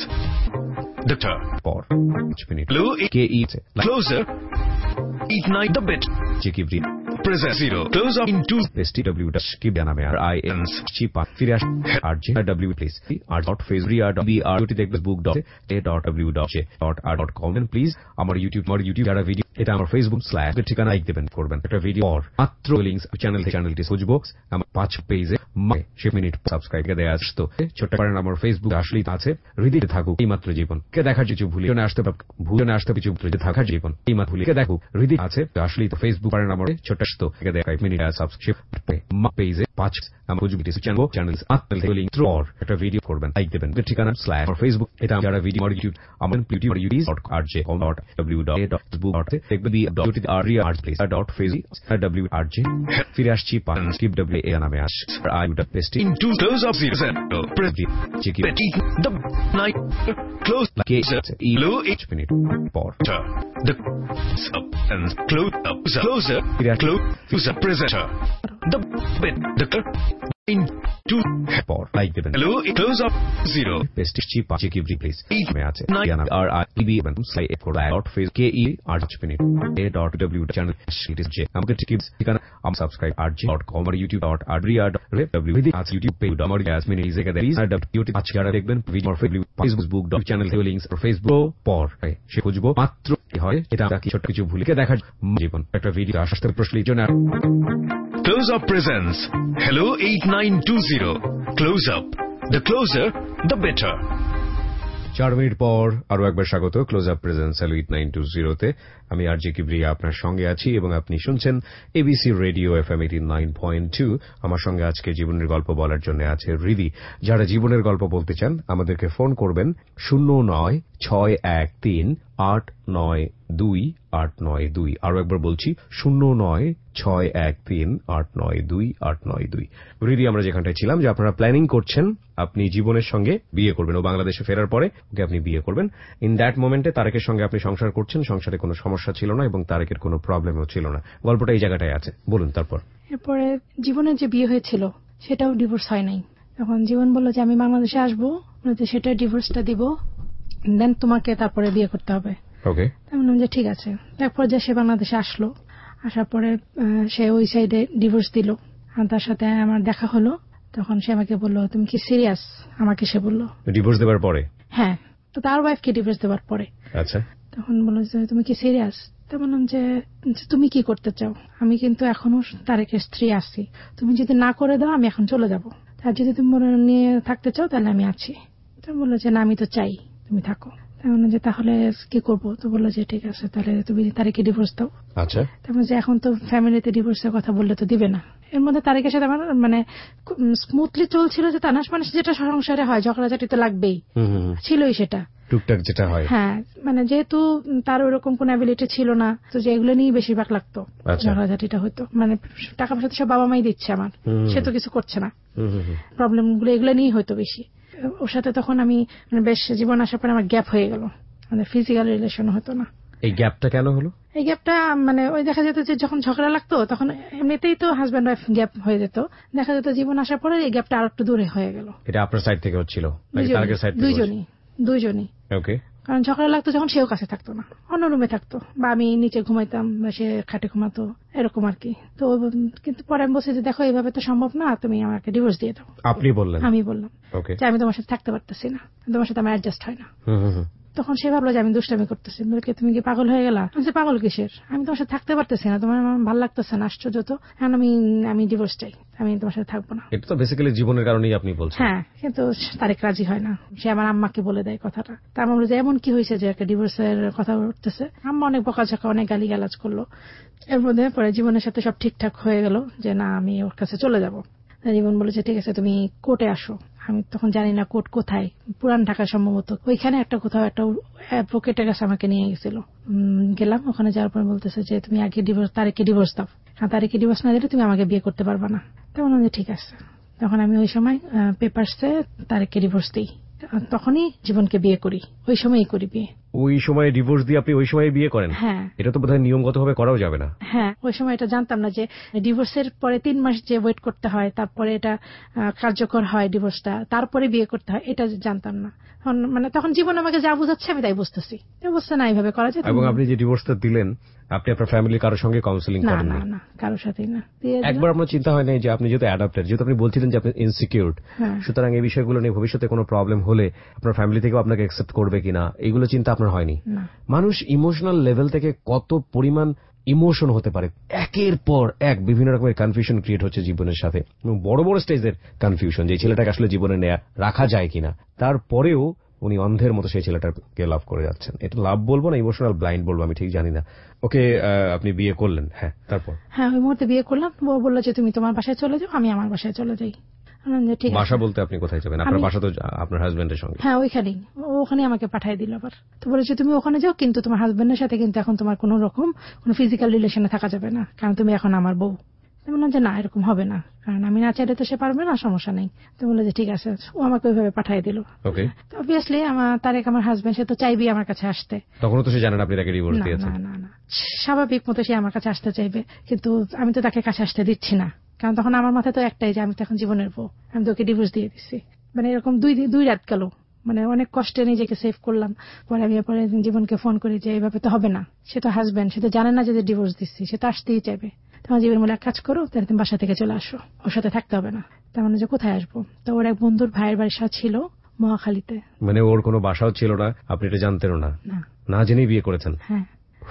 the turn. Por. Minute. Low. K E. Closer. Ignite the bit. Check every. present zero. Close up in two. Pesti W dash ki baname ar I N chipa fire ash R J W please R dot facebook r b r dot facebook dot a dot w dot j dot r dot com and please আমার YouTube আমার YouTube যারা video এটা আমার Facebook slash এর ঠিকানা like দেবেন করবেন একটা ভিডিও আর মাত্র লিংকস চ্যানেল থেকে চ্যানেলটি খুঁজবো আমার পাঁচ পেজে মানে সে মিনিট সাবস্ক্রাইব করে দেয়া আসতো ছোট করেন আমার ফেসবুক আসলেই আছে হৃদয়ে থাকুক এই মাত্র জীবন কে দেখার কিছু ভুলিও না আসতে ভুলে না আসতে কিছু ভুলে থাকার জীবন এই মাত্র ভুলে কে দেখো হৃদয়ে আছে আসলেই তো ফেসবুক করেন আমার ছোট আসতো কে দেখা এক মিনিট সাবস্ক্রাইব মা পেজে পাঁচ আমার খুঁজবো চ্যানেল চ্যানেল আত্মল থেকে লিংক থ্রু আর একটা ভিডিও করবেন লাইক দেবেন ঠিকানা স্ল্যাশ আর ফেসবুক এটা যারা ভিডিও আর ইউটিউব আমার ইউটিউব আর YouTube dot R J com dot w dot facebook dot দেখবেন B dot R R place dot Facebook w r j ফিরে আসছি পান স্কিপ w a নামে আস আর আই উড paste in two close up zero. Pretty চিকি Betty the night close কে e low eight minute পর the up and close up closer close presenter the bit the in two পর like দেবেন hello close up zero. পেস্টি চিপা চিকি please মে আছে জানা আর আই বি এবং স্লাই for dot face K E R minute a dot w channel it is J আমাকে চিকি ঠিকানা আম সাবস্ক্রাইব আর জি ডট কম আর ইউটিউব ডট আর রি আর রেপ w উইথ আজ ইউটিউব পেজ আমার গ্যাস মিনি ইজ একা দেরিজ আর ইউটিউব আজ যারা দেখবেন ভিডিও ফেসবুক ডট চ্যানেল থেকে লিংকস আর ফেসবুক পর সে খুঁজবো মাত্র হয় এটা আমরা কিছু কিছু ভুলে দেখার জীবন একটা ভিডিও আসতে প্রশ্নের জন্য Close Up presents Hello eight nine two zero. Close Up. The closer, the better. চার মিনিট পর আরো একবার স্বাগত close up presence hello eight nine two zero তে আমি আর জি কিবরিয়া আপনার সঙ্গে আছি এবং আপনি শুনছেন ABC radio FM eighty nine point two আমার সঙ্গে আজকে জীবনের গল্প বলার জন্য আছে হৃদি যারা জীবনের গল্প বলতে চান আমাদেরকে ফোন করবেন শূন্য নয় ছয় এক তিন আট নয় দুই আট নয় দুই আরো একবার বলছি শূন্য নয় ছয় এক তিন আট নয় দুই আট নয় দুই হৃদি আমরা যেখানটায় ছিলাম যে আপনারা প্ল্যানিং করছেন আপনি জীবনের সঙ্গে বিয়ে করবেন ও বাংলাদেশে ফেরার পরে ওকে আপনি বিয়ে করবেন ইন দ্যাট মোমেন্টে তারেকের সঙ্গে আপনি সংসার করছেন সংসারে কোনো সমস্যা ছিল না এবং তারেকের কোনো প্রবলেমও ছিল না গল্পটা এই জায়গাটায় আছে বলুন তারপর এরপরে জীবনের যে বিয়ে হয়েছিল সেটাও ডিভোর্স হয় নাই তখন জীবন বলল যে আমি বাংলাদেশে আসবো সেটা ডিভোর্সটা দিব দেন তোমাকে তারপরে বিয়ে করতে হবে ওকে আমি বললাম যে ঠিক আছে তারপর যে সে বাংলাদেশে আসলো আসার পরে সে ওই সাইডে ডিভোর্স দিল আর তার সাথে আমার দেখা হলো তখন সে আমাকে বললো তুমি কি সিরিয়াস আমাকে সে বললো ডিভোর্স দেওয়ার পরে হ্যাঁ তো তার ওয়াইফকে ডিভোর্স দেওয়ার পরে আচ্ছা তখন বললো যে তুমি কি সিরিয়াস তো বললাম যে তুমি কি করতে চাও আমি কিন্তু এখনো তারেকের স্ত্রী আছি তুমি যদি না করে দাও আমি এখন চলে যাব আর যদি তুমি নিয়ে থাকতে চাও তাহলে আমি আছি তো বললো যে না আমি তো চাই তুমি থাকো যে তাহলে কি করবো তো বললো যে ঠিক আছে তাহলে তুমি তারেকে ডিভোর্স দাও আচ্ছা তারপর যে এখন তো ফ্যামিলিতে ডিভোর্সের কথা বললে তো দিবে না এর মধ্যে তারেকের সাথে আমার মানে স্মুথলি চলছিল যে তানাশ মানুষ যেটা সংসারে হয় ঝগড়াঝাটি তো লাগবেই ছিলই সেটা টুকটাক যেটা হয় হ্যাঁ মানে যেহেতু তার ওরকম কোন অ্যাবিলিটি ছিল না তো যে এগুলো নিয়ে বেশিরভাগ লাগতো ঝগড়াঝাটিটা হতো মানে টাকা পয়সা তো সব বাবা মাই দিচ্ছে আমার সে তো কিছু করছে না প্রবলেম গুলো এগুলো নিয়েই হয়তো বেশি ওর সাথে তখন আমি মানে বেশ জীবন আসার পরে আমার গ্যাপ হয়ে গেল মানে ফিজিক্যাল রিলেশন হতো না এই গ্যাপটা কেন হলো এই গ্যাপটা মানে ওই দেখা যেত যে যখন ঝগড়া লাগতো তখন এমনিতেই তো হাজব্যান্ড ওয়াইফ গ্যাপ হয়ে যেত দেখা যেত জীবন আসার পরে এই গ্যাপটা আর একটু দূরে হয়ে গেল এটা আপনার সাইড থেকে হচ্ছিল নাকি তারেকের সাইড থেকে দুইজনই দুইজনই ওকে কারণ ঝগড়া লাগতো যখন সেও কাছে থাকতো না অন্য রুমে থাকতো বা আমি নিচে ঘুমাইতাম বা সে খাটে ঘুমাতো এরকম আর কি তো কিন্তু পরে আমি বলছি যে দেখো এইভাবে তো সম্ভব না তুমি আমাকে ডিভোর্স দিয়ে দাও আপনি বললেন আমি বললাম যে আমি তোমার সাথে থাকতে পারতেছি না তোমার সাথে আমার অ্যাডজাস্ট হয় না তখন সে ভাবলো যে আমি দুষ্টামি করতেছি বলকে তুমি কি পাগল হয়ে গেলা আমি পাগল কিসের আমি তোমার সাথে থাকতে পারতেছি না তোমার ভালো লাগতেছে না আশ্চর্য তো এখন আমি আমি ডিভোর্স চাই আমি তোমার সাথে থাকবো না এটা তো বেসিক্যালি জীবনের কারণেই আপনি বলছেন হ্যাঁ কিন্তু তারেক রাজি হয় না সে আমার আম্মাকে বলে দেয় কথাটা তা আমি বলি যে এমন কি হয়েছে যে একটা ডিভোর্সের কথা উঠতেছে আম্মা অনেক বকাঝকা অনেক গালি গালাজ করলো এর মধ্যে পরে জীবনের সাথে সব ঠিকঠাক হয়ে গেল যে না আমি ওর কাছে চলে যাবো জীবন বলেছে ঠিক আছে তুমি কোর্টে আসো আমি তখন জানি না কোর্ট কোথায় পুরান ঢাকা সম্ভবত ওইখানে একটা কোথাও একটা অ্যাডভোকেটের কাছে আমাকে নিয়ে গেছিল গেলাম ওখানে যাওয়ার পর বলতেছে যে তুমি আগে ডিভোর্স তারেকে ডিভোর্স দাও আর তারেকে ডিভোর্স না দিলে তুমি আমাকে বিয়ে করতে পারবা না তখন আমি ঠিক আছে তখন আমি ওই সময় পেপারসে তারেকে ডিভোর্স দিই তখনই জীবনকে বিয়ে করি ওই সময়ই করি বিয়ে ওই সময় ডিভোর্স দিয়ে আপনি ওই সময় বিয়ে করেন হ্যাঁ এটা তো বোধহয় নিয়মগতভাবে করাও যাবে না হ্যাঁ ওই সময় এটা জানতাম না যে ডিভোর্সের পরে তিন মাস যে ওয়েট করতে হয় তারপরে এটা কার্যকর হয় ডিভোর্সটা তারপরে বিয়ে করতে হয় এটা জানতাম না মানে তখন জীবন আমাকে যা বুঝাচ্ছে আমি তাই বুঝতেছি বুঝতে না এইভাবে করা যায় এবং আপনি যে ডিভোর্সটা দিলেন আপনি আপনার ফ্যামিলির কারোর সঙ্গে কাউন্সিলিং করেন না না কারোর সাথেই না। একবার আপনার চিন্তা হয় নাই যে আপনি যেহেতু অ্যাডাপ্টেড, যেহেতু আপনি বলছিলেন যে আপনি ইনসিকিউর, সুতরাং এই বিষয়গুলো নিয়ে ভবিষ্যতে কোনো প্রবলেম হলে আপনার ফ্যামিলি থেকেও আপনাকে অ্যাকসেপ্ট করবে কিনা এইগুলো চিন্তা আপনার হয়নি? মানুষ ইমোশনাল লেভেল থেকে কত পরিমাণ ইমোশন হতে পারে, একের পর এক বিভিন্ন রকমের কনফিউশন ক্রিয়েট হচ্ছে জীবনের সাথে, বড় বড় স্টেজের কনফিউশন, যে ছেলেটাকে আসলে জীবনে নেয়া রাখা যায় কিনা। তারপরেও উনি অন্ধের মতো সেই ছেলেটাকে লাভ করে যাচ্ছেন। এটা লাভ বলবো না ইমোশনাল ব্লাইন্ড বলবো আমি ঠিক জানি না। ওকে, আপনি বিয়ে করলেন? হ্যাঁ, তারপর? হ্যাঁ, ওই মুহূর্তে বিয়ে করলাম। ও বললো যে তুমি তোমার বাসায় চলে যাও, আমি আমার বাসায় চলে যাই। বাসা বলতে আপনি কোথায় যাবেন? আপনার বাসা তো আপনার হাজবেন্ডের সঙ্গে? হ্যাঁ, ওইখানেই। ওখানে আমাকে পাঠিয়ে দিল আবার। তো বলেছে তুমি ওখানে যাও, কিন্তু তোমার হাজবেন্ডের সাথে কিন্তু এখন তোমার কোন রকম কোন ফিজিক্যাল রিলেশনে থাকা যাবে না, কারণ তুমি এখন আমার বউ। তো বললাম যে না, এরকম হবে না, কারণ আমি না চাইলে তো সে পারবে না, সমস্যা নেই। তো বললো যে ঠিক আছে। ও আমাকে ওইভাবে পাঠিয়ে দিল। ওকে। তো অবভিয়াসলি আমার তারেক আমার হাজবেন্ড, সে তো চাইবে আমার কাছে আসতে। তখনও তো সে জানেন আপনি তাকে ডিভোর্স দিয়েছেন? না না না, স্বাভাবিক মতো সে আমার কাছে আসতে চাইবে, কিন্তু আমি তো তাকে কাছে আসতে দিচ্ছি না, কারণ তখন আমার মাথায় তো একটাই যে আমি তো এখন জীবনের বউ, আমি তোকে ডিভোর্স দিয়ে দিচ্ছি। মানে এরকম দুই দুই রাত গেল, মানে অনেক কষ্টে নিজেকে সেভ করলাম। পরে আমি পরে জীবনকে ফোন করি যে এইভাবে তো হবে না, সে তো হাজবেন্ড, সে তো জানে না যে ডিভোর্স দিচ্ছি, সে তো আসতেই চাইবে। তোমার জীবন বলে এক কাজ করো, তাহলে তুমি বাসা থেকে চলে আসো, ওর সাথে থাকতে হবে না। তার মানে যে কোথায় আসবো? তো ওর এক বন্ধুর ভাইয়ের বাসা ছিল মহাখালীতে। মানে ওর কোনো বাসাও ছিল না, আপনি এটা জানতেনও না? না জেনেই বিয়ে করেছেন? হ্যাঁ।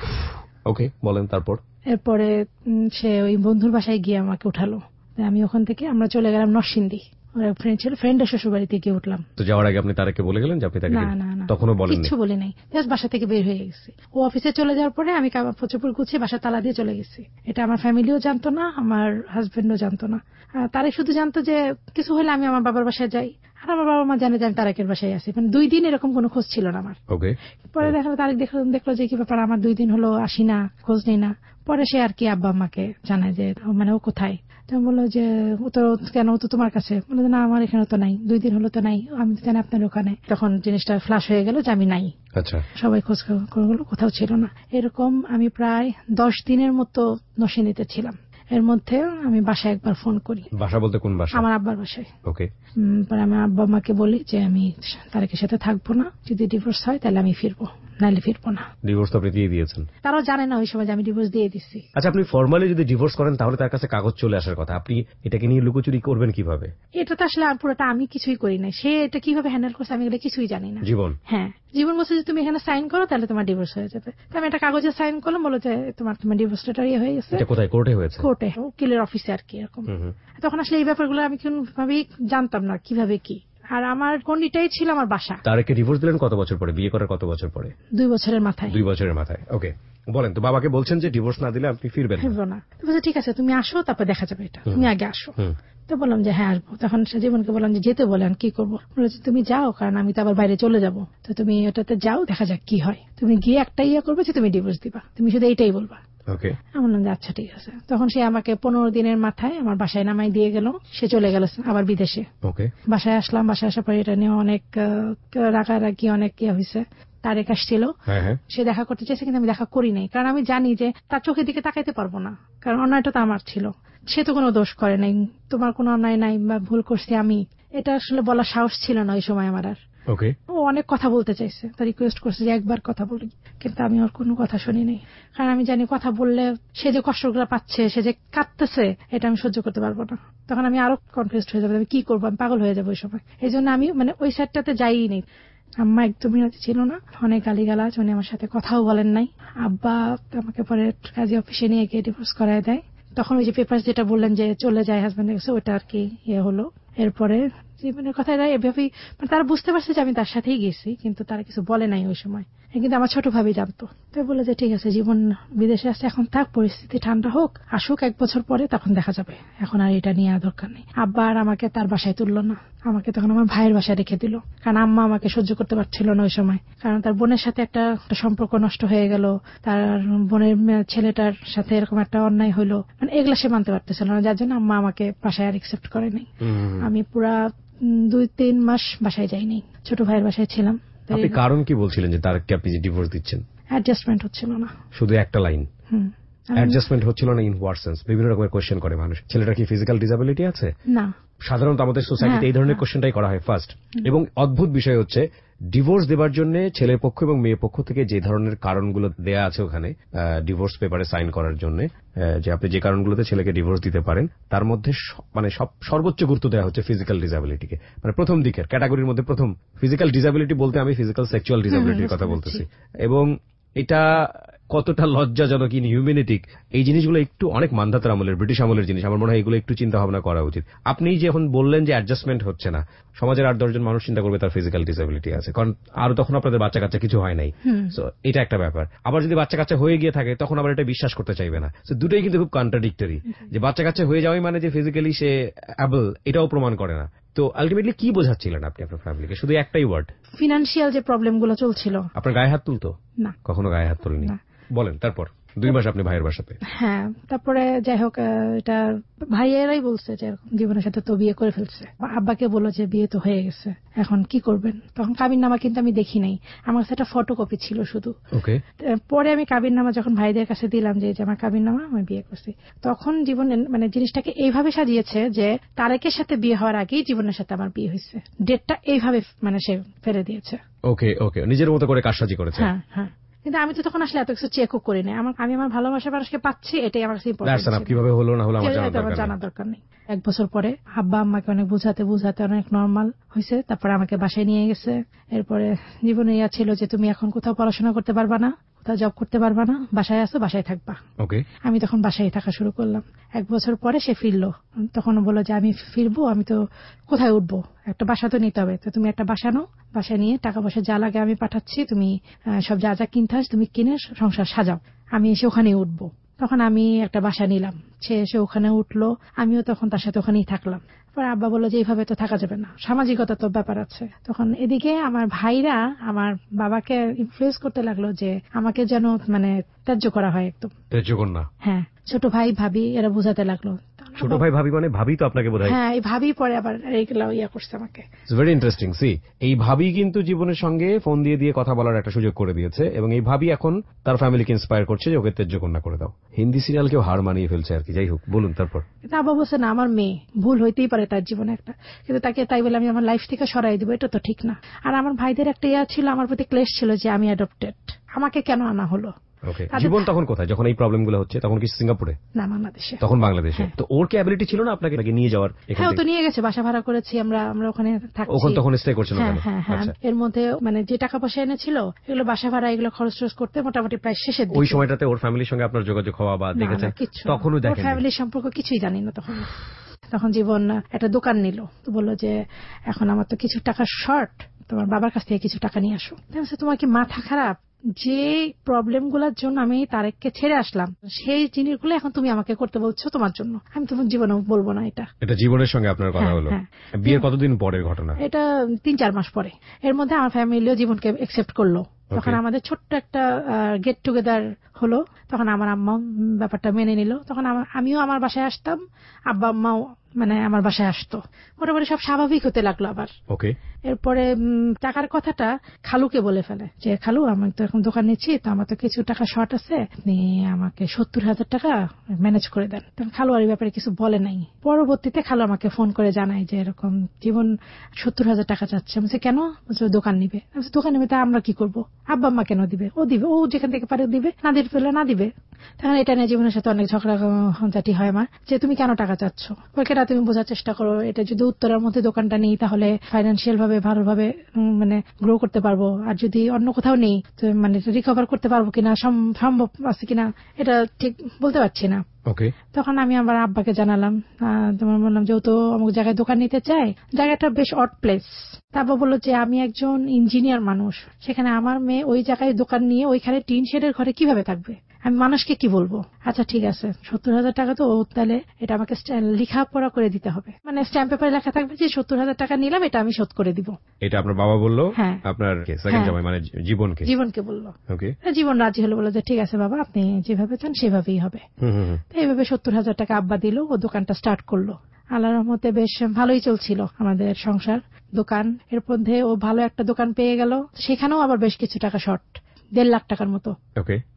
ওকে, বলেন তারপর? এরপরে সে ওই বন্ধুর বাসায় গিয়ে আমাকে উঠালো। আমি ওখান থেকে আমরা চলে গেলাম নরসিংদী। ওর ফ্রেন্ড ছিল, ফ্রেন্ডের শ্বশুর বাড়িতে গিয়ে উঠলাম। তো যাওয়ার আগে আপনি তারকে বলে গেলেন যে আপনি তাকে? না না না, তখনও বলেননি? কিছু বলি নাই, জাস্ট বাসা থেকে বের হয়ে গেছি। ও অফিসে চলে যাওয়ার পরে আমি প্রচুর গুছিয়ে বাসা তালা দিয়ে চলে গেছি। এটা আমার ফ্যামিলিও জানতো না, আমার হাজবেন্ডও জানতো না। তারাই শুধু জানতো যে কিছু হলে আমি আমার বাবার বাসায় যাই, আর আমার বাবা মা জানে যে আমি তারেকের বাসায় আছি। মানে দুই দিন এরকম কোনো খোঁজ ছিল না আমার। ওকে। পরে দেখলো তারেক দেখলো দেখলো যে কি ব্যাপার, আমার দুই দিন হলো আসি না, খোঁজ নেই না। পরে সে আর কি আব্বা আম্মাকে জানায় যে মানে ও কোথায়। তো বললো যে ও তো কেন, ও তো তোমার কাছে। বললো না, আমার এখানে তো নাই, দুই দিন হলো তো নাই, আমি তো জানি আপনার ওখানে। তখন জিনিসটা ফ্ল্যাশ হয়ে গেল যে আমি নাই। আচ্ছা। সবাই খোঁজ করলো, কোথাও ছিল না। এরকম আমি প্রায় দশ দিনের মতো নরসিংদীতে ছিলাম। এর মধ্যে আমি বাসায় একবার ফোন করি। বাসা বলতে কোন বাসা? আমার আব্বার বাসায়। ওকে। পরে আমার আব্বা মাকে বলি যে আমি তারেকের সাথে থাকবো না, যদি ডিভোর্স হয় তাহলে আমি ফিরবো, নাহলে ফিরবো না। ডিভোর্স তো আপনি দিয়ে দিয়েছেন? তারাও জানে না ওই সময় যে আমি ডিভোর্স দিয়ে দিচ্ছি। আচ্ছা, আপনি ফর্মালি যদি ডিভোর্স করেন তাহলে তার কাছে কাগজ চলে আসার কথা, আপনি এটাকে নিয়ে লুকোচুরি করবেন কিভাবে? এটা তো আসলে পুরোটা আমি কিছুই করি না, সে এটা কিভাবে হ্যান্ডেল করছে আমি এটা কিছুই জানি না। জীবন? হ্যাঁ, জীবন বলছে যে তুমি এখানে সাইন করো তাহলে তোমার ডিভোর্স হয়ে যাবে। আমি একটা কাগজে সাইন করলাম, বলো যে তোমার তোমার ডিভোর্স লেটার ইয়ে হয়ে গেছে। এটা কোথায়? কোর্টে হয়েছে? কোর্টে, উকিলের অফিসে আর কি এরকম। তখন আসলে এই ব্যাপারগুলো আমি কোনোভাবেই জানতাম না কিভাবে কি। আর আমার কোনটাই ছিল আমার বাসা। তারকে ডিভোর্স দিলেন কত বছর পরে? বিয়ে করার কত বছর পরে? দুই বছরের মাথায়। দুই বছরের মাথায়। ওকে, বলেন তো। বাবাকে বলছেন যে ডিভোর্স না দিলে আপনি ফিরবেন? ফিরবো না। তো বলছে ঠিক আছে, তুমি আসো, তারপর দেখা যাবে, এটা তুমি আগে আসো। তো বললাম যে হ্যাঁ আসবো। তখন সে জীবনকে বললাম যে যেতে বলেন কি করবো। বলেছে তুমি যাও, কারণ আমি তো আবার বাইরে চলে যাবো, তো তুমি এটাতে যাও, দেখা যাক কি হয়। তুমি গিয়ে একটা ইয়ে করবে যে তুমি ডিভোর্স দিবা, তুমি শুধু এইটাই বলবা। ওকে। আমি বললাম যে আচ্ছা ঠিক আছে। তখন সে আমাকে পনেরো দিনের মাথায় আমার বাসায় নামাই দিয়ে গেল। সে চলে গেল আবার বিদেশে। ওকে। বাসায় আসলাম, বাসায় আসার পরে এটা নিয়ে অনেক রাগারাগি, অনেক ইয়ে হয়েছে। তারেক আসছিল, সে দেখা করতে চাইছে, কিন্তু আমি দেখা করি নাই, কারণ আমি জানি যে তার চোখের দিকে তাকাইতে পারবো না, কারণ অন্যায়টা তো আমার ছিল। সে তো কোনো দোষ করে নাই, তোমার কোনো অন্যায় নাই বা ভুল করছি আমি, এটা আসলে বলার সাহস ছিল না ওই সময় আমার। আর ওকে। ও অনেক কথা বলতে চাইছে, তার রিকোয়েস্ট করছে যে একবার কথা বলি, কিন্তু আমি ওর কোনো কথা শুনি নাই, কারণ আমি জানি কথা বললে সে যে কষ্টগুলো পাচ্ছে, সে যে কাঁদতেছে, এটা আমি সহ্য করতে পারবো না। তখন আমি আরো কনফিউজড হয়ে যাবো, আমি কি করবো, আমি পাগল হয়ে যাবো ওই সময়। এই জন্য আমি মানে ওই সাইডটাতে যাই নেই। আম্মা একদমই ছিল না, অনেক গালিগালাজ, উনি আমার সাথে কথাও বলেন নাই। আব্বা আমাকে পরে কাজী অফিসে নিয়ে গিয়ে ডিভোর্স করায় দেয়। তখন ওই যে পেপার যেটা বললেন যে চলে যায় হাজবেন্ডের কাছে, ওটা আর কি ইয়ে হলো। এরপরে জীবনের কথা এভাবেই মানে তারা বুঝতে পারছে যে আমি তার সাথেই গেছি, কিন্তু তারা কিছু বলে নাই ওই সময়, কিন্তু আমার ছোট ভাবি জানতো। তো বলে যে ঠিক আছে, জীবন বিদেশে আসছে, এখন থাক, পরিস্থিতি ঠান্ডা হোক, আসুক এক বছর পরে, তখন দেখা যাবে, এখন আর এটা নিয়ে দরকার নেই। আব্বা আর আমাকে তার বাসায় তুললো না, আমাকে তখন আমার ভাইয়ের বাসায় রেখে দিল, কারণ আম্মা আমাকে সহ্য করতে পারছিল না ওই সময়, কারণ তার বোনের সাথে একটা সম্পর্ক নষ্ট হয়ে গেল, তার বোনের ছেলেটার সাথে এরকম একটা অন্যায় হলো, মানে এগুলা সে মানতে পারতেছিল না, যার জন্য আম্মা আমাকে বাসায় আর অ্যাকসেপ্ট করে নাই। আমি পুরা দুই তিন মাস বাসায় যাইনি, ছোট ভাইয়ের বাসায় ছিলাম। আপনি কারণ কি বলছিলেন যে তারকে আপনি ডিভোর্স দিচ্ছেন? অ্যাডজাস্টমেন্ট হচ্ছিল না। শুধু একটা লাইন? অ্যাডজাস্টমেন্ট হচ্ছিল না ইন হোয়াট সেন্স? বিভিন্ন রকমের কোয়েশ্চেন করে মানুষ, ছেলেটার কি ফিজিক্যাল ডিসেবিলিটি আছে? না, সাধারণত আমাদের সোসাইটিতে এই ধরনের কোয়েশ্চেনটাই করা হয় ফার্স্ট। এবং অদ্ভুত বিষয় হচ্ছে ডিভোর্স দেবার জন্য ছেলের পক্ষ এবং মেয়ের পক্ষ থেকে যে ধরনের কারণগুলো দেয়া আছে ওখানে ডিভোর্স পেপারে সাইন করার জন্য, যে আপনি যে কারণগুলোতে ছেলেকে ডিভোর্স দিতে পারেন, তার মধ্যে মানে সব সর্বোচ্চ গুরুত্ব দেওয়া হচ্ছে ফিজিক্যাল ডিসেবিলিটিকে। মানে প্রথম দিকের ক্যাটাগরির মধ্যে প্রথম ফিজিক্যাল ডিসেবিলিটি বলতে আমি ফিজিক্যাল সেক্সুয়াল ডিসেবিলিটির কথা বলতেছি। এবং এটা কতটা লজ্জাজনক, ইন হিউম্যানিটিক, এই জিনিসগুলো একটু অনেক মান্ধাতার আমলের, ব্রিটিশ আমলের জিনিস। আমার মনে হয় এগুলো একটু চিন্তা ভাবনা করা উচিত। আপনি যখন বললেন যে অ্যাডজাস্টমেন্ট হচ্ছে না, সমাজের আট দশজন মানুষ চিন্তা করবে তার ফিজিক্যাল ডিসেবিলিটি আছে, কারণ আরো তখন আপনাদের বাচ্চা কাচ্চা কিছু হয় নাই। সো এটা একটা ব্যাপার। আবার যদি বাচ্চা কাচ্চা হয়ে গিয়ে থাকে তখন আবার এটা বিশ্বাস করতে চাইবে না। সো দুটোই কিন্তু খুব কন্ট্রাডিক্টরি, যে বাচ্চা কাচ্চা হয়ে যাওয়াই মানে যে ফিজিক্যালি সে অ্যাবল, এটাও প্রমাণ করে না। তো আলটিমেটলি কি বোঝাচ্ছিলেন আপনি আপনার ফ্যামিলিকে? শুধু একটাই ওয়ার্ড, ফিনান্সিয়াল যে প্রবলেমগুলো চলছিল। আপনার গায়ে হাত তুলতো? না, কখনো গায়ে হাত তুলেনি। বলেন, তারপর দুই মাস আপনি ভাইয়ের বাসাতে। হ্যাঁ, তারপরে যাই হোক, এটা ভাইয়েরাই বলছে যে এরকম জীবনের সাথে তো বিয়ে করে ফেলছে। আব্বাকে বললো যে বিয়ে তো হয়ে গেছে, এখন কি করবেন? তখন কাবিননামা কিন্তু আমি দেখি নাই, আমার কাছে একটা ফটোকপি ছিল শুধু। ওকে। পরে আমি কাবিননামা যখন ভাইদের কাছে দিলাম যে আমার কাবিননামা, আমি বিয়ে করছি, তখন জীবনে মানে জিনিসটাকে এইভাবে সাজিয়েছে যে তারেকের সাথে বিয়ে হওয়ার আগেই জীবনের সাথে আমার বিয়ে হয়েছে। ডেটটা এইভাবে মানে সে ফেলে দিয়েছে। ওকে ওকে, নিজের মতো করে কারসাজি করেছে। হ্যাঁ হ্যাঁ, কিন্তু আমি তো তখন আসলে এত কিছু চেকও করি না। আমার আমি আমার ভালোবাসার মানুষকে পাচ্ছি, এটাই আমার কাছে ইম্পর্টেন্ট। কিভাবে হলো না হলো আমার জানার দরকার নেই। এক বছর পরে আব্বা আম্মাকে অনেক বুঝাতে বুঝাতে অনেক নর্মাল হয়েছে। তারপরে আমাকে বাসায় নিয়ে গেছে। এরপরে জীবনে ইয়া ছিল যে তুমি এখন কোথাও পড়াশোনা করতে পারবা না, কোথাও জব করতে পারবা না, বাসায় আসো, বাসায় থাকবা। ওকে। আমি তখন বাসায় থাকা শুরু করলাম। এক বছর পরে সে ফিরলো। তখন বললো যে আমি ফিরবো, আমি তো কোথায় উঠবো, একটা বাসা তো নিতে হবে, তো তুমি একটা বাসা নাও, বাসা নিয়ে টাকা পয়সা যা লাগে আমি পাঠাচ্ছি, তুমি সব যা যা কিনতে আস তুমি কিনে সংসার সাজাও, আমি এসে ওখানেই উঠবো। তখন আমি একটা বাসা নিলাম, সে এসে ওখানে উঠলো, আমিও তখন তার সাথে ওখানেই থাকলাম। পরে আব্বা বললো যে এইভাবে তো থাকা যাবে না, সামাজিকতা তো ব্যাপার আছে। তখন এদিকে আমার ভাইরা আমার বাবাকে ইনফ্লুয়েন্স করতে লাগলো যে আমাকে যেন মানে ত্যায্য করা হয়, একদম ত্যায্য কন্যা। হ্যাঁ, ছোট ভাই ভাবি এরা বোঝাতে লাগলো। ছোট ভাই ভাবি মানে ভাবি তো আপনাকে বোধহয়। হ্যাঁ, এই ভাবি পরে আবার এইগুলা ইয়া করছে আমাকে। It's very interesting. সি, এই ভাবি কিন্তু জীবনের সঙ্গে ফোন দিয়ে দিয়ে কথা বলার একটা সুযোগ করে দিয়েছে, এবং এই ভাবি এখন তার ফ্যামিলিকে ইন্সপায়ার করছে যে ওকে ত্যায্য কন্যা করে দাও। হিন্দি সিরিয়াল কেউ হার মানিয়ে ফেলছে আর কি। যাই হোক, বলুন তারপর। কিন্তু আব্বা বলছে না, আমার মেয়ে, ভুল হইতেই পারে তার জীবনে একটা, কিন্তু তাকে তাই বলে আমি আমার লাইফ থেকে সরাই দিব, এটা তো ঠিক না। আর আমার ভাইদের একটা ইয়া ছিল, আমার প্রতি ক্লেশ ছিল যে আমি অ্যাডপ্টেড, আমাকে কেন আনা হলো। ওকে। জীবন তখন কোথায় যখন এই প্রবলেমগুলো হচ্ছে? তখন কি সিঙ্গাপুরে? না, বাংলাদেশে। তখন বাংলাদেশে। তো ওর কি অ্যাবিলিটি ছিল না আপনাকে নিয়ে যাওয়ার? হ্যাঁ, ও তো নিয়ে গেছে, বাসা ভাড়া করেছি আমরা, আমরা ওখানে থাকছি। ওখানে তখন স্টে করছেন? হ্যাঁ হ্যাঁ হ্যাঁ। এর মধ্যে মানে যে টাকা পয়সা এনেছিল এগুলো বাসা ভাড়া এগুলো খরচ টরচ করতে মোটামুটি প্রায় শেষের দিকে। ওই সময়টাতে ওর ফ্যামিলির সঙ্গে আপনার যোগাযোগ হওয়া বা দেখেছেন? তখনও দেখেন? ওর ফ্যামিলির সম্পর্ক কিছুই জানি না তখন। তখন জীবন একটা দোকান নিল, তো বললো যে এখন আমার তো কিছু টাকা শর্ট, তোমার বাবার কাছ থেকে কিছু টাকা নিয়ে আসো। তোমার কি মাথা খারাপ? যে প্রবলেম গুলার জন্য আমি তারেককে ছেড়ে আসলাম, সেই জিনিসগুলো এখন তুমি আমাকে করতে বলছো তোমার জন্য, আমি তোমার জীবনে বলবো না। এটা এটা জীবনের সঙ্গে আপনার কথা হলো। বিয়ের কতদিন পরের ঘটনা? এটা তিন চার মাস পরে। এর মধ্যে আমার ফ্যামিলিও জীবনকে অ্যাকসেপ্ট করলো। তখন আমাদের ছোট্ট একটা গেট টুগেদার হলো, তখন আমার আম্মা ব্যাপারটা মেনে নিল। তখন আমিও আমার বাসায় আসতাম, আব্বা আম্মাও মানে আমার বাসায় আসতো, মোটামুটি সব স্বাভাবিক হতে লাগলো আবার। ওকে। এরপরে টাকার কথাটা খালুকে বলে ফেলে যে খালু, আমি তো এখন দোকান নিচ্ছি, তো আমার তো কিছু টাকা শর্ট আছে, আপনি আমাকে সত্তর হাজার টাকা ম্যানেজ করে দেন। তখন খালু আর এই ব্যাপারে কিছু বলে নাই। পরবর্তীতে খালু আমাকে ফোন করে জানায় যে এরকম জীবন সত্তর হাজার টাকা চাচ্ছে। আমি বলছি কেন? দোকান নিবে। দোকান নিবে, তা আমরা কি করবো? আব্বা আম্মা কেন দিবে? ও দিবে, ও যেখান থেকে পারে দিবে, না দিতে পেলে না দিবে। তখন এটা নিয়ে জীবনের সাথে অনেক ঝগড়া ঝাঁটি হয় আমার, যে তুমি কেন টাকা চাচ্ছ, ওইটা তুমি বোঝার চেষ্টা করো। এটা যদি উত্তরের মধ্যে দোকানটা নেই তাহলে ফাইন্যান্সিয়াল ভাবে ভালোভাবে মানে গ্রো করতে পারবো, আর যদি অন্য কোথাও নেই তো মানে রিকভার করতে পারবো কিনা, সম্ভব আছে কিনা এটা ঠিক বলতে পারছি না। ওকে। তখন আমি আমার আব্বাকে জানালাম, তোমার বললাম যেহেতু অমুক জায়গায় দোকান নিতে চাই, জায়গাটা বেশ অড প্লেস। তারপর বললো যে আমি একজন ইঞ্জিনিয়ার মানুষ, সেখানে আমার মেয়ে ওই জায়গায় দোকান নিয়ে ওইখানে টিন শেডের ঘরে কিভাবে থাকবে, আমি মানুষকে কি বলবো। আচ্ছা ঠিক আছে, সত্তর হাজার টাকা তো, তাহলে এটা আমাকে লেখাপড়া করে দিতে হবে, মানে স্ট্যাম্প পেপারে লেখা থাকবে যে সত্তর হাজার টাকা নিলাম, এটা আমি শোধ করে দিব। এটা আপনার বাবা বললো? হ্যাঁ। আপনার সেকেন্ড জামাই মানে জীবনকে? জীবনকে বললো। ওকে। জীবন রাজি হলো, বললো যে ঠিক আছে বাবা, আপনি যেভাবে চান সেভাবেই হবে। এইভাবে সত্তর হাজার টাকা আব্বা দিল, ও দোকানটা স্টার্ট করলো। আল্লাহর রহমতে বেশ ভালোই চলছিল আমাদের সংসার, দোকান। এর মধ্যে ও ভালো একটা দোকান পেয়ে গেল, সেখানেও আবার বেশ কিছু টাকা শর্ট, দেড় লাখ টাকার মতো। ওকে।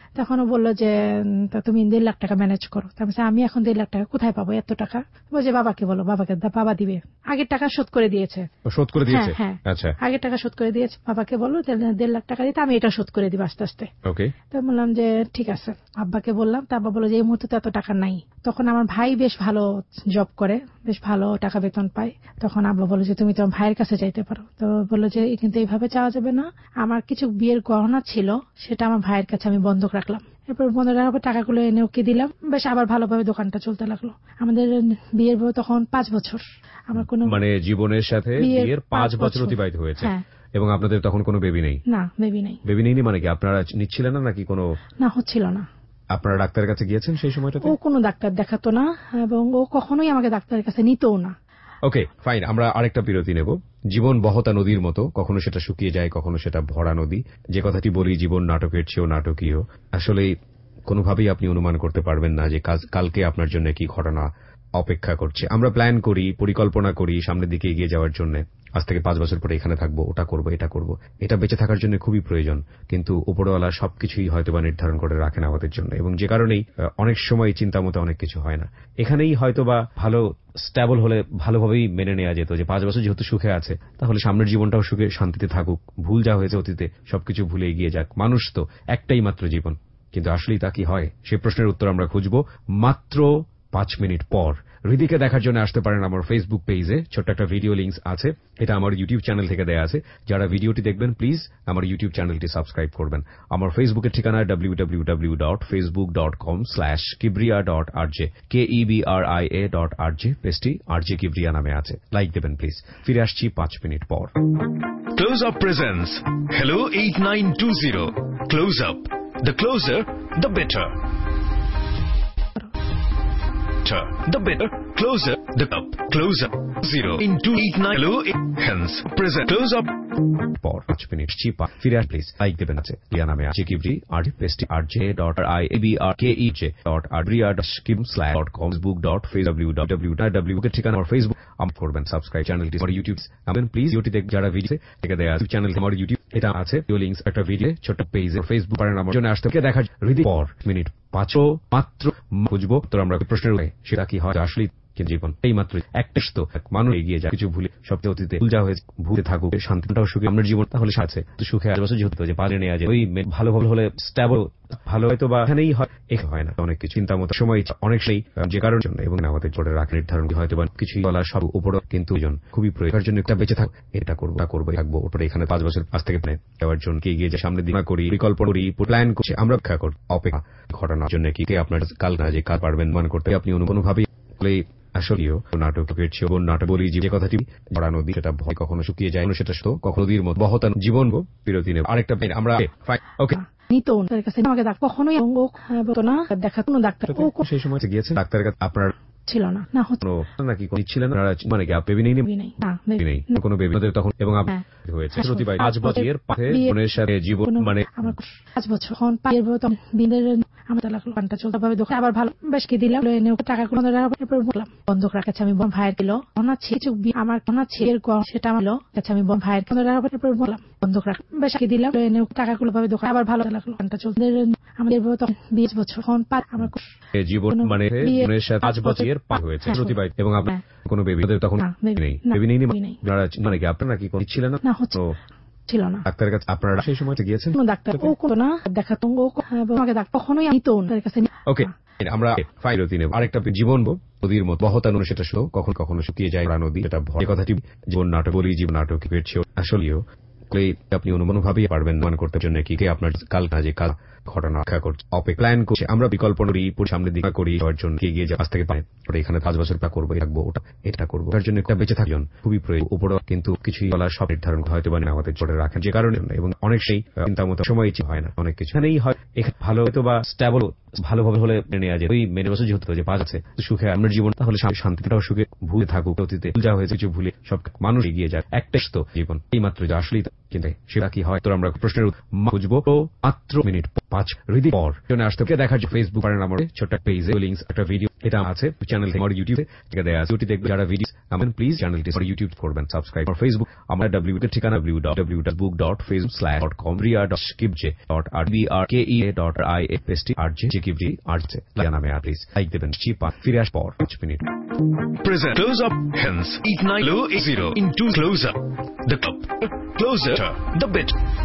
তখন ও বললো যে তা তুমি দেড় লাখ টাকা ম্যানেজ করো। তারপরে আমি এখন দেড় লাখ টাকা কোথায় পাবো এত টাকা? বলছে বাবাকে বলো, বাবাকে বাবা দিবে। আগের টাকা শোধ করে দিয়েছে। শোধ করে দিয়েছে? হ্যাঁ, আচ্ছা, আগের টাকা শোধ করে দিয়েছে। বাবাকে বললো দেড় লাখ টাকা দিতে, আমি এটা শোধ করে দিব আস্তে আস্তে। ওকে। তো বললাম যে ঠিক আছে। আব্বাকে বললাম, তা আব্বা বললো যে এই মুহূর্তে তো এত টাকা নাই। তখন আমার ভাই বেশ ভালো জব করে, বেশ ভালো টাকা বেতন পায়। তখন আব্বা বললো যে তুমি তোমার ভাইয়ের কাছে যাইতে পারো। তো বললো যে কিন্তু এইভাবে চাওয়া যাবে না, আমার কিছু বিয়ের গহনা ছিল সেটা আমার ভাইয়ের কাছে আমি বন্ধক রাখলাম। এরপর বন্ধক রাখার পর টাকাগুলো এনে ওকে দিলাম। বেশ আবার ভালোভাবে দোকানটা চলতে লাগলো। আমাদের বিয়ের বয়স তখন পাঁচ বছর। আমার কোনো মানে জীবনের সাথে বিয়ের পাঁচ বছর অতিবাহিত হয়েছে। এবং আপনাদের তখন কোনো বেবি নেই? না, বেবি নেই। বেবি নেই মানে কি আপনারা নিচ্ছিলেন না নাকি? কোনো না, হচ্ছিল না। আপনারা ডাক্তারের কাছে গিয়েছেন সেই সময়টাতে? ও কোনো ডাক্তার দেখাতো না এবং ও কখনোই আমাকে ডাক্তারের কাছে নিতও না। Okay, fine. আমরা আরেকটা বিরতি নেব। জীবন বহতা নদীর মতো, কখনো সেটা শুকিয়ে যায়, কখনো সেটা ভরা নদী। যে কথাটি বলি, জীবন নাটকের চেয়েও নাটকীয়। আসলে কোনোভাবেই আপনি অনুমান করতে পারবেন না যে কালকে আপনার জন্য কি ঘটনা অপেক্ষা করছে। আমরা প্ল্যান করি, পরিকল্পনা করি সামনের দিকে এগিয়ে যাওয়ার জন্য। আজ থেকে পাঁচ বছর পরে এখানে থাকবো, ওটা করব, এটা করব। এটা বেঁচে থাকার জন্য খুবই প্রয়োজন, কিন্তু উপরওয়ালা সবকিছুই হয়তো বা নির্ধারণ করে রাখেন আমাদের জন্য, এবং যে কারণেই অনেক সময় চিন্তা মতো অনেক কিছু হয় না। এখানেই হয়তো বা ভালো স্ট্যাবল হলে ভালোভাবেই মেনে নেওয়া যেত যে পাঁচ বছর যেহেতু সুখে আছে, তাহলে সামনের জীবনটাও সুখে শান্তিতে থাকুক, ভুল যা হয়েছে অতীতে সবকিছু ভুলে এগিয়ে যাক। মানুষ তো একটাই মাত্র জীবন, কিন্তু আসলেই তা কি হয়? সেই প্রশ্নের উত্তর আমরা খুঁজব মাত্র পাঁচ মিনিট পর। হৃদিকে দেখার জন্য আসতে পারেন আমার ফেসবুক পেজে, ছোট্ট একটা ভিডিও লিংক আছে, এটা আমার ইউটিউব চ্যানেল থেকে দেয়া আছে। যারা ভিডিওটি দেখবেন প্লিজ আমার ইউটিউব চ্যানেলটি সাবস্ক্রাইব করবেন। আমার ফেসবুকের ঠিকানা W W W dot Facebook dot com slash Kibria dot R J, K E B R I A dot R J. পেজটি আর জে কিবরিয়া নামে আছে, লাইক দেবেন প্লিজ। ফিরে আসছি পাঁচ মিনিট পর। Close up presents hello eight nine two zero. Close up, the closer the better. The better, closer, the up, closer, zero, into eight nine, hello, hence, present, close up. পর পাঁচ minute চিপা ফিরে আস please, like দেবেন আছে। ইয়া নামে আছে কিবরি আর pastry R J dot I A B R K E J dot R রিয়া ডট স্কিম slash dot com Facebook dot Facebook dot W W কে ঠিকানা আমার ফেসবুক আম করবেন সাবস্ক্রাইব চ্যানেলটি আমার ইউটিউব আমেন প্লিজ। ইউটিউব দেখ যারা ভিডিও থেকে দেয়া আছে চ্যানেল আমার ইউটিউব এটা আছে, ভিডিও লিংকস একটা ভিডিও ছোট পেজ ফেসবুক পারেন আমার জন্য আসতে কে দেখা হৃদি পর মিনিট পাঁচ মাত্র খুঁজবো তো আমরা প্রশ্নের উত্তর সেটা কি হয় আসলে জীবন এই মাত্র একটা তো মানুষ এগিয়ে যায়, কিছু ভুলে সবচেয়ে অতীতে ভুল যা হয়েছে ভুলে থাকুক, শান্তিটাও সুখে আপনার জীবন তাহলে আছে তো সুখে আজ বছর যেহেতু যে পারে নেওয়া যায় ওই ভালো ভালো হলে স্ট্যাবল ভালো হয়তো বা এখানেই হয়, এক হয় না অনেক কিছু চিন্তা মতো সময় অনেক সেই যে কারণের জন্য এবং আমাদের ছোট রাখ নির্ধারণ হয়তো বা কিছুই বলা সব উপর কিন্তু খুবই প্রয়োজনের জন্য একটা বেঁচে থাক, এটা করবো তা করবো থাকবো ওপরে এখানে পাঁচ বছর আজ থেকে যাওয়ার জন্য এগিয়ে যায় সামনের দিকে করি পরিকল্পনা করি প্ল্যান করছি আমরা অপেক্ষা করি অপেক্ষা ঘটনার জন্য কি আপনার কাল না যে কাল পারবেন মান করতে আপনি অনুভাবেই আসলেও নাটকের চেয়েও নাটক বলি যে কথাটি ভরা নদী সেটা ভয় কখনো শুকিয়ে যায়, সেটা তো কখনো নদীর মতো বহতা জীবন। বিরতি নেব আরেকটা আমরা ওকে নিতো তার কাছে আমাকে কখনোই বলতো না দেখা কোনো ডাক্তার সেই সময় গিয়েছেন ডাক্তারের কাছে আপনার ছিল না না হতো নাকি ছিলেন মানে কি বেবি নেই নেই কোনো বেবি তখন এবং হয়েছে পাঁচ বছরের পাশে বোনের সাথে জীবন মানে আমার পাঁচ বছর এখন পায়ের বিদের আমার লাগলো পানটা চলতে পারবে দোকান আবার ভালো বেশ কি দিলাম টাকা কোনো বললাম বন্ধক রাখাচ্ছে আমি ভাইয়ের কিলো ওনার ছেলে আমার ওনার ছেলের সেটা আমার কাছে আমি ভাইয়ের কোনো বললাম বন্ধক রাখ বেশ কি দিলাম টাকাগুলো পাবে দোকান আবার ভালো লাগলো পানটা চলতে আমাদের বিশ বছর এখন আমার জীবন মানে বোনের সাথে পাঁচ বছরের পার হয়েছে এবং আপনার কোনো বেবি তখন নেই বেবি নেই মানে কি আপনার নাকি ছিলেন না ছিল না ডাক্তারের কাছে আপনারা সেই সময় গিয়েছেন ডাক্তার ও কোনো না দেখাতো আমাকে কখনোই নিতো তার কাছে ওকে আমরা ফাইরতি নেব আরেকটা জীবন নদীর মতো বহতানো সেটা শুধু কখনো কখনো শুকিয়ে যায় নদী এটা ভয় কথাটি জীবন নাটক বলি জীবন নাটক পেয়েছে আসলেও আপনি অনুমানভাবেই পারবেন মান করতে জন্য কি আপনার কাল না যে কাল ঘটনা অপেক্ষা করছে অপেক্ষা প্ল্যান করছে আমরা বিকল্পনা করি সামনের দিকে করি হওয়ার জন্য এগিয়ে যাওয়ার থেকে পাই এখানে পাঁচ বছর পা করবো থাকবো ওটা এটা করবো তার জন্য একটা বেঁচে থাকজন খুবই প্রয়োজন উপর কিন্তু কিছুই বলা সব নির্ধারণ হয়তো বা আমাদের জোরে রাখেন যে কারণে এবং অনেক সেই চিন্তা মতো সময় হয় না অনেক কিছু এখানেই হয় এখানে ভালো হয়তো বা স্ট্যাবল ভালোভাবে হলে নেওয়া যায় ওই মেনে বছর যেহেতু যে পাঁচ আছে সুখে আপনার জীবন তাহলে শান্তিটাও সুখে ভুলে থাকুক অতীতে যা হয়েছে কিছু ভুলে সব মানুষ এগিয়ে যায় একটাই তো জীবন এই মাত্র যা আসলেই কিন্তু সেটা কি হয় তো আমরা প্রশ্নের খুঁজবো তো মাত্র মিনিট পাঁচ হৃদি পর জন্য আসতে দেখার ফেসবুক পারেন আমার ছোট্ট পেজে লিঙ্কস একটা ভিডিও এটা আছে চ্যানেল থেকে আমার ইউটিউবে থেকে দেয়া আছে ওটি দেখবে যারা ভিডিও আমার প্লিজ চ্যানেলটি আমার ইউটিউব করবেন সাবস্ক্রাইব আর ফেসবুক আমার ডব্লিউ এর ঠিকানা W W W dot book dot Facebook slash dot com রিয়া ডট স্কিপজে dot R B R K E A dot I F S T R J জিকিভি আর জে নামে R please like দেবেন চিপা ফিরে আস পর পাঁচ minute Present close up hence eat nine low eight zero into close up the cup closer the bit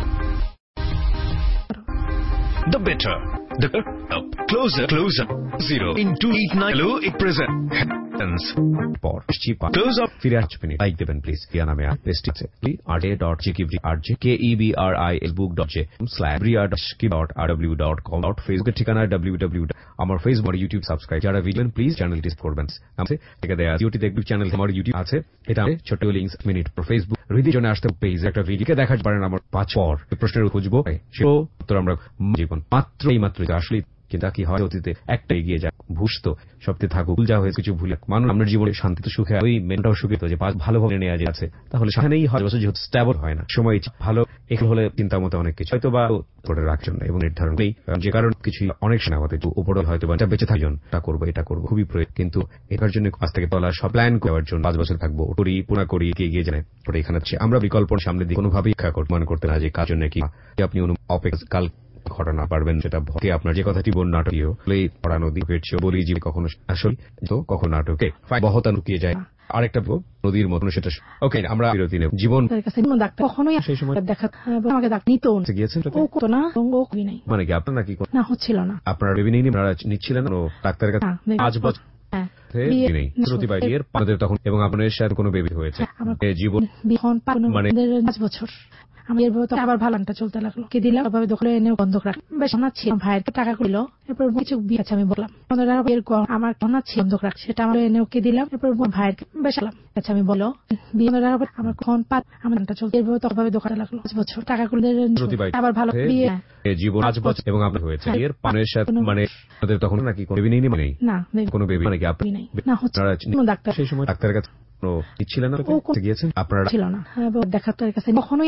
the better the up closer closer zero into eat nine low eight present hence পর চিপা close up ফিরে আস minute like দেবেন please ইয়া নামে R paste আছে R J dot জিকিভি R J K E B R I S book dot J slash রিয়া dot skip dot R W dot com dot ফেসবুকের ঠিকানা ডব্লিউ ডব্লিউ আমার ফেসবুক আর ইউটিউব সাবস্ক্রাইব যারা ভিডিও প্লিজ চ্যানেলটি করবেন আছে থেকে দেয়া ইউটিউব দেখবি চ্যানেল আমার ইউটিউব আছে এটা ছোট লিংকস মিনিট পর ফেসবুক হৃদি জন্য আসতে পেজ একটা ভিডিওকে দেখাতে পারেন আমার পাঁচ পর প্রশ্নের খুঁজবো সেও উত্তর আমরা জীবন মাত্র এই মাত্র আসলে কিন্তু কি হয় অতীতে একটা এগিয়ে যায় ভুসতো সবতে থাকুক ভুল যা হয়েছে কিছু ভুলে মানুষ আপনার জীবনে শান্তিতে সুখে ওই মেনটাও সুখে তো যে ভালোভাবে নেওয়া আছে তাহলে সেখানেই হয় যেহেতু স্ট্যাবল হয় না সময় ভালো একটু হলে চিন্তা মতো অনেক কিছু হয়তো বা করে রাখার জন্য এবং নির্ধারণ নেই যে কারণ কিছু অনেক সময় আমাদের উপরে হয়তো বা বেঁচে থাকার জন্য এটা করবো এটা করবো খুবই প্রয়োজন কিন্তু এটার জন্য আজ থেকে বলা সব প্ল্যান করার জন্য পাঁচ বছর থাকবো করি পুরা করি এগিয়ে যায় ওটা এখানে আমরা বিকল্প সামনে দিয়ে কোনোভাবেই ইচ্ছা করতে মনে করতে না যে কার জন্য কি আপনি অপেক্ষা কাল ঘটনা পারবেন সেটা ভকে আপনার যে কথাটি বল নাটকীয় পড়া নদী পেটছে বলি যে কখনো আসলে তো কখনো নাটকে বহতা লুকিয়ে যায় আরেকটা নদীর মতন সেটা ওকে আমরা বিরতি নেব জীবন কখনোই সেই সময় দেখা আমাকে ডাক নিত গিয়েছেন না নাই মানে কি আপনার নাকি না হচ্ছিল না আপনার বেবি নেই আপনারা নিচ্ছিলেন ও ডাক্তারের কাছে আজ বছর নেই শ্রুতি বাইয়ের পাঁচদের তখন এবং আপনার সাথে কোনো বেবি হয়েছে জীবন মানে পাঁচ বছর আমি এর ভেতর আবার ভালানটা চলতে লাগলো কে দিলাম ওভাবে দখলে এনে বন্ধক রাখ বেশ না ছিল ভাইয়ের টাকা করলো এরপর কিছু বিয়ে আছে আমি বললাম এর আমার কনা ছিল বন্ধক রাখ সেটা আমার এনে ওকে দিলাম এরপর ভাইয়ের বেশালাম আচ্ছা আমি বলো বিয়ে আমার ফোন পাত আমার চলতে এর ভেতর ওভাবে দোকানে লাগলো পাঁচ বছর টাকা করলে আবার ভালো বিয়ে জীবন পাঁচ বছর এবং আপনার হয়েছে এর পানের সাথে মানে আমাদের তখন নাকি কোনো বেবি নেই মানে না কোনো বেবি মানে কি আপনি না হচ্ছে ডাক্তার সেই সময় ডাক্তারের কাছে ছিলেন না গিয়েছেন আপনারা ছিল না ডাক্তারের কাছে কখনোই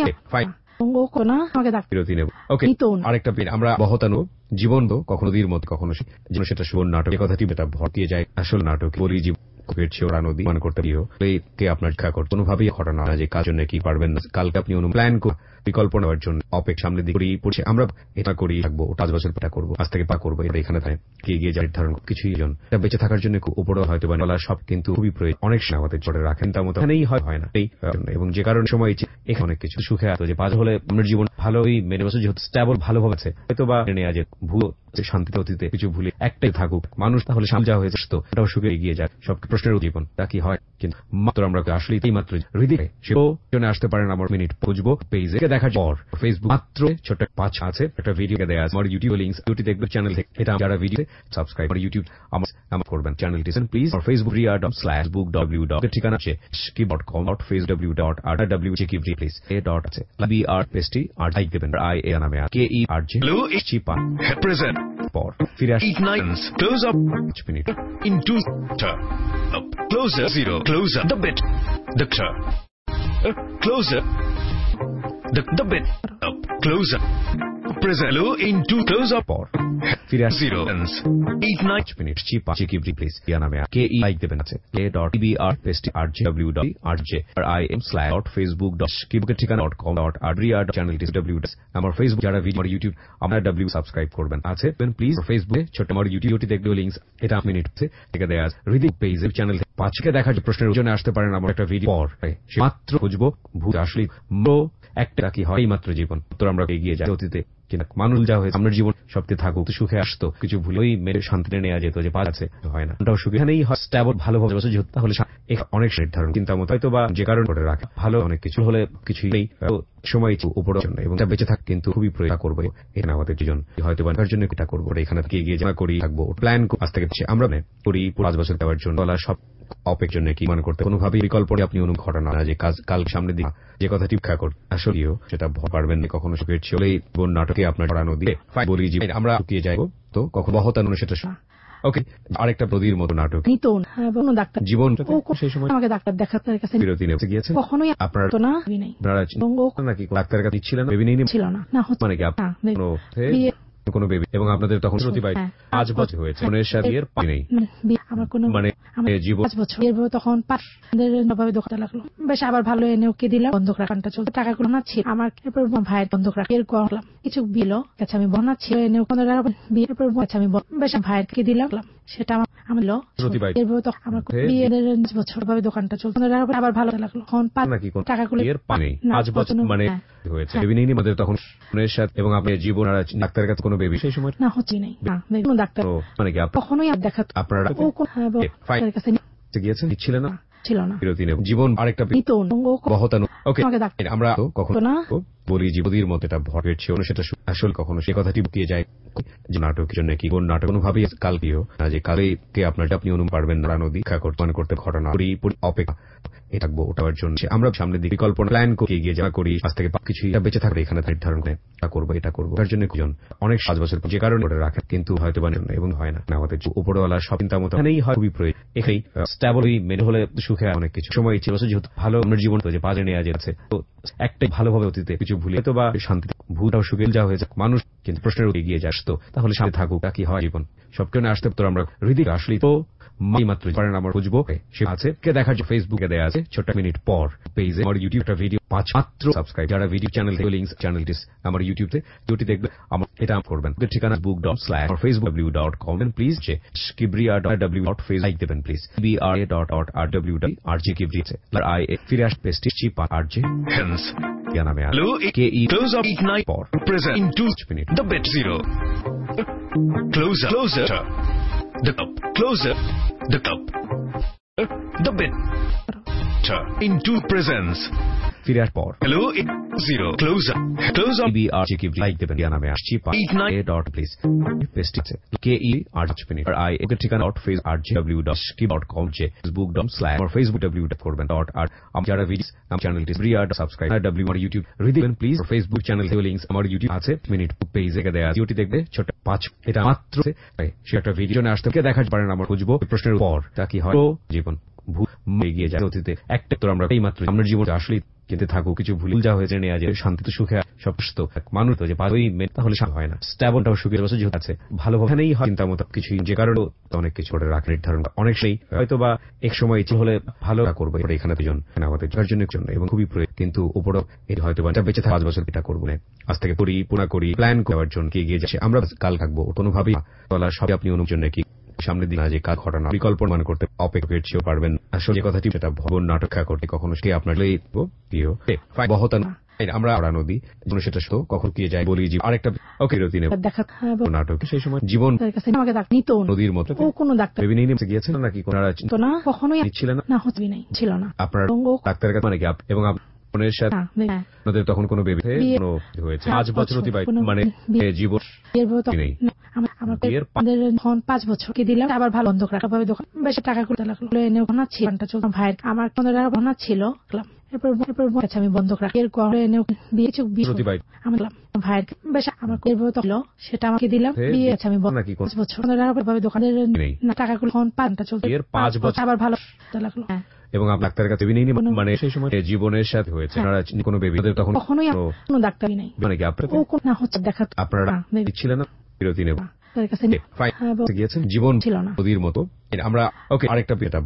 বিরতি নেব ওকে আরেকটা আমরা বহতানো জীবন তো কখনো দীর মত কখনো সেটা সুবর্ণ নাটক এই কথাটি এটা ভরকিয়ে যায় আসল নাটক বলি জীবন ফিরছে ওরা নদী মান করতে গিয়েও কে আপনার ইচ্ছা করতে কোনোভাবেই ঘটনা না যে কাজ জন্য কি পারবেন না কালকে আপনি অনু প্ল্যান বিকল্প নেওয়ার জন্য অপেক্ষা সামনে দিকে পড়ছে আমরা এটা করি থাকবো পাঁচ বছর এটা করবো আজ থেকে পা করবো এটা এখানে থাকে কি এগিয়ে যায় নির্ধারণ কিছুই জন এটা বেঁচে থাকার জন্য খুব উপরে হয়তো বা বলা সব কিন্তু খুবই প্রয়োজন অনেক সময় আমাদের জোরে রাখেন তার মতো এখানেই হয় না এই এবং যে কারণে সময় এখানে অনেক কিছু সুখে আছে যে পাঁচ হলে আপনার জীবন ভালোই মেনে বছর যেহেতু স্ট্যাবল ভালোভাবে আছে হয়তো বা নেওয়া যে ভুল শান্তিতে অতীতে কিছু ভুলে একটাই থাকুক মানুষ তাহলে সামনে যা হয়েছে তো এটাও সুখে এগিয়ে যায় সব প্রশ্নের জীবন তা কি হয় কিন্তু মাত্র আমরা আসলে এই মাত্র হৃদয় সেও জন্য আসতে পারেন আমার মিনিট বুঝবো পেজে দেখার পর ফেসবুক মাত্র ছোট্ট পাঁচ আছে একটা ভিডিও দেওয়া আছে আমার ইউটিউব লিঙ্কস ইউটিউব দেখবে চ্যানেল থেকে এটা যারা ভিডিও সাবস্ক্রাইব আমার ইউটিউব আমার আমার করবেন চ্যানেলটি প্লিজ আর ফেসবুক রিয়া dot slash book W dot ঠিকানা আছে skip dot com dot face W dot R W জিকিভ প্লিজ এ ডট আছে B R pastry R like দেবেন আই এ নামে কে ই আর জি চিপা প্রেজেন্ট পর ফিরে আসি nines close up পাঁচ minute into up closer zero closer the bit the uh, closer the the bit up closer present low into close up পর ফিরে আসি zero ends eight nine minute চিপা চিকিভ প্লিজ ইয়া নামে কে ই like দেবেন আছে K dot B R pastry R G W dot R J R I M slash dot Facebook dot স্কিপের ঠিকানা ডট কম ডট আর রিয়া চ্যানেলটি ডব্লিউ ডট আমার ফেসবুক যারা ভিডিও আমার ইউটিউব আমরা ডব্লিউ সাবস্ক্রাইব করবেন আছে প্লিজ ফেসবুকে ছোট আমার ইউটিউবটি দেখবে লিঙ্কস এটা মিনিট থেকে দেয়া আছে হৃদয় পেজের চ্যানেল পাঁচকে দেখার প্রশ্নের জন্য আসতে পারেন আমার একটা ভিডিও পর মাত্র খুঁজবো ভূত আসলে একটা কি হয় মাত্র জীবন উত্তর আমরা এগিয়ে যাই অতীতে কিন্তু মানুষ যা হয়েছে আপনার জীবন সবচেয়ে থাকুক সুখে আসতো কিছু ভুলেই মেরে শান্তিতে নেওয়া যেত যে পাঁচ আছে হয় না ওটাও সুখে এখানেই হয় স্ট্যাবল ভালোভাবে বসে যেত তাহলে অনেক নির্ধারণ চিন্তা মতো হয়তো বা যে কারণ করে রাখে ভালো অনেক কিছু হলে কিছুই নেই সময় উপরের জন্য এবং বেঁচে থাক কিন্তু খুবই প্রয়োজন করবো এখানে আমাদের দুজন হয়তো বা তার জন্য এটা করবো এখানে থেকে এগিয়ে যা করি থাকবো প্ল্যান আজ থেকে আমরা করি পাঁচ বছর দেওয়ার জন্য বলা সব অপেক্ষার জন্য কি মনে করতে কোনোভাবেই বিকল্প আপনি অনু ঘটনা না যে কাজ কাল সামনে দিয়ে যে কথাটি ইচ্ছা কর আসলেও সেটা পারবেন না কখনো সুখের চলেই বোন নাটকে আপনার পড়ানো দিয়ে বলি যে আমরা লুকিয়ে যাইব তো কখন বহতানো সেটা ওকে, আরেকটা প্রদীর মতো নাটক নিত না এবং ডাক্তার জীবন ও সেই সময় আমাকে ডাক্তার দেখাতে কাছে বিরতি নিতে গিয়েছেন কখনোই আপনার তো না নাই নাকি ডাক্তারের কাছে ছিলেন বেবি নেই ছিল না না হচ্ছে মানে কি আপনার কোনো বেবি এবং আপনাদের তখন প্রতিবাই পাঁচ বছর হয়েছে বোনের সাথে এর পাই নেই আমার কোনো মানে জীবন পাঁচ বছর এর তখন পাঁচদের ভাবে দোকানে লাগলো বেশ আবার ভালো এনে ওকে দিলাম বন্ধক রাখানটা চলতে টাকাগুলো না ছিল আমার এরপর ভাইয়ের বন্ধক রাখি এর করলাম কিছু বিল কাছে আমি বনা ছিল এনে পনেরো টাকা বিয়ের পর কাছে আমি বেশ ভাইয়েরকে দিলাম সেটা আমার আমি লো এর তো আমার বিয়ের বছর ভাবে দোকানটা চলতে পনেরো টাকা আবার ভালো লাগলো তখন টাকাগুলো এর পাই পাঁচ বছর মানে হয়েছে বেবি নেই আমাদের তখন বোনের সাথে এবং আপনি জীবন আর ডাক্তারের কাছে কোনো বেবি সেই সময় না হচ্ছে নাই না কোনো ডাক্তার মানে কি কখনোই দেখাতো আপনারা ও কোন কাছে গিয়েছেন ছিলেন না ছিল না বিরতি নেব জীবন আরেকটা বহতানো ওকে আমরা কখনো বলি জীবদির মতো এটা ভরের ছিল সেটা আসল কখনো সে কথাটি বুকিয়ে যায় যে নাটকের জন্য কি কোন নাটক কোনোভাবেই কালকেও না যে কালে কে আপনার আপনি অনুমান পারবেন না নদী খা করতে করতে ঘটনা অপেক্ষা এ থাকবো ওটার জন্য আমরা সামনের দিকে কল্পনা প্ল্যান করে এগিয়ে যাওয়া করি আজ থেকে কিছু বেঁচে থাকবে এখানে নির্ধারণ করে এটা করবো এটা করবো তার জন্য একজন অনেক সাত বছর যে কারণে ওটা রাখেন কিন্তু হয়তো বানেন না এবং হয় না আমাদের উপরওয়ালা সব চিন্তা মতো এখানেই হয় খুবই প্রয়োজন এখানেই স্ট্যাবলি মেনে হলে সুখে অনেক কিছু সময় ছিল যেহেতু ভালো আমার জীবন তো যে বাজে নেওয়া যাচ্ছে তো একটাই ভালোভাবে অতীতে কিছু ভুলে হয়তো বা শান্তি ভুলটাও সুখে যাওয়া হয়েছে মানুষ কিন্তু প্রশ্নের উপর এগিয়ে যাস তো তাহলে শান্তি থাকুক কি হয় জীবন সব কেউ আসতে তো আমরা হৃদয় আসলে তো মাত্র পারেন আমার খুঁজবো সে আছে কে দেখার জন্য ফেসবুকে দেওয়া আছে ছোট্ট মিনিট পর পেজে আমার ইউটিউবটা ভিডিও পাঁচ মাত্র সাবস্ক্রাইব যারা ভিডিও চ্যানেল লিঙ্ক চ্যানেলটি আমার ইউটিউবে দুটি দেখবে আমার এটা করবেন ঠিকানা book dot slash R Facebook W dot com please যে Kibria dot W dot face like দেবেন please B R A dot dot R W dot R G কিবরি আর আই এ ফিরে আস পেস্টি চিপ আর জি হেন্স क्या नाम है hello के ई close up nine for present in two minutes the bit zero closer closer the cup closer the cup the bit in two presents फिर आठ पर hello zero closer close up B R G की like देবেন क्या नाम है chip A dot please paste से के ई आठ मिनट और आई एक ঠিকানা dot face R G W dot skip dot com যে ফেসবুক ডট স্ল্যাশ আর ফেসবুক ডব্লিউ ডট করবেন ডট আর আমার যারা ভিডিওস আমার চ্যানেলটি ফ্রি আর সাবস্ক্রাইব আর ডব্লিউ আর ইউটিউব রিদিবেন প্লিজ ফেসবুক চ্যানেল থেকে লিংকস আমার ইউটিউব আছে মিনিট পেজে কে দেয়া ভিডিওটি দেখবে ছোট পাঁচ এটা মাত্র সে একটা ভিডিও না আসতে কে দেখার পারেন আমার খুঁজবো প্রশ্নের পর তা কি হয় জীবন ভুল এগিয়ে যায় অতীতে একটা তো আমরা এই মাত্র আমার জীবনে আসলে কিন্তু থাকুক কিছু ভুল যাওয়া হয়েছে নেওয়া যায় শান্তিতে সুখে সব সুস্থ মানুষ তো যে পারোই তাহলে হয় না স্ট্যাবনটাও সুখের বছর যেহেতু আছে ভালোভাবেই হয় চিন্তা মতো কিছু যে কারণে অনেক কিছু করে রাখা নির্ধারণ অনেক সেই হয়তো বা এক সময় ইচ্ছে হলে ভালো করবো এখানে দুজন আমাদের যার জন্য জন্য এবং খুবই প্রয়োজন কিন্তু উপরও এটা হয়তো বা বেঁচে থাকা পাঁচ বছর এটা করবো না আজ থেকে করি পুনা করি প্ল্যান করার জন্য কি এগিয়ে যাচ্ছে আমরা কাল থাকবো কোনোভাবেই বলা সবই আপনি অনুজন্য কি সামনের দিন যে কাজ ঘটনা বিকল্পনা মান করতে অপেক্ষা চেয়েও পারবেন আসলে যে কথাটি সেটা ভবন নাটক করতে কখনো সে আপনার প্রিয় বহতান আমরা আড়া নদী সেটা তো কখন কি যায় বলি যে আরেকটা ওকে বিরতি নেব নাটক সেই সময় জীবন নদীর মতো কোনো ডাক্তার বেবি নেই গিয়েছেন নাকি কোনারা না কখনোই ছিলেন না হচ্ছে নাই ছিল না আপনার ডাক্তারের কাছে মানে কি এবং বোনের সাথে আপনাদের তখন কোনো বেবি হয়েছে পাঁচ বছর অতিবাহিত মানে জীবন নেই আমার পাঁচ বছর কি দিলাম আবার ভালো বন্ধক রাখা ভাবে দোকান বেশি টাকা করতে লাগলো এনে ওখানে ছিল ভাইয়ের আমার পনেরো টাকা ভাঙা ছিল এরপর এরপর আমি বন্ধক রাখি এর এনে বিয়ে চুক বিয়ে আমার ভাইয়ের বেশ আমার হলো সেটা আমাকে দিলাম বিয়ে আছে আমি পাঁচ বছর পনেরো টাকা ভাবে দোকানের টাকাগুলো পাঁচটা চলতে পাঁচ বছর আবার ভালো লাগলো এবং ডাক্তারের কাছে নেই মানে সেই সময় জীবনের সাথে হয়েছে কোনো বেবি তখন কখনোই কোনো ডাক্তারই নাই মানে কি আপনার না হচ্ছে দেখা আপনারা ছিলেন না বিরতি নেব গিয়েছেন জীবন ছিল না নদীর মতো আমরা ওকে আরেকটা এটা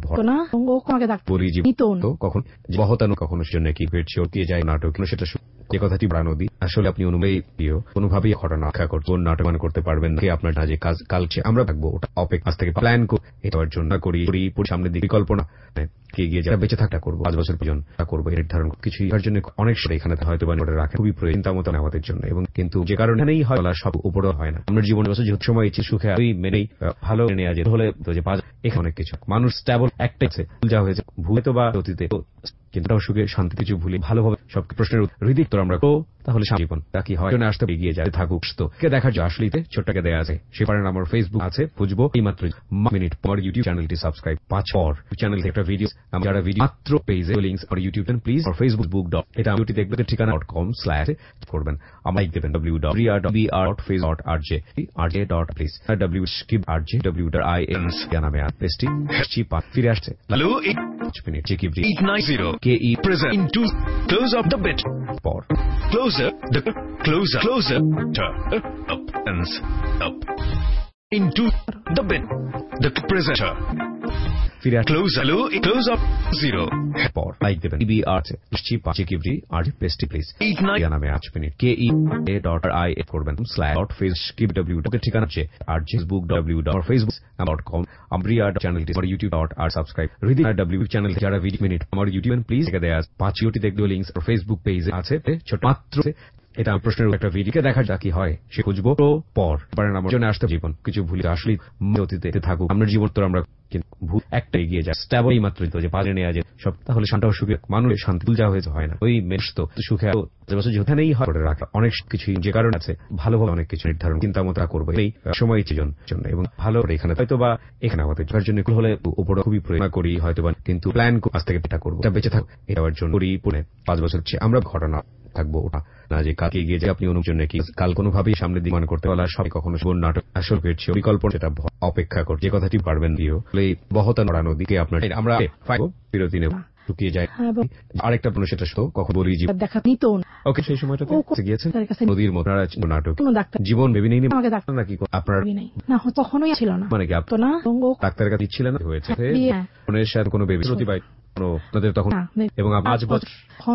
বলি জীবন কখন বহতানো কখনো জন্য কি পেয়েছে দিয়ে যায় নাটক সেটা যে কথাটি বড় নদী আসলে আপনি অনুযায়ী প্রিয় কোনোভাবেই ঘটনা আখ্যা করতে নাটক মান করতে পারবেন না আপনার যে কাজ কালকে আমরা থাকবো ওটা অপেক্ষা আজ থেকে প্ল্যান এটার জন্য করি সামনের দিকে কল্পনা এগিয়ে যারা বেঁচে থাকা করবো পাঁচ বছর পর্যন্ত করবো নির্ধারণ কিছু এর জন্য অনেক সেটা এখানে হয়তো বা রাখা খুবই প্রয়োজন চিন্তা মতো আমাদের জন্য এবং কিন্তু যে কারণেই হয় সব উপরও হয় না আমরা জীবনে বছর যেহেতু সময় ইচ্ছে সুখে ওই মেনেই ভালো নেওয়া যেতে হলে তো যে পাঁচ এখানে অনেক কিছু মানুষ স্ট্যাবল একটা ভুল যাওয়া হয়েছে ভুলে তো বা অতীতে কিন্তু সুখে শান্তি কিছু ভুলে ভালোভাবে সব প্রশ্নের হৃদিক তো আমরা তাহলে জীবন তা কি হয় আসতে এগিয়ে যায় থাকুক তো কে দেখার জন্য আসলেই ছোট্টকে দেয়া আছে সে পারেন আমার ফেসবুক আছে বুঝবো এই মাত্র মিনিট পর ইউটিউব চ্যানেলটি সাবস্ক্রাইব পাঁচ পর চ্যানেল থেকে একটা ভিডিও আমি যারা ভিডিও মাত্র পেজে লিংকস আর ইউটিউব চ্যানেল প্লিজ আর ফেসবুক বুক ডট এটা ইউটিউব দেখবেন ঠিকানা ডট কম স্ল্যাশ করবেন আমায় দেবেন W W W dot face dot R J R J dot please W skip R J W dot I N এর নামে আর পেস্টি চিপ ফিরে আসছে হ্যালো পাঁচ minute check every eight ninety কে ই present into close up the bit পর closer the closer closer up and up into the bit the presenter ফিরে close hello close up zero পর লাইক দেবেন B R chip check every আর পেস্টি please eight nine নামে আট minute K E A dot I A করবেন slash dot face skip W dot ঠিকানা আছে আর Facebook W dot Facebook dot com আমরিয়া চ্যানেলটি আমার ইউটিউব ডট আর সাবস্ক্রাইব হৃদিক ডব্লিউ চ্যানেল যারা ভিডিও মিনিট আমার ইউটিউব প্লিজ একে দেয়া পাঁচ ইউটি দেখবে লিংকস আর ফেসবুক পেজে আছে ছোট মাত্র এটা প্রশ্নের একটা ভিডিওকে দেখা যা কি হয় সে খুঁজবো পর পারেন আমার জন্য আসতে জীবন কিছু ভুলে আসলেই অতীতে থাকুক আপনার জীবন তো আমরা ভূত একটা এগিয়ে যায় স্ট্যাবল এই মাত্রই তো যে পাজে নেওয়া যায় সব তাহলে শান্তাও সুখে মানুষের শান্তি যা হয়েছে হয় না ওই মেশ তো সুখে যেখানেই হয় রাখা অনেক কিছু যে কারণ আছে ভালোভাবে অনেক কিছু নির্ধারণ চিন্তা মতো করবো এই সময় জন্য এবং ভালো এখানে হয়তো বা এখানে আমাদের যার জন্য হলে উপরে খুবই প্রেরণা করি হয়তো বা কিন্তু প্ল্যান আজ থেকে এটা করবো বেঁচে থাকবো এটার জন্য করি পুনে পাঁচ বছর হচ্ছে আমরা ঘটনা থাকবো ওটা না যে কাকে এগিয়ে যায় আপনি অনুর জন্য কি কাল কোনোভাবেই সামনে দিকে মনে করতে পারলে সবাই কখনো জীবন নাটক আসল পেয়েছে বিকল্প সেটা অপেক্ষা কর যে কথাটি পারবেন দিও বহতা নড়ানো দিকে আপনার আমরা বিরতি নেব ঢুকিয়ে যায় আরেকটা প্রশ্ন সেটা তো কখন বলি জীবন দেখা নিত ওকে সেই সময়টাতে গিয়েছেন নদীর মতো নাটক জীবন ভেবে নেই আমাকে ডাক্তার নাকি আপনার না কখনোই ছিল না মানে কি আপনার না ডাক্তারের কাছে ছিলেন হয়েছে বোনের সাথে কোনো বেবি প্রতি পাই আপনাদের তখন এবং পাঁচ বছর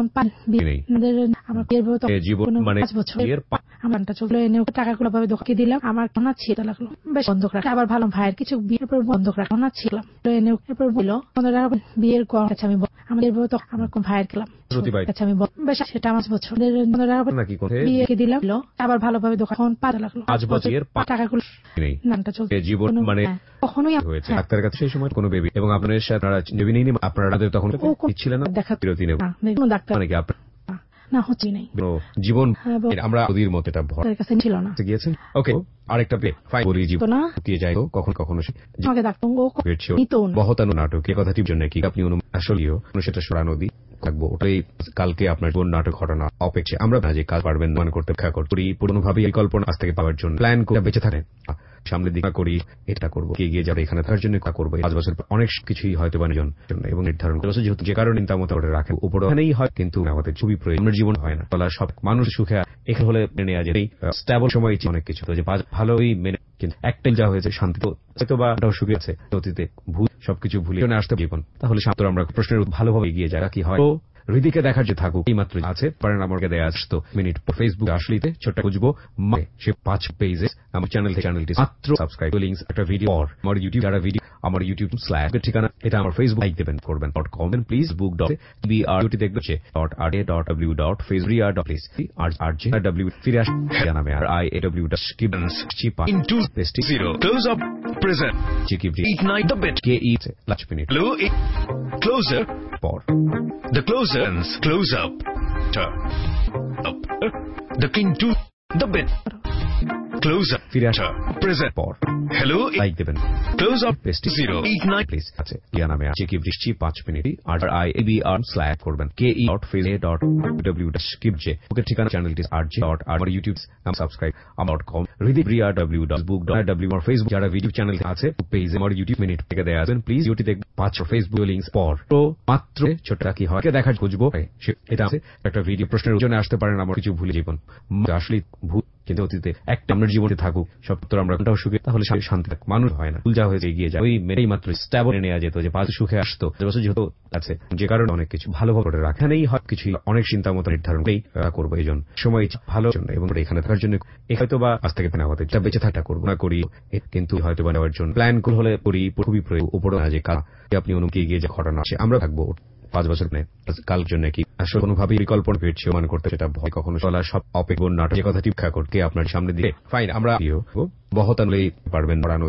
জীবন মানে আমারটা চলে এনে টাকাগুলো ভাবে দোকানে দিলাম আমার কোনা ছিল লাগলো বেশ বন্ধক রাখা আবার ভালো ভাইয়ের কিছু বিয়ের পর বন্ধক রাখা না ছিলাম এনে এরপর বললো বিয়ের কম কাছে আমি আমাদের তো আমার কোন ভাইয়ের খেলাম কাছে আমি বেশ সেটা পাঁচ বছর বিয়েকে দিলাম আবার ভালোভাবে দোকান পাতা লাগলো পাঁচ বছরের টাকাগুলো নামটা চলছে জীবন মানে কখনোই হয়েছে ডাক্তারের কাছে সেই সময় কোনো বেবি এবং আপনাদের সাথে নেবি নেই আপনারা তখন ছিলেন না দেখা বিরতি নেব ডাক্তার মানে কি আপনার না হচ্ছে নাই জীবন আমরা নদীর মতো এটা ভর কাছে ছিল না গিয়েছেন ওকে আরেকটা প্লে ফাইন বলি জীবন ঢুকিয়ে যায় কখন কখনো আমাকে ডাক্তার বহতানো নাটক এ কথাটির জন্য কি আপনি আসলেও সেটা সরা নদী থাকবো ওটাই কালকে আপনার জীবন নাটক ঘটনা অপেক্ষা আমরা না যে কাজ পারবেন মনে করতে দেখা করি পুরোনোভাবে এই কল্পনা আজ থেকে পাওয়ার জন্য প্ল্যান করে বেঁচে থাকেন সামনের দিকে করি এটা করবো এগিয়ে যাবে এখানে থাকার জন্য করবো পাঁচ বছর অনেক কিছুই হয়তো বানিজন জন্য এবং নির্ধারণ করে যেহেতু যে কারণে চিন্তা মতো করে রাখে উপরেই হয় কিন্তু আমাদের খুবই প্রয়োজন জীবন হয় না বলা সব মানুষ সুখে এখানে হলে মেনে নেওয়া যায় এই স্ট্যাবল সময় অনেক কিছু যে ভালোই মেনে কিন্তু একটাই যা হয়েছে শান্তি তো হয়তো বা সুখে আছে অতীতে ভূত সবকিছু ভুলে আসতে জীবন তাহলে শান্ত আমরা প্রশ্নের ভালোভাবে এগিয়ে যায় কি হয় হৃদিকে দেখার যে থাকুক এই মাত্র আছে পারেন আমাকে দেয়া আসতো মিনিট ফেসবুক আসলেইতে ছোট্ট খুঁজবো সে পাঁচ পেজে আমার চ্যানেল থেকে চ্যানেলটি মাত্র সাবস্ক্রাইব লিংকস একটা ভিডিও আর আমার ইউটিউব যারা ভিডিও আমার ইউটিউব স্ল্যাশ ঠিকানা এটা আমার ফেসবুক লাইক দেবেন করবেন dot com please book dot B R ইউটি দেখবে ডট আর এ ডট ডব্লিউ ডট ফেসরিয়া ডট প্লিজ আর আর জে ডব্লিউ ফিরে আস নামে আর আই এ ডব্লিউ ডট স্কিপন্স চিপা ইনটু পেস্টি জিরো ক্লোজ আপ প্রেজেন্ট চিকিভি eight nine the bit কে ই লাস্ট মিনিট hello closer পর the closer and close up up the into the bit close up ফিরে আস present পর hello লাইক দেবেন close up পেস্টি zero eight nine প্লিজ আছে ইয়া নামে আছে কি বৃষ্টি পাঁচ মিনিট আর I A B R slash করবেন কে ই dot face dot W dot skip J okay ঠিকানা চ্যানেলটি আর জি ডট আমার ইউটিউব সাবস্ক্রাইব আমার কম হৃদিক রিয়া W dot book dot W আর ফেসবুক যারা ভিডিও চ্যানেল আছে পেজ আমার ইউটিউব মিনিট থেকে দেয়া আছেন প্লিজ ইউটিউব দেখ পাঁচ ফেসবুক লিংকস পর তো মাত্র ছোট কি হয় কে দেখার খুঁজবো এটা আছে একটা ভিডিও প্রশ্নের জন্য আসতে পারেন আমার কিছু ভুলে জীবন আসলে ভূত কিন্তু অতীতে একটা আপনার জীবনে থাকুক সব তো আমরা কোনটাও সুখে তাহলে শান্তি মানুষ হয় না যা হয়েছে এগিয়ে যায় ওই মেরেই মাত্র স্ট্যাবল নেওয়া যেত যে পাঁচ সুখে আসতো যেহেতু আছে যে কারণে অনেক কিছু ভালোভাবে রাখানেই হয় কিছু অনেক চিন্তা মতো নির্ধারণ করেই করবো এই জন্য সময় ভালো জন্য এবং এখানে থাকার জন্য হয়তো বা আজ থেকে আমাদের যা বেঁচে থাকা করবো না করি কিন্তু হয়তো বা নেওয়ার জন্য প্ল্যান হলে করি খুবই উপরে না যে কাজ আপনি অনুমতি এগিয়ে যে ঘটনা আছে আমরা থাকবো পাঁচ বছর নেই কাল জন্য কি আসলে কোনোভাবে বিকল্প পেয়েছে মনে করতে সেটা ভয় কখনো চলা সব অপেক্ষা নাটক যে কথাটি শিক্ষা করতে আপনার সামনে দিয়ে ফাইন আমরা বহতানলেই পারবেন নদী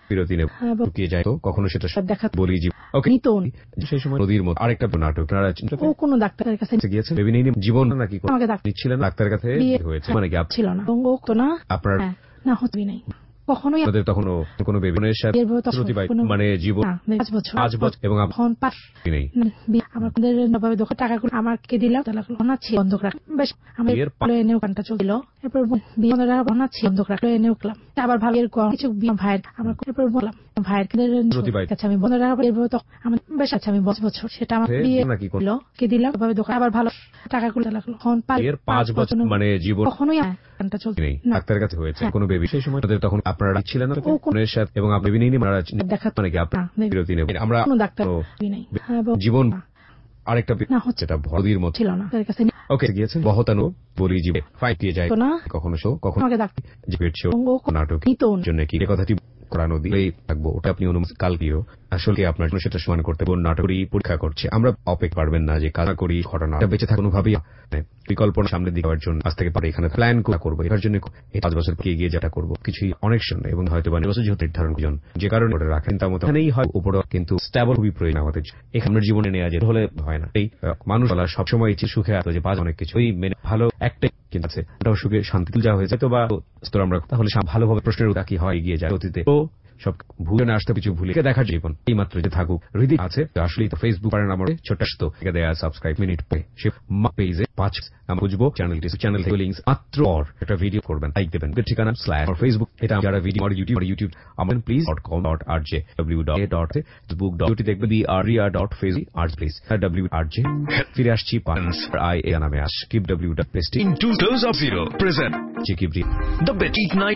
বিরতি নেব ঢুকিয়ে যায় তো কখনো সেটা দেখা বলি জি ওকে নিতন সেই সময় নদীর মতো আরেকটা নাটক ও কোনো ডাক্তারের কাছে গিয়েছেন বেবি নেই জীবন নাকি আমাকে ডাক্তার নিচ্ছিলেন ডাক্তারের কাছে হয়েছে মানে কি ছিল না ও তো না আপনার না হতই নাই কখনোই আমাদের তখন কোনো বেবিনের সাথে মানে জীবন পাঁচ বছর পাঁচ বছর এবং এখন পাঁচ নেই আমাদের নবাবে দোকান টাকাগুলো আমাকে দিলাম তাহলে না ছিল বন্ধক রাখ বেশ আমার এনেও কানটা চলছিল এরপর বিয়েরা বনা ছিল বন্ধক রাখলো এনেও ক্লাম আবার ভালো এর কিছু ভাইয়ের আমার এরপর বললাম ভাইয়ের কাছে আমি বন্ধ রাখবো এরপর তো আমার বেশ আছে আমি পাঁচ বছর সেটা আমার বিয়ে নাকি করলো কে দিলাম ভাবে দোকান আবার ভালো টাকাগুলো লাগলো এখন পাঁচ বছর মানে জীবন কখনোই কানটা চলছিল ডাক্তারের কাছে হয়েছে কোনো বেবি সেই সময় তখন আপনারা ছিলেন না কোনের সাথে এবং বেবি নেই মারা দেখা মানে কি আপনারা বিরতি নেব আমরা ডাক্তার নাই জীবন আরেকটা না হচ্ছে এটা ভরদির মতো ছিল না তার কাছে ওকে গিয়েছেন বহতানো বলি জীবে ফাইট দিয়ে যায় কখনো শো কখনো আমাকে ডাক্তার যে পেট শো নাটক জন্য কি কথাটি করানো দিলেই থাকবো ওটা আপনি অনুমতি কাল গিয়েও আসলে আপনার জন্য সেটা সমান করতে বোন নাটকই পরীক্ষা করছে আমরা অপেক্ষা পারবেন না যে কাজা করি ঘটনা বেঁচে থাকুন ভাবেই বিকল্পনা সামনে দিকে যাওয়ার জন্য আজ থেকে পরে এখানে প্ল্যান করবো এর জন্য এই পাঁচ বছর পরে গিয়ে যেটা করবো কিছুই অনেক শুনে এবং হয়তো বা বছর যেহেতু নির্ধারণ করছেন যে কারণে ওটা রাখেন তার মতো এখানেই হয় উপরে কিন্তু স্ট্যাবল খুবই প্রয়োজন আমাদের এখানের জীবনে নেওয়া যেতে হলে হয় না এই মানুষ বলা সবসময় ইচ্ছে সুখে আছে যে পাঁচ অনেক কিছু ওই মেনে ভালো একটাই কিন্তু আছে ওটাও সুখে শান্তি যা হয়েছে তো বা স্তর আমরা তাহলে ভালোভাবে প্রশ্নের উত্তর কি হয় এগিয়ে যায় অতীতে তো সব ভুলে না আসতে কিছু ভুলে দেখার জীবন এই মাত্র যে থাকুক হৃদয় আছে আসলে তো ফেসবুক পারেন আমার ছোট তো দেয়া সাবস্ক্রাইব মিনিট পে সে পেজে পাঁচ আমরা বুঝবো চ্যানেলটি চ্যানেল থেকে লিংকস মাত্র আর একটা ভিডিও করবেন লাইক দেবেন ঠিকানা স্ল্যাশ আর ফেসবুক এটা যারা ভিডিও আর ইউটিউব আর ইউটিউব আমার please dot com dot R J W dot A dot book dot দেখবে B R E R dot Facebook আর প্লিজ ডব্লিউ আর জে ফিরে আসছি পান্স আই এ নামে আস কিপ ডব্লিউ ডট পেস্টি into close off zero present চিকিব্রি the বেটিক night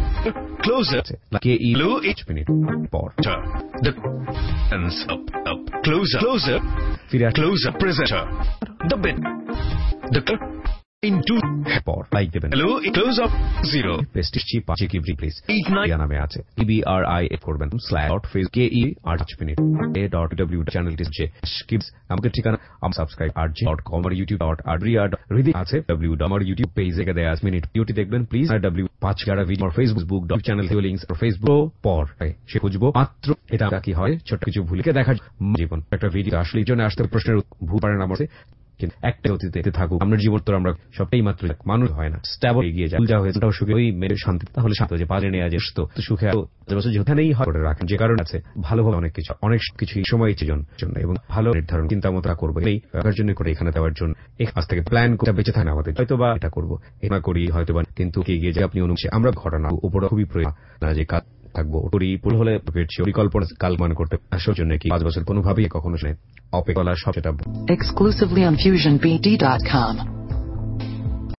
closer কে ই ব্লু এইচ মিনিট পর the ends up up closer closer ফিরে closer presenter the bit the into পর লাইক দেবেন hello close up zero পেস্টিশ চিপ চিকিব্রি প্লিজ eight nine নামে আছে E B R I F করবেন slash dot face K E R minute A dot W চ্যানেলটি যে স্কিপস আমাকে ঠিকানা আম সাবস্ক্রাইব আর জি ডট কম আর ইউটিউব ডট আর রিয়াড হৃদয় আছে ডব্লিউ আমার ইউটিউব পেজে গিয়ে দেয়া মিনিট ইউটি দেখবেন প্লিজ আর ডব্লিউ পাঁচ গাড়া ভিডিও আর ফেসবুক ডট চ্যানেল থেকে লিংকস আর ফেসবুক পর সে খুঁজবো মাত্র এটা কি হয় ছোট কিছু ভুলকে দেখার জীবন একটা ভিডিও আসলে জন্য আসতে প্রশ্নের ভুল পারেন আমাদের কিন্তু একটা অতীতে থাকুক আমরা জীবন তো আমরা সবটাই মাত্র মানুষ হয় না স্ট্যাবল এগিয়ে যায় যা হয়েছে ওটাও সুখে ওই মেরে শান্তি তাহলে শান্ত যে পারে নেওয়া যেত তো সুখে বছর যেখানেই হয় রাখেন যে কারণ আছে ভালোভাবে অনেক কিছু অনেক কিছু সময় জন্য এবং ভালো নির্ধারণ চিন্তা মতো করবো এই রাখার জন্য করে এখানে দেওয়ার জন্য আজ থেকে প্ল্যান করে বেঁচে থাকে আমাদের হয়তো বা এটা করবো এটা করি হয়তো বা কিন্তু এগিয়ে যায় আপনি অনুমতি আমরা ঘটনা উপরে খুবই প্রয়োজন না যে কাজ থাকবো ওটরি পুল হলে পরিকল্পনা কালমান করতে আসার জন্য কি পাঁচ বছর কোনোভাবেই কখনো শুনে অপেক্ষা সব সেটা exclusively on fusion b d dot com